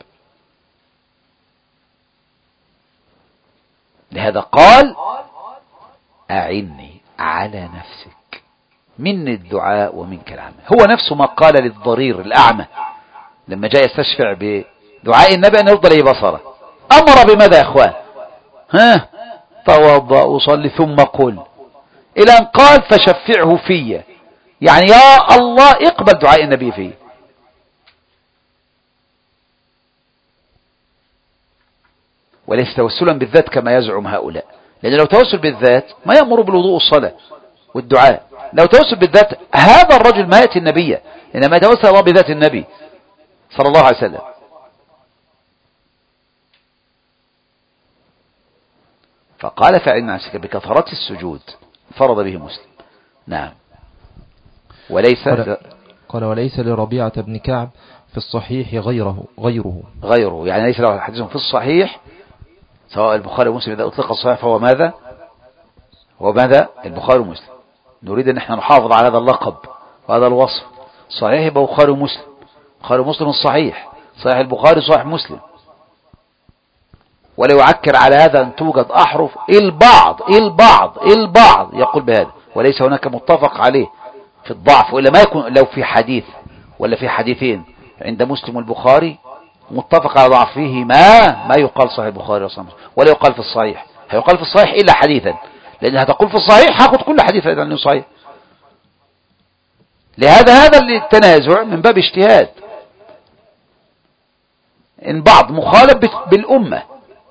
A: لهذا قال أعني على نفسك، من الدعاء ومنك العمل. هو نفسه ما قال للضرير الأعمى لما جاء يستشفع بدعاء النبي أن يرضى لي بصره، أمر بماذا يا أخوان؟ ها توضأ وصلي ثم قل، إلى أن قال فشفعه في، يعني يا الله اقبل دعاء النبي فيه. وليس توسلا بالذات كما يزعم هؤلاء، لأن لو توسل بالذات ما يأمر بالوضوء والصلاة والدعاء. لو توسل بالذات هذا الرجل ما يأتي النبي، إنما يتوسل الله بذات النبي صلى الله عليه وسلم. فقال فعل نفسك بكثرة السجود، فرض به مسلم. نعم. وليس
B: قال, قال وليس لربيعة بن كعب في الصحيح غيره غيره
A: غيره يعني ليس له حديث في الصحيح سواء البخاري ومسلم. إذا أطلق الصحيح فهو ماذا؟ هو ماذا؟ البخاري ومسلم. نريد أن احنا نحافظ على هذا اللقب وهذا الوصف. صحيح يبقى بخاري ومسلم، بخاري ومسلم الصحيح، صحيح البخاري صحيح مسلم. ولا يعكر على هذا أن توجد أحرف البعض البعض البعض يقول بهذا، وليس هناك متفق عليه في الضعف، وإلا ما يكون لو في حديث ولا في حديثين عند مسلم والبخاري متفق على ضعفه ما ما يقال صحيح البخاري ولا يقال في الصحيح. هيقال في الصحيح إلا حديثا، لأن هتقول في الصحيح هاخد كل حديث لأنه صحيح. لهذا هذا التنازع من باب اجتهاد، إن بعض مخالف بالأمة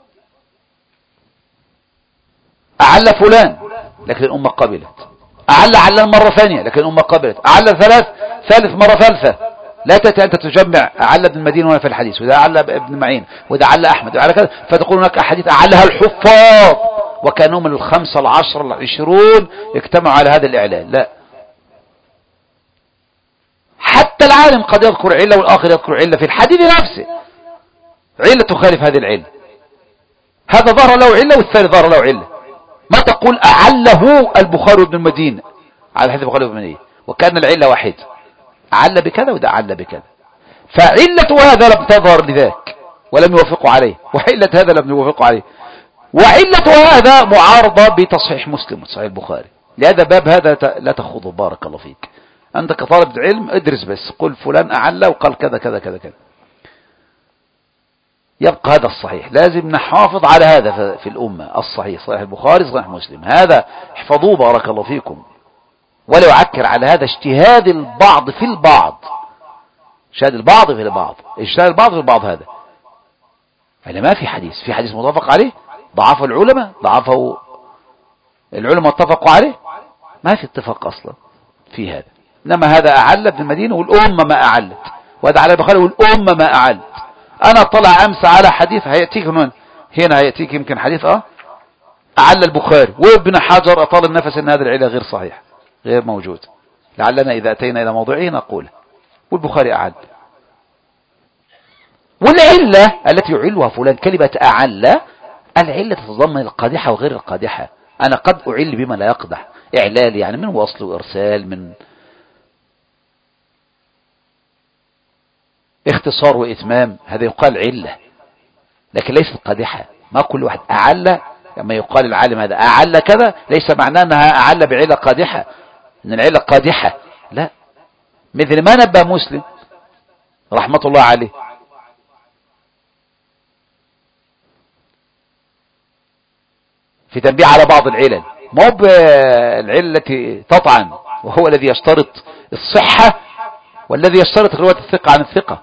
A: أعل فلان لكن الأمة قبلت، أعل على مرة ثانية لكن الأمة قبلت، أعل ثلاث ثالث مرة ثالثة. لا تأتي أنت تجمع أعل ابن المدينة هنا في الحديث، وإذا أعل ابن معين، وإذا أعل أحمد، وعلى كذا، فتقول هناك أحاديث أعلها الحفاظ وكانوا من الخمسة العشر العشرون اجتمعوا على هذا الإعلان. لا، حتى العالم قد يذكر علة والآخر يذكر علة في الحديث نفسه، علة تخالف هذه العلة. هذا ظهر له علة والثاني ظهر له علة. ما تقول أعله البخاري وابن المدينة على حديث البخاري وابن المدينة وكان العلة واحد، أعل بكذا وده أعل بكذا. فعلة هذا لم تظهر لذاك ولم يوافقوا عليه، وعلة هذا لم يوافقوا عليه، وعلة هذا معارضة بتصحيح مسلم وتصحيح البخاري. لهذا باب هذا لا تخوضه. بارك الله فيك. أنت كطالب علم ادرس بس، قل فلان أعلى وقال كذا كذا كذا كذا. يبقى هذا الصحيح. لازم نحافظ على هذا في الأمة، الصحيح، صحيح البخاري، صحيح مسلم، هذا احفظوه بارك الله فيكم. ولا يعكر على هذا اجتهاد البعض في البعض، اجتهاد البعض في البعض، اجتهاد البعض في البعض، هذا يعني ما في حديث، في حديث متفق عليه ضعفه العلماء، ضعفه العلماء اتفقوا عليه، ما في اتفاق أصلا في هذا. إنما هذا أعل ابن المدينة والأمة ما أعلت، وهذا على البخاري والأمة ما أعلت. أنا طلع أمس على حديث هيأتيك هنا هنا هيأتيك يمكن حديث أه أعل البخاري وابن حجر أطال النفس أن هذا العلة غير صحيح، غير موجود، لعلنا إذا أتينا إلى موضوعه نقول والبخاري أعل. والعلة التي يعلها فلان كلمة أعل، العلة تتضمن القادحة وغير القادحة. أنا قد أعل بما لا يقدح، إعلال يعني من وصل وإرسال، من اختصار وإتمام، هذا يقال علة لكن ليس القادحة. ما كل واحد أعل، لما يقال العالم هذا أعل كذا ليس معناه أنها أعل بعلة قادحة، أن العلة قادحة، لا. مثل ما نبه مسلم رحمة الله عليه في تنبيه على بعض العلل، مو بالعلة التي تطعن، وهو الذي يشترط الصحة والذي يشترط رواية الثقة عن الثقة،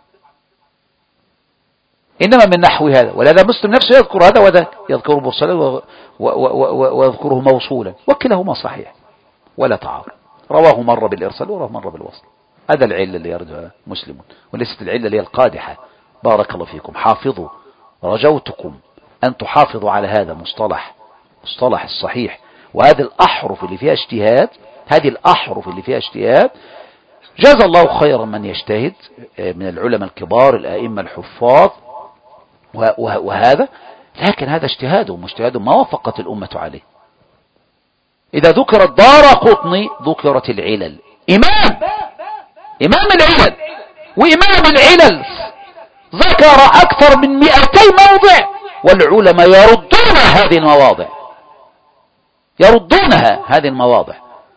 A: إنما من نحو هذا. ولهذا مسلم نفسه يذكر هذا وذاك، يذكره مرسلا ويذكره موصولا، وكلاهما صحيح ولا تعارض. رواه مرة بالإرسال ورواه مرة بالوصل. هذا العلة اللي يردها مسلم، وليست العلة اللي هي القادحة. بارك الله فيكم، حافظوا، رجوتكم أن تحافظوا على هذا مصطلح، مصطلح الصحيح. وهذه الأحرف اللي فيها اجتهاد، هذه الأحرف اللي فيها اجتهاد جزا الله خيرا من يجتهد من العلماء الكبار الآئمة الحفاظ وهذا، لكن هذا اجتهاده مجتهد ما وافقت الأمة عليه. إذا ذكر الدارقطني ذكرت العلل، إمام إمام العلل وإمام العلل ذكر أكثر من مئتي موضع، والعلماء يردون هذه المواضع، يردونها هذه المواضع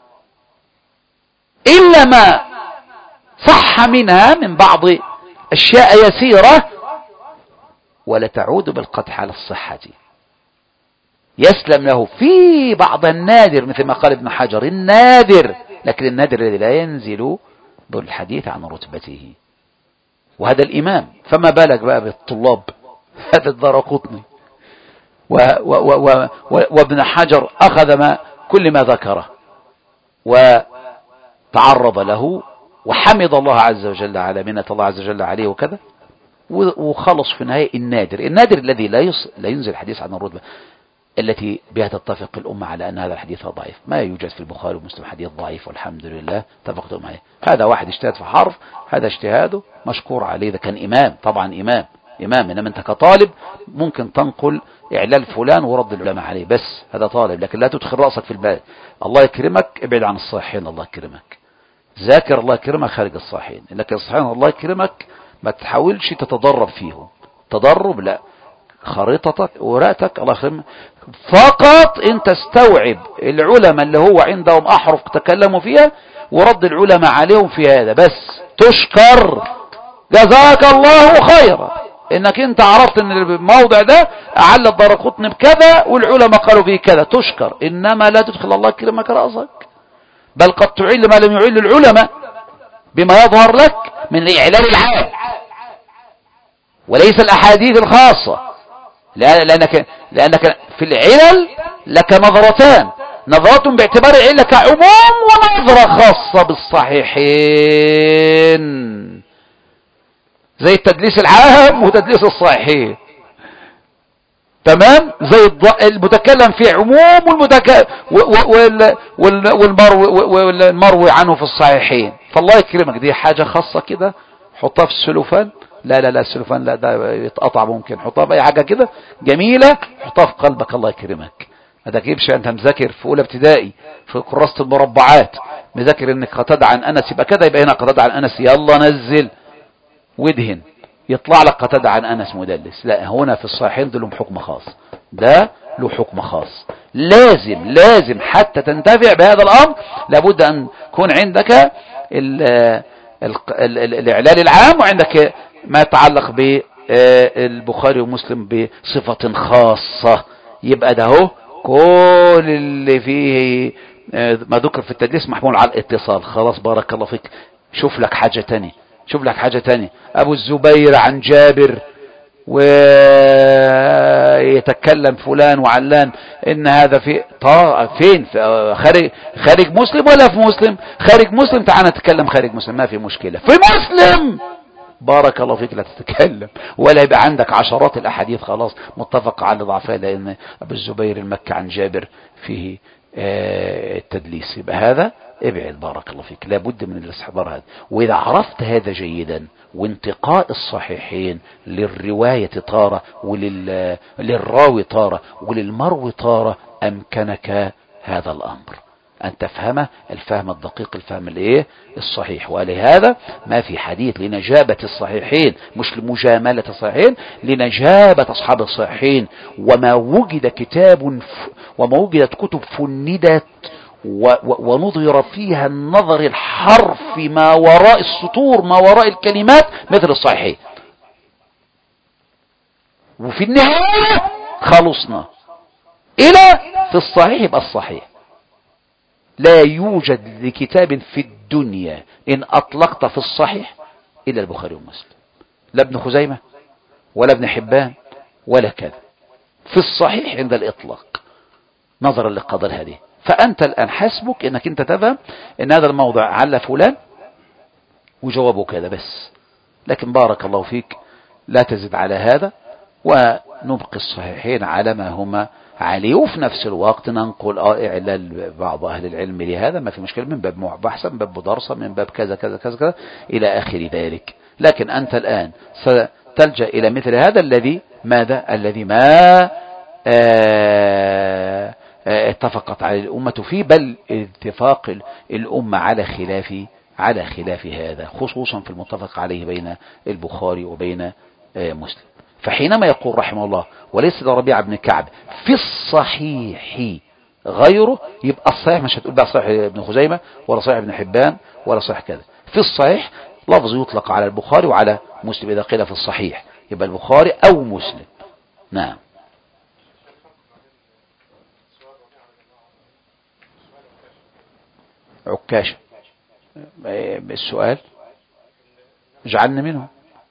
A: إلا ما صح منها من بعض أشياء يسيرة، ولا تعود بالقدح على الصحة، يسلم له في بعض النادر مثل ما قال ابن حجر النادر، لكن النادر الذي لا ينزل بالحديث عن رتبته، وهذا الإمام. فما بالك بقى بالطلاب، هذا الدارقطني وابن حجر أخذ ما كل ما ذكره وتعرض له وحمد الله عز وجل على منة الله عز وجل عليه وكذا، وخلص في النهاية النادر، النادر الذي لا لا ينزل الحديث عن الرتبة التي بها تتفق الأمة على أن هذا الحديث ضعيف. ما يوجد في البخاري ومسلم حديث ضعيف والحمد لله اتفقتم عليه. هذا واحد اجتهد في حرف، هذا اجتهاده مشكور عليه، إذا كان إمام طبعا إمام إمام إنما أنت كطالب ممكن تنقل إعلال فلان ورد العلماء عليه، بس هذا طالب، لكن لا تدخل رأسك في الباب. الله يكرمك ابعد عن الصحيحين، الله يكرمك ذاكر، الله يكرمك خارج الصحيحين، لكن الصحيحين الله يكرمك ما تحاولش تتدرب فيهم، تدرب لا، خريطتك ورقتك الله يكرمك فقط انت استوعب العلماء اللي هو عندهم احرف تكلموا فيها ورد العلماء عليهم في هذا، بس تشكر جزاك الله خيرا انك انت عرفت ان الموضع ده اعل الدارقطني بكذا والعلماء قالوا فيه كذا، تشكر. انما لا تدخل الله يكرمك رأسك، بل قد تعل ما لم يعل العلماء بما يظهر لك من الإعلان العام وليس الأحاديث الخاصة، لأنك, لأنك في العلل لك نظرتان، نظرة باعتبار العلة كعموم ونظرة خاصة بالصحيحين، زي التدليس العام وتدليس الصحيحين، تمام، زي المتكلم في عموم والمتك... والمروي عنه في الصحيحين. فالله يكرمك دي حاجة خاصة كده حطها في السلوفان، لا لا لا السلوفان لا ده يتقطع، ممكن حطها في اي حاجة كده جميلة حطها في قلبك الله يكرمك. ما تجيبش انت مذاكر في اولى ابتدائي في كراسة المربعات مذاكر انك قتادة عن انس يبقى كده، يبقى هنا قتادة عن انس يلا نزل وادهن يطلع لك قتادة عن انس مدلس. لا، هنا في الصحيحين ده له حكم خاص، ده له حكم خاص. لازم لازم حتى تنتفع بهذا الامر لابد ان يكون عندك الاعلان العام وعندك ما يتعلق البخاري ومسلم بصفة خاصة، يبقى ده هو كل اللي فيه ما ذكر في التدليس محمول على الاتصال. خلاص بارك الله فيك. شوف لك حاجة تانية، شوف لك حاجة تانية. ابو الزبير عن جابر ويتكلم فلان وعلان ان هذا في فين؟ في خارج خارج مسلم ولا في مسلم؟ خارج مسلم. تعال نتكلم خارج مسلم، ما في مشكلة. في مسلم بارك الله فيك لا تتكلم، ولا يبقى عندك عشرات الاحاديث خلاص متفق على ضعفها، لان ابو الزبير المكي عن جابر فيه التدليس، يبقى هذا ابعد بارك الله فيك. لابد من الاستحضار هذا. واذا عرفت هذا جيدا وانتقاء الصحيحين للرواية طارة وللراوي طارة وللمروي طارة، امكنك هذا الامر أن تفهم الفهم الدقيق، الفهم الايه الصحيح. ولهذا ما في حديث لنجابة الصحيحين، مش لمجاملة الصحيحين، لنجابة أصحاب الصحيحين. وما وجد كتاب وما وجدت كتب فندت ونظر فيها النظر الحرف ما وراء السطور ما وراء الكلمات مثل الصحيحين. وفي النهاية خلصنا إلى في الصحيح يبقى الصحيح. لا يوجد لكتاب في الدنيا إن أطلقت في الصحيح إلا البخاري ومسلم، لا ابن خزيمة ولا ابن حبان ولا كذا، في الصحيح عند الإطلاق نظرا للقدر هذه. فأنت الآن حسبك إنك أنت تفهم إن هذا الموضع على فلان وجوابه كذا بس، لكن بارك الله فيك لا تزد على هذا، ونبقي الصحيحين على ما هما عليه. وفي نفس الوقت ننقل إعلال بعض أهل العلم لهذا، ما في مشكلة، من باب بحثا، من باب مدرسة، من باب كذا كذا كذا كذا إلى آخر ذلك. لكن أنت الآن ستلجأ إلى مثل هذا الذي ماذا الذي ما آه اتفقت على الأمة فيه، بل اتفاق الأمة على خلاف على خلاف هذا، خصوصا في المتفق عليه بين البخاري وبين مسلم. فحينما يقول رحمه الله وليس لربيعة بن كعب في الصحيح غيره، يبقى الصحيح مش هتقول بقى صحيح ابن خزيمة ولا صحيح ابن حبان ولا صحيح كذا. في الصحيح لفظ يطلق على البخاري وعلى مسلم، إذا قيل في الصحيح يبقى البخاري أو مسلم. نعم. عكاشة السؤال اجعلنا منهم،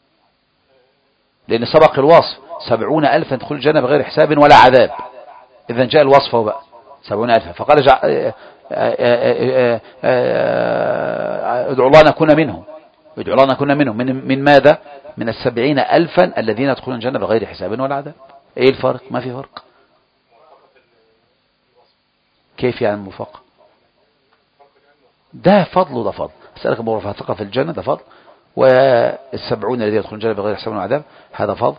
A: لأن سبق الوصف سبعون ألفا تدخل الجنة بغير حساب ولا عذاب. إذا جاء الوصف هو بقى سبعون ألفا، فقال جع... ادعوا الله نكون منهم، ادعوا الله نكون منهم. من, من ماذا؟ من السبعين ألفا الذين يدخلون الجنة بغير حساب ولا عذاب. ايه الفرق؟ ما في فرق. كيف يعني موافقة؟ ده فضل وده فضل. أسألك مرافقتك في الجنة ده فضل، والسبعون الذين يدخلون الجنة بغير حساب ولا عذاب هذا فضل.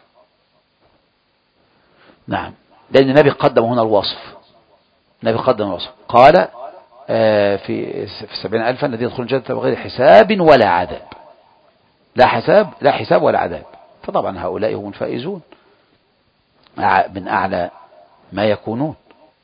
A: نعم، لأن النبي قدم هنا الوصف، النبي قدم الوصف قال آه في في سبعين ألفا الذين يدخلون الجنة بغير حساب ولا عذاب. لا حساب لا حساب ولا عذاب. فطبعا هؤلاء هم الفائزون من أعلى ما يكونون.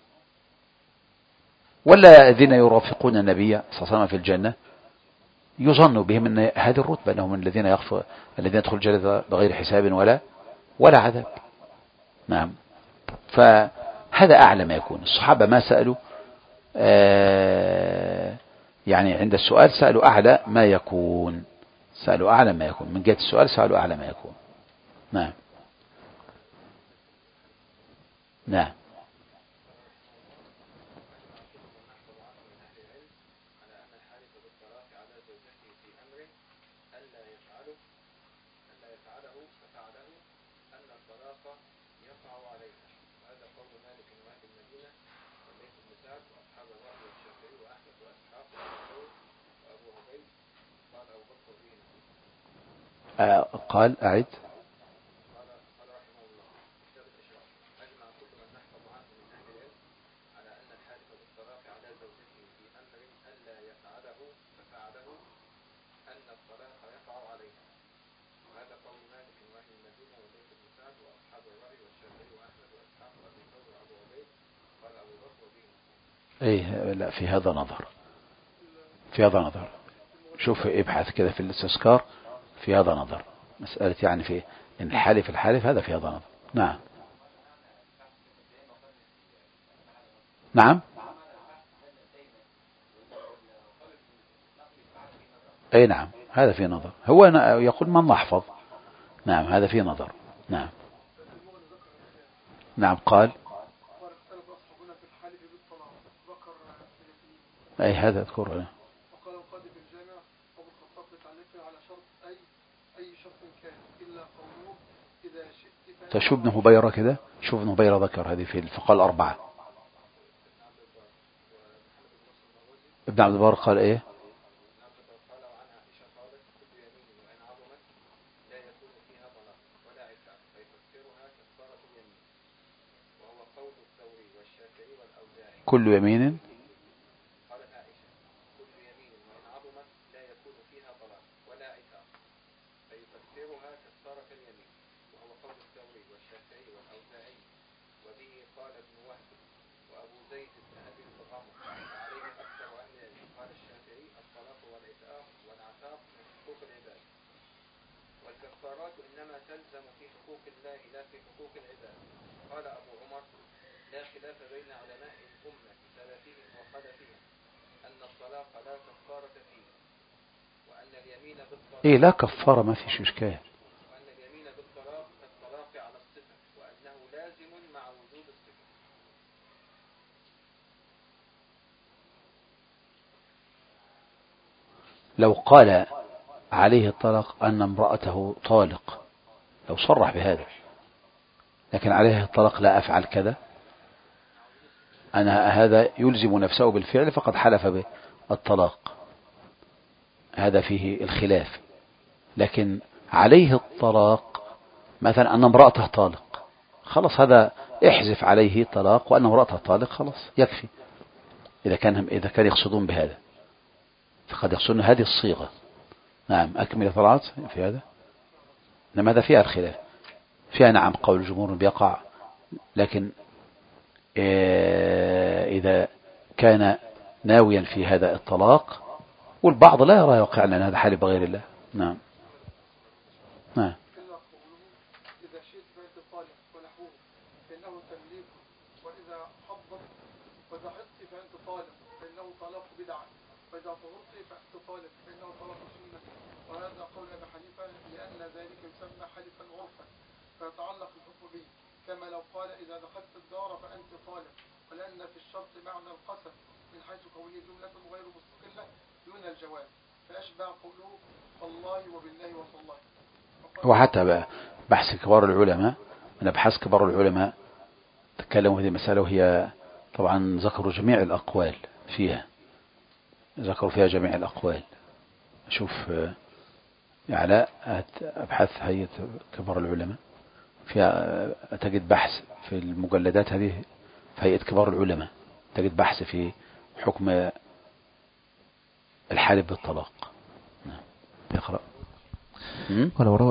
A: ولا الذين يرافقون النبي صلى الله عليه وسلم في الجنة يظن بهم أن هذه الرتبة أنهم الذين يغفر الذين يدخلون الجنة بغير حساب ولا ولا عذاب. نعم، فهذا أعلى ما يكون. الصحابة ما سألوا آه يعني عند السؤال سألوا أعلى ما يكون، سألوا أعلى ما يكون من جهة السؤال، سألوا أعلى ما يكون. نعم نعم. آه قال أعد. ايه لا، في هذا نظر، في هذا نظر. شوف ابحث كده في الاستذكار، في هذا نظر. مسألة يعني في إن الحالف الحالف هذا في هذا نظر. نعم نعم أي نعم هذا في نظر. هو يقول من نحفظ. نعم هذا في نظر. نعم نعم قال أي هذا أذكره.
C: وقال القاضي في الجامع أبو الخطاب بتعليقه على شرط أي أي شرط كان إلا قوله إذا شئت.
A: تشوف ابن هبيرة كده. شوف ابن هبيرة ذكر هذه في الفقهاء الأربعة. ابن عبد البر قال إيه؟ كل يمين
D: والكفارات إنما تلزم في حقوق الله لا في حقوق العباد. قال أبو عمر لا خلاف بين علماء الأمة سلفهم وخلفهم أن الطلاق لا كفارة فيه، وأن اليمين بالطلاق
A: إيه لا كفارة ما فيش إشكال،
D: وأن اليمين بالطلاق كالطلاق على الصفة، وأنه لازم مع وجود الصفة.
A: لو قال عليه الطلاق أن امرأته طالق لو صرح بهذا، لكن عليه الطلاق لا أفعل كذا، أنا هذا يلزم نفسه بالفعل فقد حلف بالطلاق، هذا فيه الخلاف. لكن عليه الطلاق مثلا أن امرأته طالق، خلاص هذا احذف عليه طلاق وأن امرأته طالق، خلاص يكفي. إذا كان إذا كان يقصدون بهذا فقد يقصدون هذه الصيغة. نعم أكمل طلعت في هذا. إنما هذا فيها الخلاف، فيها نعم قول الجمهور بيقع، لكن إذا كان ناويا في هذا الطلاق، والبعض لا يرى يقع لأن هذا حالف بغير الله. نعم نعم
C: إذا شئت فأنت طالق ونحوه فإنه تمليك، وإذا حضت وإذا حضت فأنت طالق فإنه طلاق بدعة، وإذا طهرت فأنت طالق فإنه طلاق سنة. وهذا قول أبي حنيفة لأن ذلك يسمى حلفا عرفا فيتعلق الحكم به، كما لو قال إذا دخلت الدار فأنت طالق، ولأن في الشرط معنى القسم من حيث كونه جملة غير مستقلة دون الجواب، فأشبه قوله والله وبالله وصلى.
A: وحتى بحث كبار العلماء، من أبحاث كبار العلماء تكلموا في هذه المسألة، وهي طبعا ذكروا جميع الأقوال فيها، ذكروا فيها جميع الأقوال. أشوف علاء أبحاث هيئة كبار العلماء فيها، تجد بحث في المجلدات هذه في هيئة كبار العلماء، تجد بحث في حكم الحالف بالطلاق. نعم يقرأ.
B: قال وروى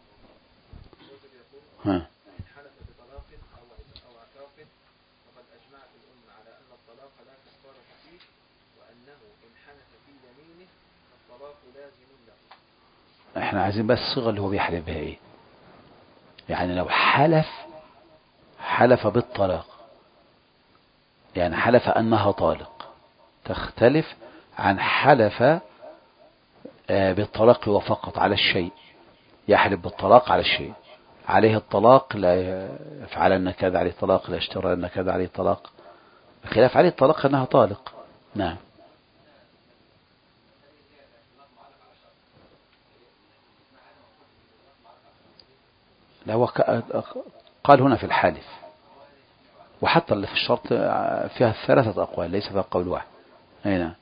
A: ها
D: إن حلف بطلاق أو أو عتاق فقد أجمعت الأمة على أن الطلاق لا كفارة فيه، وأنه إن حلف في يمينه فالطلاق لازم له.
A: احنا عايزين بس الصيغة اللي هو بيحلف بها ايه، يعني لو حلف حلف بالطلاق، يعني حلف أنها طالق، تختلف عن حلف بالطلاق وفقط على الشيء. يحلف بالطلاق على الشيء، عليه الطلاق لا يفعلن كذا، عليه الطلاق لا يشترين كذا، عليه الطلاق، بخلاف عليه الطلاق أنها طالق. نعم لا هو قال هنا في الحالف، وحتى اللي في الشرط فيها ثلاثة أقوال ليس فيها قول واحد. هنا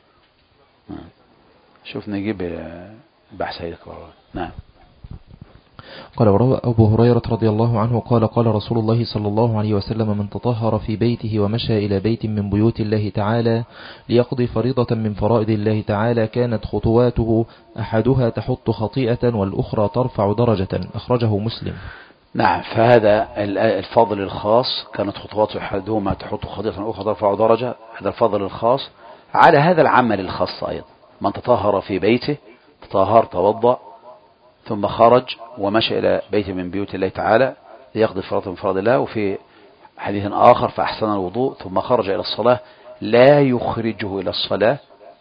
A: شوف نجيب بحث هيك. نعم
B: قال وروى أبو هريرة رضي الله عنه قال قال رسول الله صلى الله عليه وسلم من تطهر في بيته ومشى إلى بيت من بيوت الله تعالى ليقضي فريضة من فرائض الله تعالى كانت خطواته أحدها تحط خطيئة والأخرى ترفع درجة. أخرجه مسلم.
A: نعم فهذا الفضل الخاص، كانت خطواته أحدهما تحط خطيئة والأخرى ترفع درجة، هذا الفضل الخاص على هذا العمل الخاص. أيضا من تطهر في بيته، تطهر توضأ ثم خرج ومشى إلى بيت من بيوت الله تعالى ليقضي فرض من فرض الله، وفي حديث آخر فأحسن الوضوء ثم خرج إلى الصلاة لا يخرجه إلى الصلاة،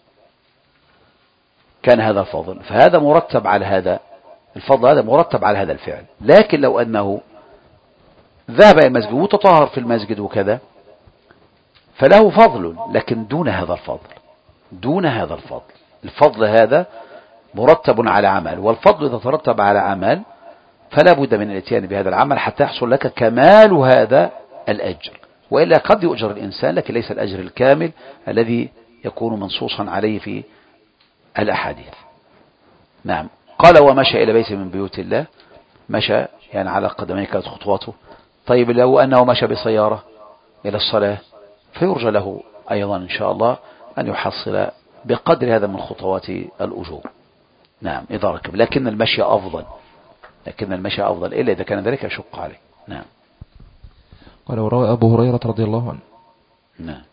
A: كان هذا الفضل. فهذا مرتب على هذا الفضل، هذا مرتب على هذا الفعل. لكن لو أنه ذهب إلى المسجد وتطهر في المسجد وكذا فله فضل، لكن دون هذا الفضل، دون هذا الفضل. الفضل هذا مرتب على عمل، والفضل إذا ترتب على عمل فلا بد من الاتيان بهذا العمل حتى يحصل لك كمال هذا الأجر، وإلا قد يؤجر الإنسان لكن ليس الأجر الكامل الذي يكون منصوصا عليه في الأحاديث. نعم. قال ومشى إلى بيت من بيوت الله، مشى يعني على قدميه كانت خطواته. طيب لو أنه مشى بسيارة إلى الصلاة فيرجى له أيضا إن شاء الله أن يحصل بقدر هذا من خطوات الأجور. نعم إذا ركب، لكن المشي أفضل، لكن المشي أفضل إلا إذا كان ذلك يشق عليه. نعم.
B: قال وروى أبو هريرة رضي الله عنه.
A: نعم.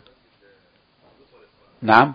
A: نعم.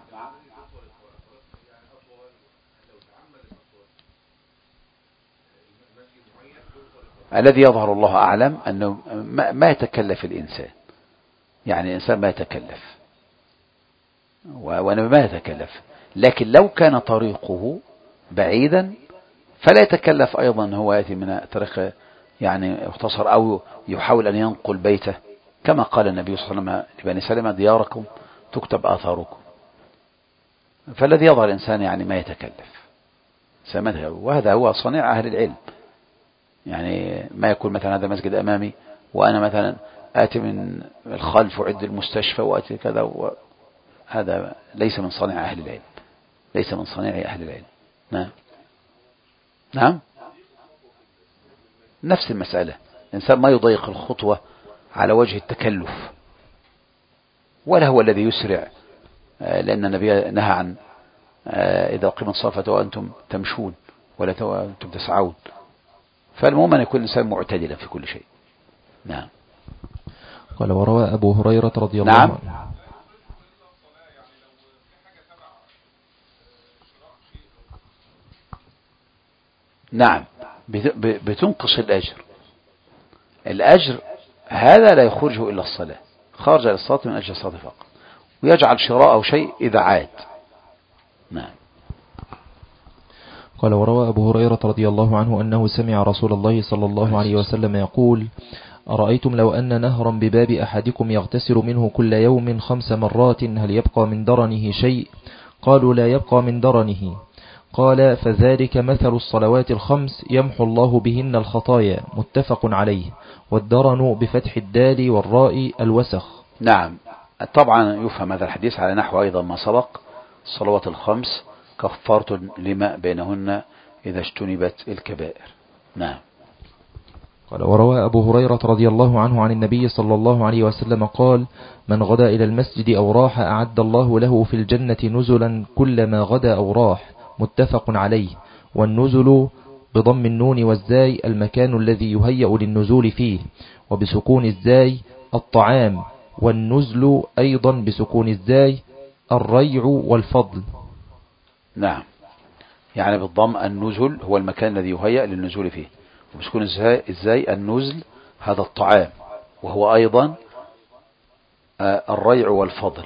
A: الذي يظهر الله أعلم أنه ما يتكلف الإنسان، يعني الإنسان ما يتكلف وأنا ما يتكلف، لكن لو كان طريقه بعيدا فلا يتكلف أيضا هو يأتي من طريق يعني يختصر أو يحاول أن ينقل بيته، كما قال النبي صلى الله عليه وسلم لبني سلمة دياركم تكتب آثاركم. فالذي يظهر الإنسان يعني ما يتكلف، وهذا هو صنيع أهل العلم. يعني ما يكون مثلا هذا مسجد أمامي وأنا مثلا آتي من الخلف وعد المستشفى وآتي كذا، هذا ليس من صنيع أهل العلم، ليس من صنيع أهل العلم. نعم. نعم. نفس المسألة، الإنسان ما يضيق الخطوة على وجه التكلف، ولا هو الذي يسرع، لأن النبي نهى عن إذا قيمت الصلاة وأنتم تمشون ولا أنتم تسعون. فالمهم أن يكون الإنسان معتدلا في كل شيء. نعم.
B: قال وروى أبو هريرة رضي الله
A: نعم.
B: عنه.
A: نعم بتنقص الأجر، الأجر هذا لا يخرجه إلا الصلاة، خارج إلى الصلاة من أجل الصلاة فقط، ويجعل شراءه شيء إذا عاد. نعم.
B: قال وروى أبو هريرة رضي الله عنه أنه سمع رسول الله صلى الله عليه وسلم يقول أرأيتم لو أن نهرا بباب أحدكم يغتسل منه كل يوم خمس مرات هل يبقى من درنه شيء؟ قالوا لا يبقى من درنه. قال فذلك مثل الصلوات الخمس يمحو الله بهن الخطايا، متفق عليه. والدرن بفتح الدال والراء الوسخ.
A: نعم. طبعا يفهم هذا الحديث على نحو أيضا ما سبق، الصلوات الخمس كفارة لما بينهن إذا اجتنبت الكبائر. نعم.
B: قال وروى أبو هريرة رضي الله عنه عن النبي صلى الله عليه وسلم قال من غدا إلى المسجد أو راح أعد الله له في الجنة نزلا كلما غدا أو راح، متفق عليه. والنزل بضم النون والزاي المكان الذي يهيأ للنزول فيه، وبسكون الزاي الطعام، والنزل أيضا بسكون الزاي الريع والفضل.
A: نعم. يعني بالضم النزل هو المكان الذي يهيأ للنزول فيه، وبسكون الزاي, الزاي النزل هذا الطعام، وهو أيضا الريع والفضل.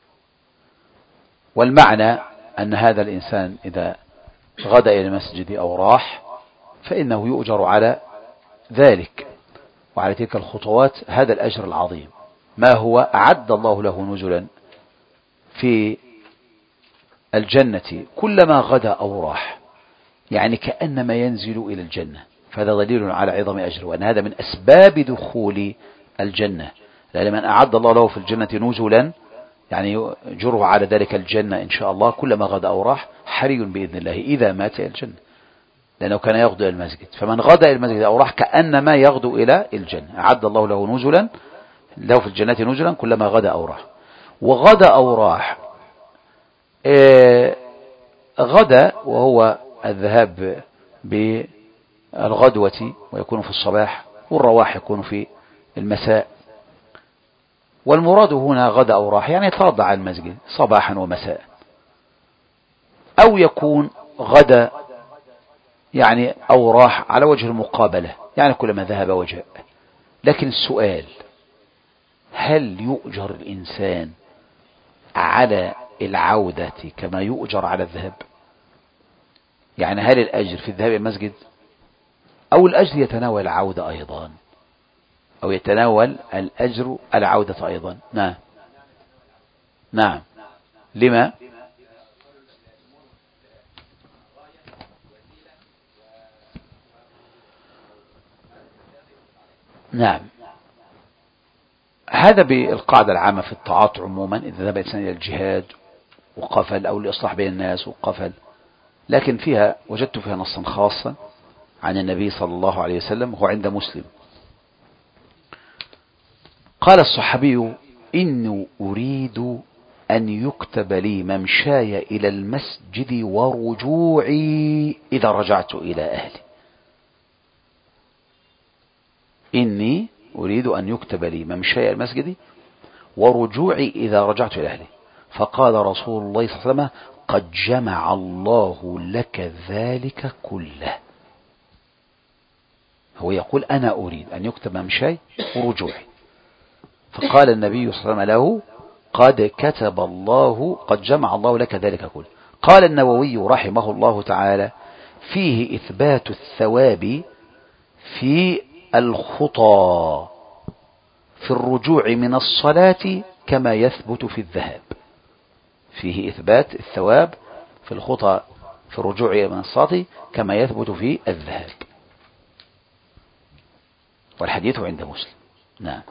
A: والمعنى أن هذا الإنسان إذا غدا إلى المسجد أو راح فإنه يؤجر على ذلك وعلى تلك الخطوات هذا الأجر العظيم. ما هو أعد الله له نزلا في الجنة كلما غدا أو راح، يعني كأنما ينزل إلى الجنة. فهذا دليل على عظم أجره، وأن هذا من أسباب دخول الجنة، لأن من أعد الله له في الجنة نزلا يعني يجره على ذلك الجنة إن شاء الله كلما غدا أو راح، حري بإذن الله إذا مات إلى الجنة، لأنه كان يغدو إلى المسجد. فمن غدا إلى المسجد أو راح كأنما يغدو إلى الجنة، أعد الله له نزلا له في الجنة نزلا كلما غدا أو راح. وغدا أو راح إيه غدا وهو الذهاب بالغدوة ويكون في الصباح، والرواح يكون في المساء. والمراد هنا غدا أو راح يعني يترضى على المسجد صباحا ومساء، أو يكون غدا يعني أو راح على وجه المقابلة، يعني كلما ذهب وجاء. لكن السؤال، هل يؤجر الإنسان على العودة كما يؤجر على الذهاب؟ يعني هل الأجر في الذهاب إلى المسجد أو الأجر يتناول العودة أيضا، أو يتناول الأجر العودة أيضا؟ نعم نعم. لما؟ نعم، هذا بالقاعدة العامة في الطاعات عموما. إذا ذهب الإنسان إلى الجهاد وقفل، أو الإصلاح بين الناس وقفل، لكن فيها وجدت فيها نصا خاصا عن النبي صلى الله عليه وسلم، هو عند مسلم. قال الصحابي: إني أريد أن يكتب لي ممشاي إلى المسجد ورجوعي إذا رجعت إلى أهلي. إني أريد أن يكتب لي ممشاي إلى المسجد ورجوعي إذا رجعت إلى أهلي. فقال رسول الله صلى الله عليه وسلم: قد جمع الله لك ذلك كله. هو يقول: أنا أريد أن يكتب ممشاي ورجوعي. فقال النبي صلى الله عليه وسلم له: قد كتب الله، قد جمع الله لك ذلك كله. قال النووي رحمه الله تعالى: فيه إثبات الثواب في الخطى في الرجوع من الصلاة كما يثبت في الذهاب. فيه إثبات الثواب في الخطى في الرجوع من الصلاة كما يثبت في الذهاب. والحديث عند مسلم. نعم.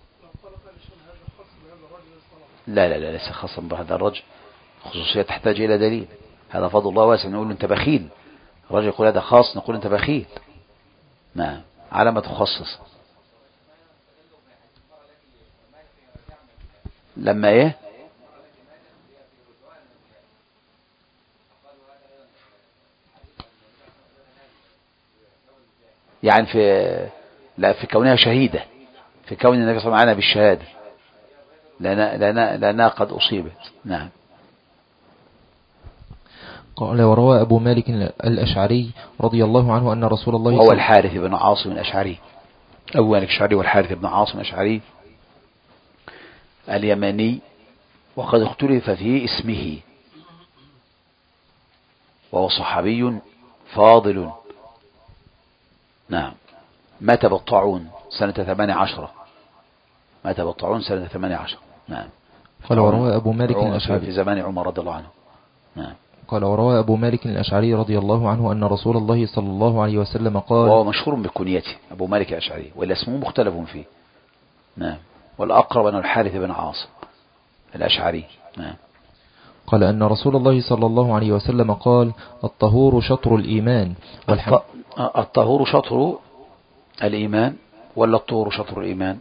A: لا لا لا ليس خاصا بهذا الرجل، خصوصية تحتاج إلى دليل. هذا فضل الله واسع، نقول أنت بخيل. الرجل يقول هذا خاص، نقول أنت بخيل. نعم، على ما تخصص. لما إيه؟ يعني في لا في كونها شهيدة، في كون النبي صلى الله عليه وسلم بالشهادة، لأنها لأنها قد أصيبت. نعم.
B: قال: وروى أبو مالك الأشعري رضي الله عنه أن رسول الله
A: وهو الحارث بن عاصم الأشعري. أبو مالك الأشعري والحارث بن عاصم الأشعري اليماني، وقد اختلف في اسمه، وهو صحابي فاضل. نعم. مات بالطاعون سنة ثمان عشرة. مات بالطاعون سنة ثمان عشرة. نعم.
B: قال: وروى أبو مالك الأشعري
A: في زمان عمر رضي الله عنه. نعم.
B: قال: وروى أبو مالك الأشعري رضي الله عنه أن رسول الله صلى الله عليه وسلم قال،
A: وهو مشهور بكنيته أبو مالك الأشعري، ولا اسمه مختلف فيه. نعم. والأقرب أنه الحارث بن عاصم الأشعري. نعم.
B: قال أن رسول الله صلى الله عليه وسلم قال: الطهور شطر الإيمان.
A: والحم... الطهور شطر الإيمان ولا الطهور شطر الإيمان؟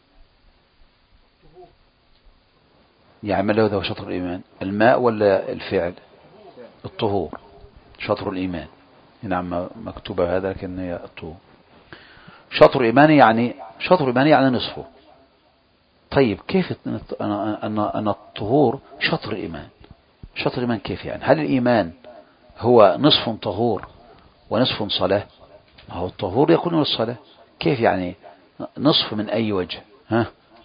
A: يعني ما له شطر الإيمان، الماء ولا الفعل؟ الطهور شطر الإيمان. نعم مكتوبة هذا، لكن هي الطهور شطر إيماني، يعني شطر إيماني يعني نصفه. طيب كيف أن أن الطهور شطر الإيمان؟ شطر الإيمان كيف يعني؟ هل الإيمان هو نصف طهور ونصف صلاة؟ هو الطهور يكون للصلاة، كيف يعني نصف من أي وجه؟ ها؟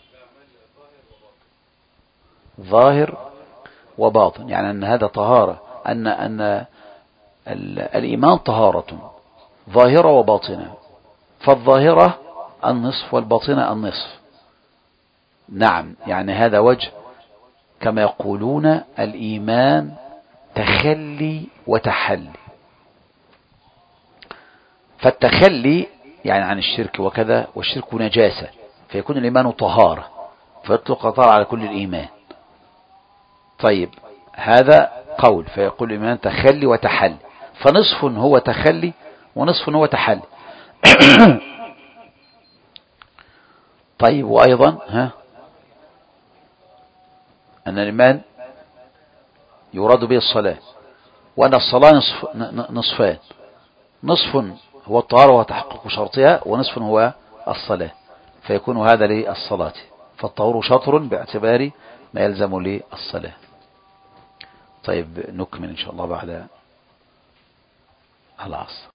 A: ظاهر وباطن، يعني أن هذا طهارة، أن أن الإيمان طهارة ظاهرة وباطنة، فالظاهرة النصف والباطنة النصف. نعم، يعني هذا وجه كما يقولون الإيمان تخلي وتحلي. فالتخلي يعني عن الشرك وكذا، والشرك نجاسة، فيكون الإيمان طهارة، فيطلق طهارة على كل الإيمان. طيب هذا قول، فيقول الإيمان تخلي وتحلي، فنصف هو تخلي ونصف هو تحلي. طيب وأيضا ها أن الإيمان يراد به الصلاة، وأن الصلاة نصف نصفان، نصف هو الطهارة وتحقق شرطها، ونصف هو الصلاة، فيكون هذا للصلاة. فالطهور شطر باعتبار ما يلزم للصلاة. طيب نكمل إن شاء الله بعد العصر.